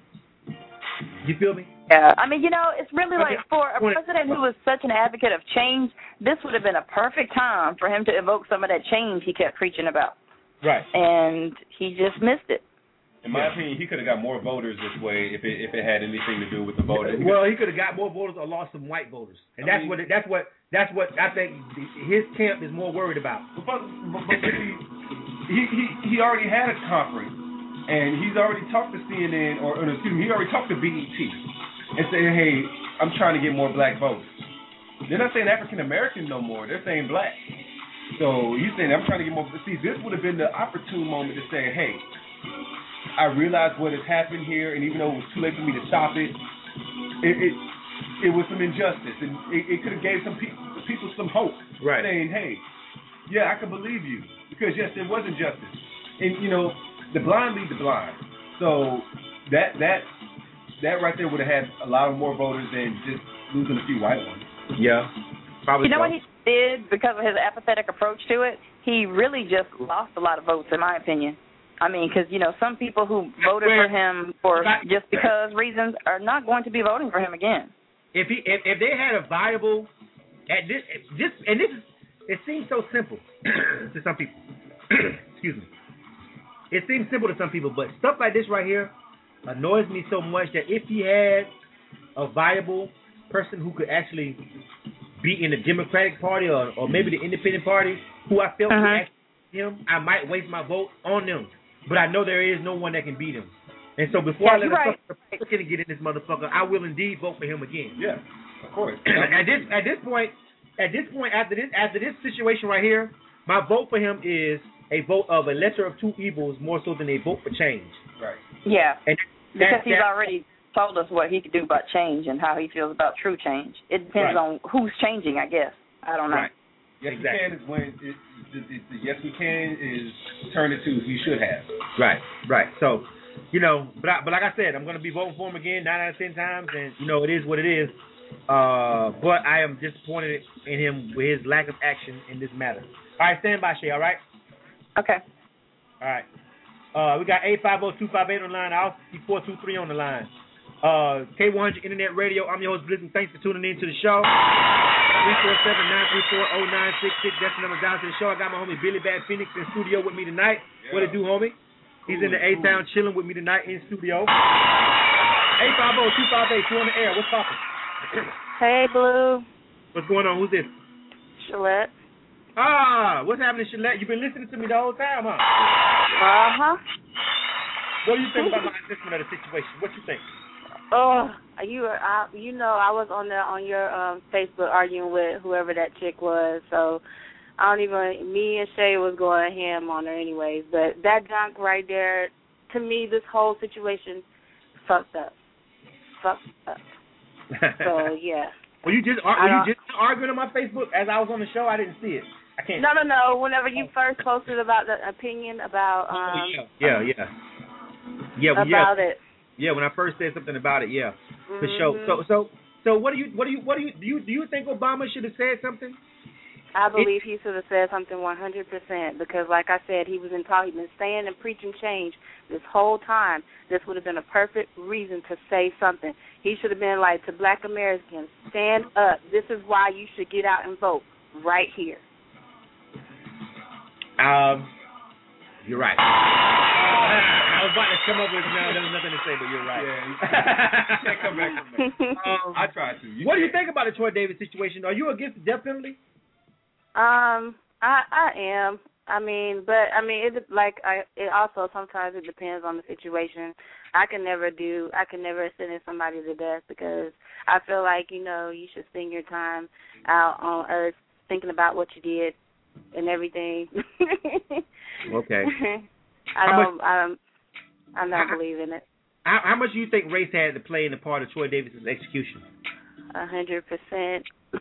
You feel me? Yeah. I mean, you know, it's really like for a president who was such an advocate of change, this would have been a perfect time for him to evoke some of that change he kept preaching about. Right. And he just missed it. In my opinion, he could have got more voters this way if it if it had anything to do with the voting. Well, he could have got more voters or lost some white voters, and I that's mean, what that's what that's what I think his camp is more worried about. But, but, but he, he he already had a conference, and he's already talked to C N N or, or excuse me, he already talked to B E T and said, hey, I'm trying to get more black votes. They're not saying African American no more. They're saying black. So he's saying I'm trying to get more. See, this would have been the opportune moment to say, hey, I realize what has happened here, and even though it was too late for me to stop it, it it, it was some injustice, and it, it could have gave some people people some hope, right? Saying, hey, yeah, I can believe you, because yes, there was injustice, and you know, the blind lead the blind. So that that that right there would have had a lot more voters than just losing a few white ones. Yeah, probably. You know so. what he did because of his apathetic approach to it? He really just lost a lot of votes, in my opinion. I mean, because, you know, some people who voted for him for just because reasons are not going to be voting for him again. If he, if, if they had a viable, at this, this, and this is, it seems so simple to some people. Excuse me. It seems simple to some people, but stuff like this right here annoys me so much that if he had a viable person who could actually be in the Democratic Party or, or maybe the Independent Party, who I felt uh-huh. could actually him, I might waste my vote on them. But I know there is no one that can beat him. And so before yeah, I let right. a Republican get in this motherfucker, I will indeed vote for him again. Yeah, of course. at this at this point, at this point after this after this situation right here, my vote for him is a vote of a lesser of two evils more so than a vote for change. Right. Yeah. And because that, he's that, already told us what he could do about change and how he feels about true change. It depends right. on who's changing, I guess. I don't know. Right. Yes, exactly. we can is when it, it, it, the yes we can is turned into we should have. Right, right. So, you know, but I, but like I said, I'm going to be voting for him again nine out of ten times, and you know it is what it is. Uh, but I am disappointed in him with his lack of action in this matter. All right, stand by, Shay. All right. Okay. All right. Uh, we got eight five zero two five eight on the line. I also see four two three on the line. Uh, K one hundred Internet Radio. I'm your host, Blizzard. Thanks for tuning in to the show. three four seven, nine three four, zero nine six six. That's the number down to the show. I got my homie Billy Bad Phoenix in studio with me tonight. Yeah. What it do, homie? He's ooh, in the A-Town chilling with me tonight in studio. eight five zero two five eight, you on the air. What's poppin'? Hey, Blue. What's going on? Who's this? Shalette. Ah, what's happening, Shalette? You've been listening to me the whole time, huh? Uh-huh. What do you think about my assessment of the situation? What you think? Oh, you I, you know, I was on there on your um, Facebook arguing with whoever that chick was, so I don't even, me and Shay was going ham on her anyways, but that junk right there, to me, this whole situation fucked up. Fucked up. So, yeah. Were you just, were you just arguing on my Facebook as I was on the show? I didn't see it. I can't. No, no, no. Whenever you first posted about the opinion about, um, yeah, yeah, yeah. Yeah, well, about yeah. it. Yeah, when I first said something about it, yeah, mm-hmm. for sure. So, so, so, what do you, what do you, what do you, do you, do you think Obama should have said something? I believe he should have said something one hundred percent because, like I said, he was in talk. He's been saying and preaching change this whole time. This would have been a perfect reason to say something. He should have been like to Black Americans, stand up. This is why you should get out and vote right here. Um, you're right. I was about to come up with no, there was nothing to say, but you're right. Yeah, you can't come back from that. Um, I tried to. You what can't. do you think about the Troy Davis situation? Are you against the death penalty? Um, I I am. I mean, but I mean, it like I. It also sometimes it depends on the situation. I can never do. I can never sentence somebody to death because I feel like you know you should spend your time out on earth thinking about what you did and everything. Okay. I don't. I'm. I'm not how, believing it. How, how much do you think race had to play in the part of Troy Davis's execution? A hundred percent.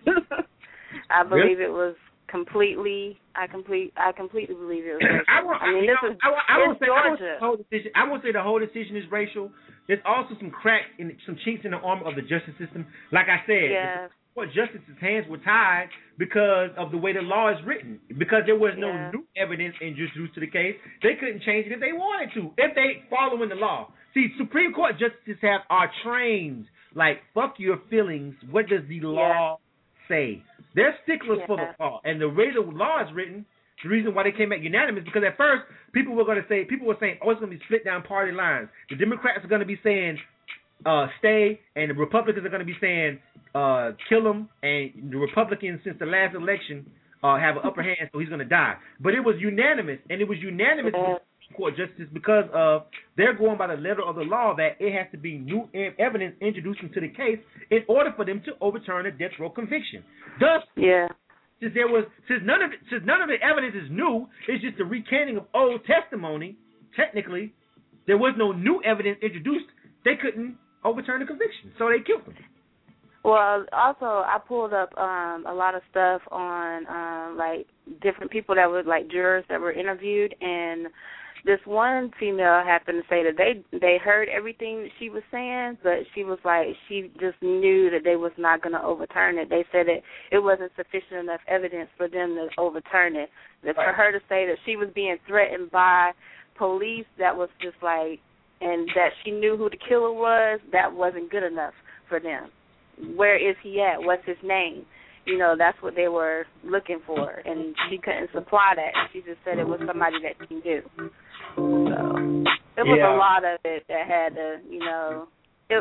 I believe really? it was. Completely, I complete, I completely believe it was racial. I, won't, I mean, this know, is I, I won't say, I won't say Georgia. the whole decision. I won't say the whole decision is racial. There's also some cracks in some chinks in the armor of the justice system. Like I said, yeah. the justice's hands were tied because of the way the law is written. Because there was no yeah. new evidence introduced to the case, they couldn't change it if they wanted to. If they following the law. See, Supreme Court justices have are trained like fuck your feelings. What does the law yeah. say? They're sticklers yeah. for the law. And the way the law is written, the reason why they came back unanimous, because at first, people were going to say, people were saying, oh, it's going to be split down party lines. The Democrats are going to be saying, uh, stay, and the Republicans are going to be saying, uh, kill him, and the Republicans, since the last election, uh, have an upper hand, so he's going to die. But it was unanimous, and it was unanimous yeah. with Court justices because of they're going by the letter of the law that it has to be new evidence introduced into the case in order for them to overturn a death row conviction. Thus, yeah. since there was since none of it, since none of the evidence is new, it's just a recanting of old testimony. Technically, there was no new evidence introduced. They couldn't overturn the conviction, so they killed him. Well, also I pulled up um, a lot of stuff on um, like different people that were like jurors that were interviewed, and this one female happened to say that they they heard everything that she was saying, but she was like she just knew that they was not going to overturn it. They said that it wasn't sufficient enough evidence for them to overturn it. That for her to say that she was being threatened by police, that was just like, and that she knew who the killer was, that wasn't good enough for them. Where is he at? What's his name? You know, that's what they were looking for, and she couldn't supply that. She just said it was somebody that she knew. So it was yeah. a lot of it that had to, you know, it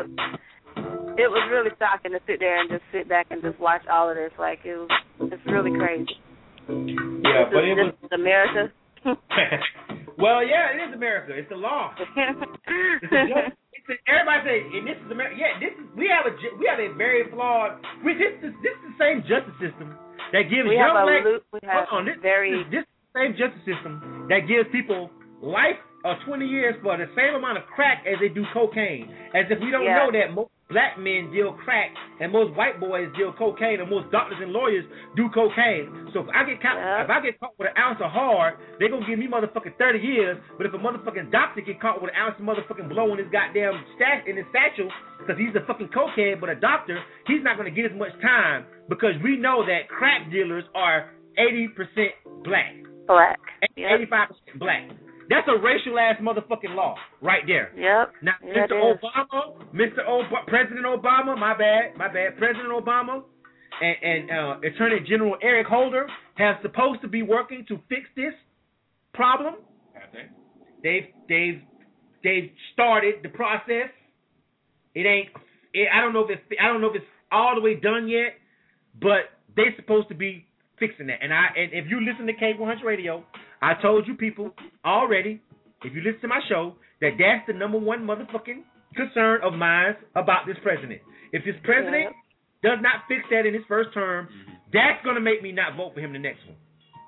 it was really shocking to sit there and just sit back and just watch all of this. Like, it was, it's really crazy. Yeah, this but is, it this was is America. Well, yeah, it is America. It's the law. It's a, it's a, everybody say, and this is America. Yeah, this is we have a we have a very flawed. We this is this is the same justice system that gives we young have a black. loop, we have hold on, this, very this, this same justice system that gives people life or twenty years for the same amount of crack as they do cocaine. As if we don't yeah. know that most black men deal crack and most white boys deal cocaine, and most doctors and lawyers do cocaine. So if I get caught, yeah. if I get caught with an ounce of hard, they're gonna give me motherfucking thirty years. But if a motherfucking doctor get caught with an ounce of motherfucking blow in his goddamn stash in his satchel because he's a fucking cokehead, but a doctor, he's not gonna get as much time because we know that crack dealers are eighty percent black. Black. Yep. eighty-five percent black. That's a racial ass motherfucking law right there. Yep. Now, yeah, Mister Obama, Mister Ob- President Obama, my bad, my bad, President Obama, and, and uh, Attorney General Eric Holder have supposed to be working to fix this problem. Have they? They've they've they've started the process. It ain't. It, I don't know if it's. I don't know if it's all the way done yet, but they're supposed to be fixing that. And I and if you listen to K one hundred Radio, I told you people already, if you listen to my show, that that's the number one motherfucking concern of mine about this president. If this president yeah. does not fix that in his first term, mm-hmm. that's going to make me not vote for him the next one.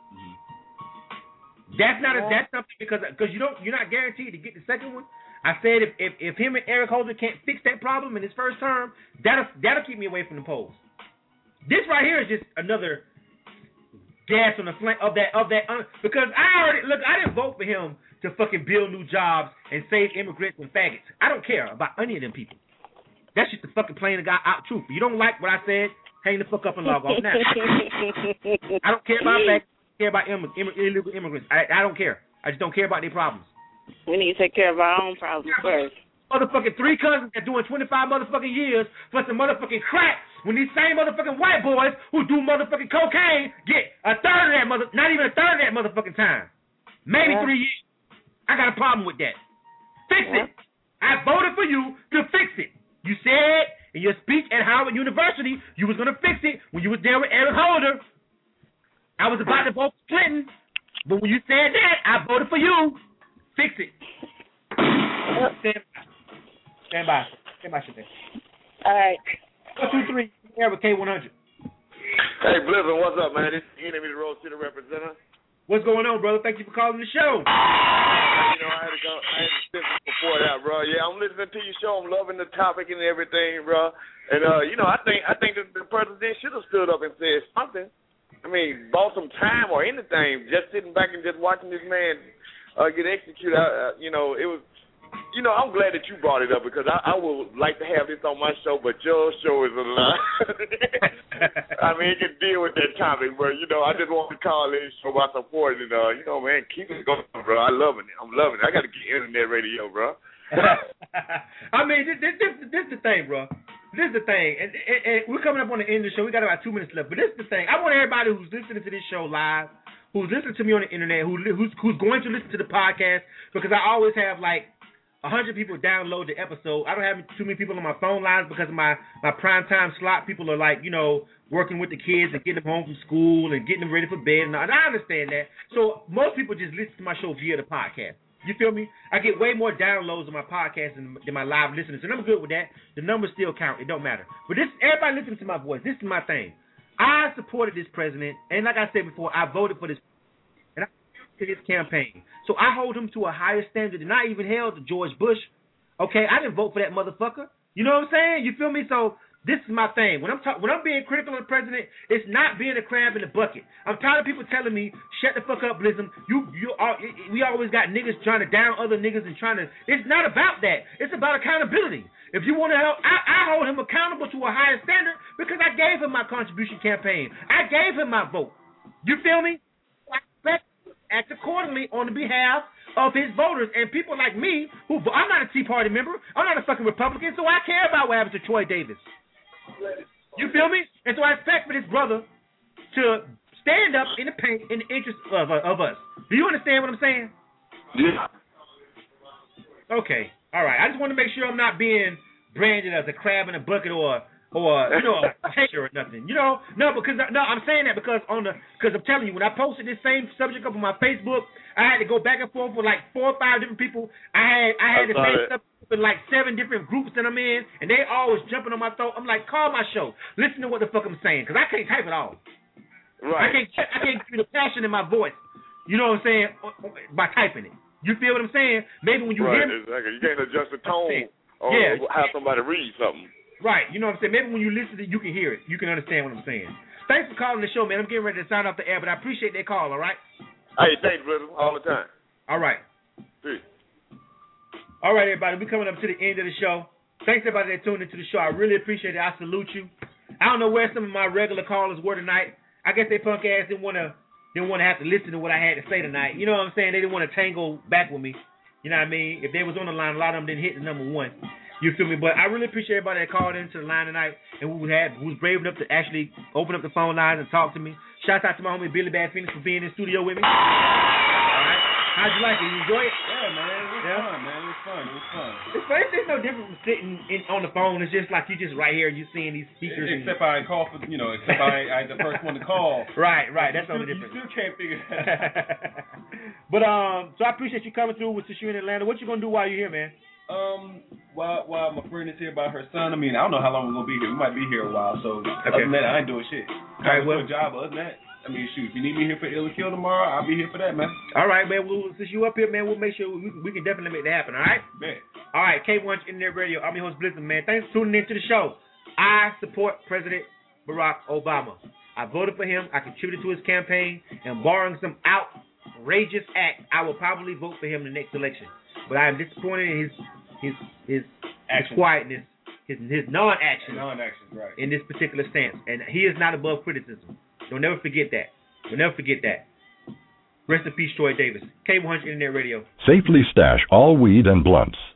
Mm-hmm. That's not yeah. a, that's something because because you don't you're not guaranteed to get the second one. I said if, if if him and Eric Holder can't fix that problem in his first term, that'll that'll keep me away from the polls. This right here is just another gas on the flank of that of that un- because I already look I didn't vote for him to fucking build new jobs and save immigrants and faggots. I don't care about any of them people. That's just the fucking plain and out truth. If you don't like what I said, hang the fuck up and log off now. I don't care about faggots. I don't care about Im- Im- illegal immigrants. I, I don't care. I just don't care about their problems. We need to take care of our own problems first. Motherfucking three cousins that doing twenty-five motherfucking years for some motherfucking crack when these same motherfucking white boys who do motherfucking cocaine get a third of that mother, not even a third of that motherfucking time. Maybe yeah. three years. I got a problem with that. Fix yeah. it. I voted for you to fix it. You said in your speech at Howard University you was going to fix it when you was there with Eric Holder. I was about to vote for Clinton, but when you said that, I voted for you. Fix it. Stand by. Stand by. Stand by, Shante. All right. One, two, three. Here with K one hundred. Hey, Blizzard, what's up, man? This is Enemy the Rose City representative. What's going on, brother? Thank you for calling the show. You know, I had to go. I had to sit before that, bro. Yeah, I'm listening to your show. I'm loving the topic and everything, bro. And uh, you know, I think I think the, the president should have stood up and said something. I mean, bought some time or anything. Just sitting back and just watching this man uh, get executed. Uh, you know, it was. You know, I'm glad that you brought it up because I, I would like to have this on my show, but your show is a lot. I mean, it can deal with that topic, but, you know, I just want to call in and show my support. And, uh, you know, man, keep it going, bro. I'm loving it. I'm loving it. I got to get internet radio, bro. I mean, this, this, this, this is the thing, bro. This is the thing. And, and, and we're coming up on the end of the show. We got about two minutes left. But this is the thing. I want everybody who's listening to this show live, who's listening to me on the internet, who, who's, who's going to listen to the podcast, because I always have, like, one hundred people download the episode. I don't have too many people on my phone lines because of my, my prime time slot. People are like, you know, working with the kids and getting them home from school and getting them ready for bed. And I understand that. So most people just listen to my show via the podcast. You feel me? I get way more downloads on my podcast than, than my live listeners, and I'm good with that. The numbers still count. It don't matter. But this, everybody listening to my voice, this is my thing. I supported this president, and like I said before, I voted for this and I to his campaign. So I hold him to a higher standard than I even held to George Bush. Okay, I didn't vote for that motherfucker. You know what I'm saying? You feel me? So this is my thing. When I'm talk- when I'm being critical of the president, it's not being a crab in the bucket. I'm tired of people telling me, "Shut the fuck up, Blizzum. You you are, we always got niggas trying to down other niggas and trying to." It's not about that. It's about accountability. If you want to help, I, I hold him accountable to a higher standard because I gave him my contribution campaign. I gave him my vote. You feel me? I expect act accordingly on the behalf of his voters and people like me who I'm not a Tea Party member. I'm not a fucking Republican, so I care about what happens to Troy Davis. You feel me? And so I expect for this brother to stand up in the pain in the interest of, of us. Do you understand what I'm saying? Yeah. Okay. All right. I just want to make sure I'm not being branded as a crab in a bucket or or you know, a hater or nothing. You know, no, because no, I'm saying that because on the because I'm telling you, when I posted this same subject up on my Facebook, I had to go back and forth with like four or five different people. I had I had I the same stuff with like seven different groups that I'm in, and they always jumping on my throat. I'm like, call my show, listen to what the fuck I'm saying, because I can't type it all. Right. I can't I can't give you the passion in my voice. You know what I'm saying? By typing it. You feel what I'm saying? Maybe when you right, hear me, exactly. You can't adjust the tone or yeah. have somebody read something. Right, you know what I'm saying? Maybe when you listen to it, you can hear it. You can understand what I'm saying. Thanks for calling the show, man. I'm getting ready to sign off the air, but I appreciate that call, all right? Hey, thanks, brother, all the time. All right. Peace. All right, everybody. We're coming up to the end of the show. Thanks, everybody that tuned into the show. I really appreciate it. I salute you. I don't know where some of my regular callers were tonight. I guess they punk ass didn't want to didn't want to have to listen to what I had to say tonight. You know what I'm saying? They didn't want to tangle back with me. You know what I mean? If they was on the line, a lot of them didn't hit the number one. You feel me? But I really appreciate everybody that called into the line tonight and who had who was brave enough to actually open up the phone lines and talk to me. Shout out to my homie Billy Bad Phoenix for being in the studio with me. All right. How'd you like it? You enjoy it? Yeah, man. It was yeah. fun, man. It was fun. It was fun. It's, it's no different from sitting in, on the phone. It's just like you just right here. You seeing these speakers. Except and, I call for, you know, except I I the first one to call. Right, right. That's the only difference. You still can't figure that. But um, so I appreciate you coming through with you in Atlanta. What you gonna do while you're here, man? Um, while while my friend is here about her son, I mean, I don't know how long we're gonna be here. We might be here a while. So okay. Other than that, I ain't doing shit. All right, well, do a job. Other than that, I mean, shoot, if you need me here for Ill or Kill tomorrow, I'll be here for that, man. All right, man. We'll, since you up here, man, we'll make sure we, we can definitely make that happen. All right. Man. All right, K one Internet Radio. I'm your host, Blizzard, man. Thanks for tuning in to the show. I support President Barack Obama. I voted for him. I contributed to his campaign, and barring some outrageous act, I will probably vote for him in the next election. But I am disappointed in his his his, his quietness, his his non-action, non-action, right, in this particular stance, and he is not above criticism. Don't never forget that. Don't never forget that. Rest in peace, Troy Davis. K one hundred Internet Radio. Safely stash all weed and blunts.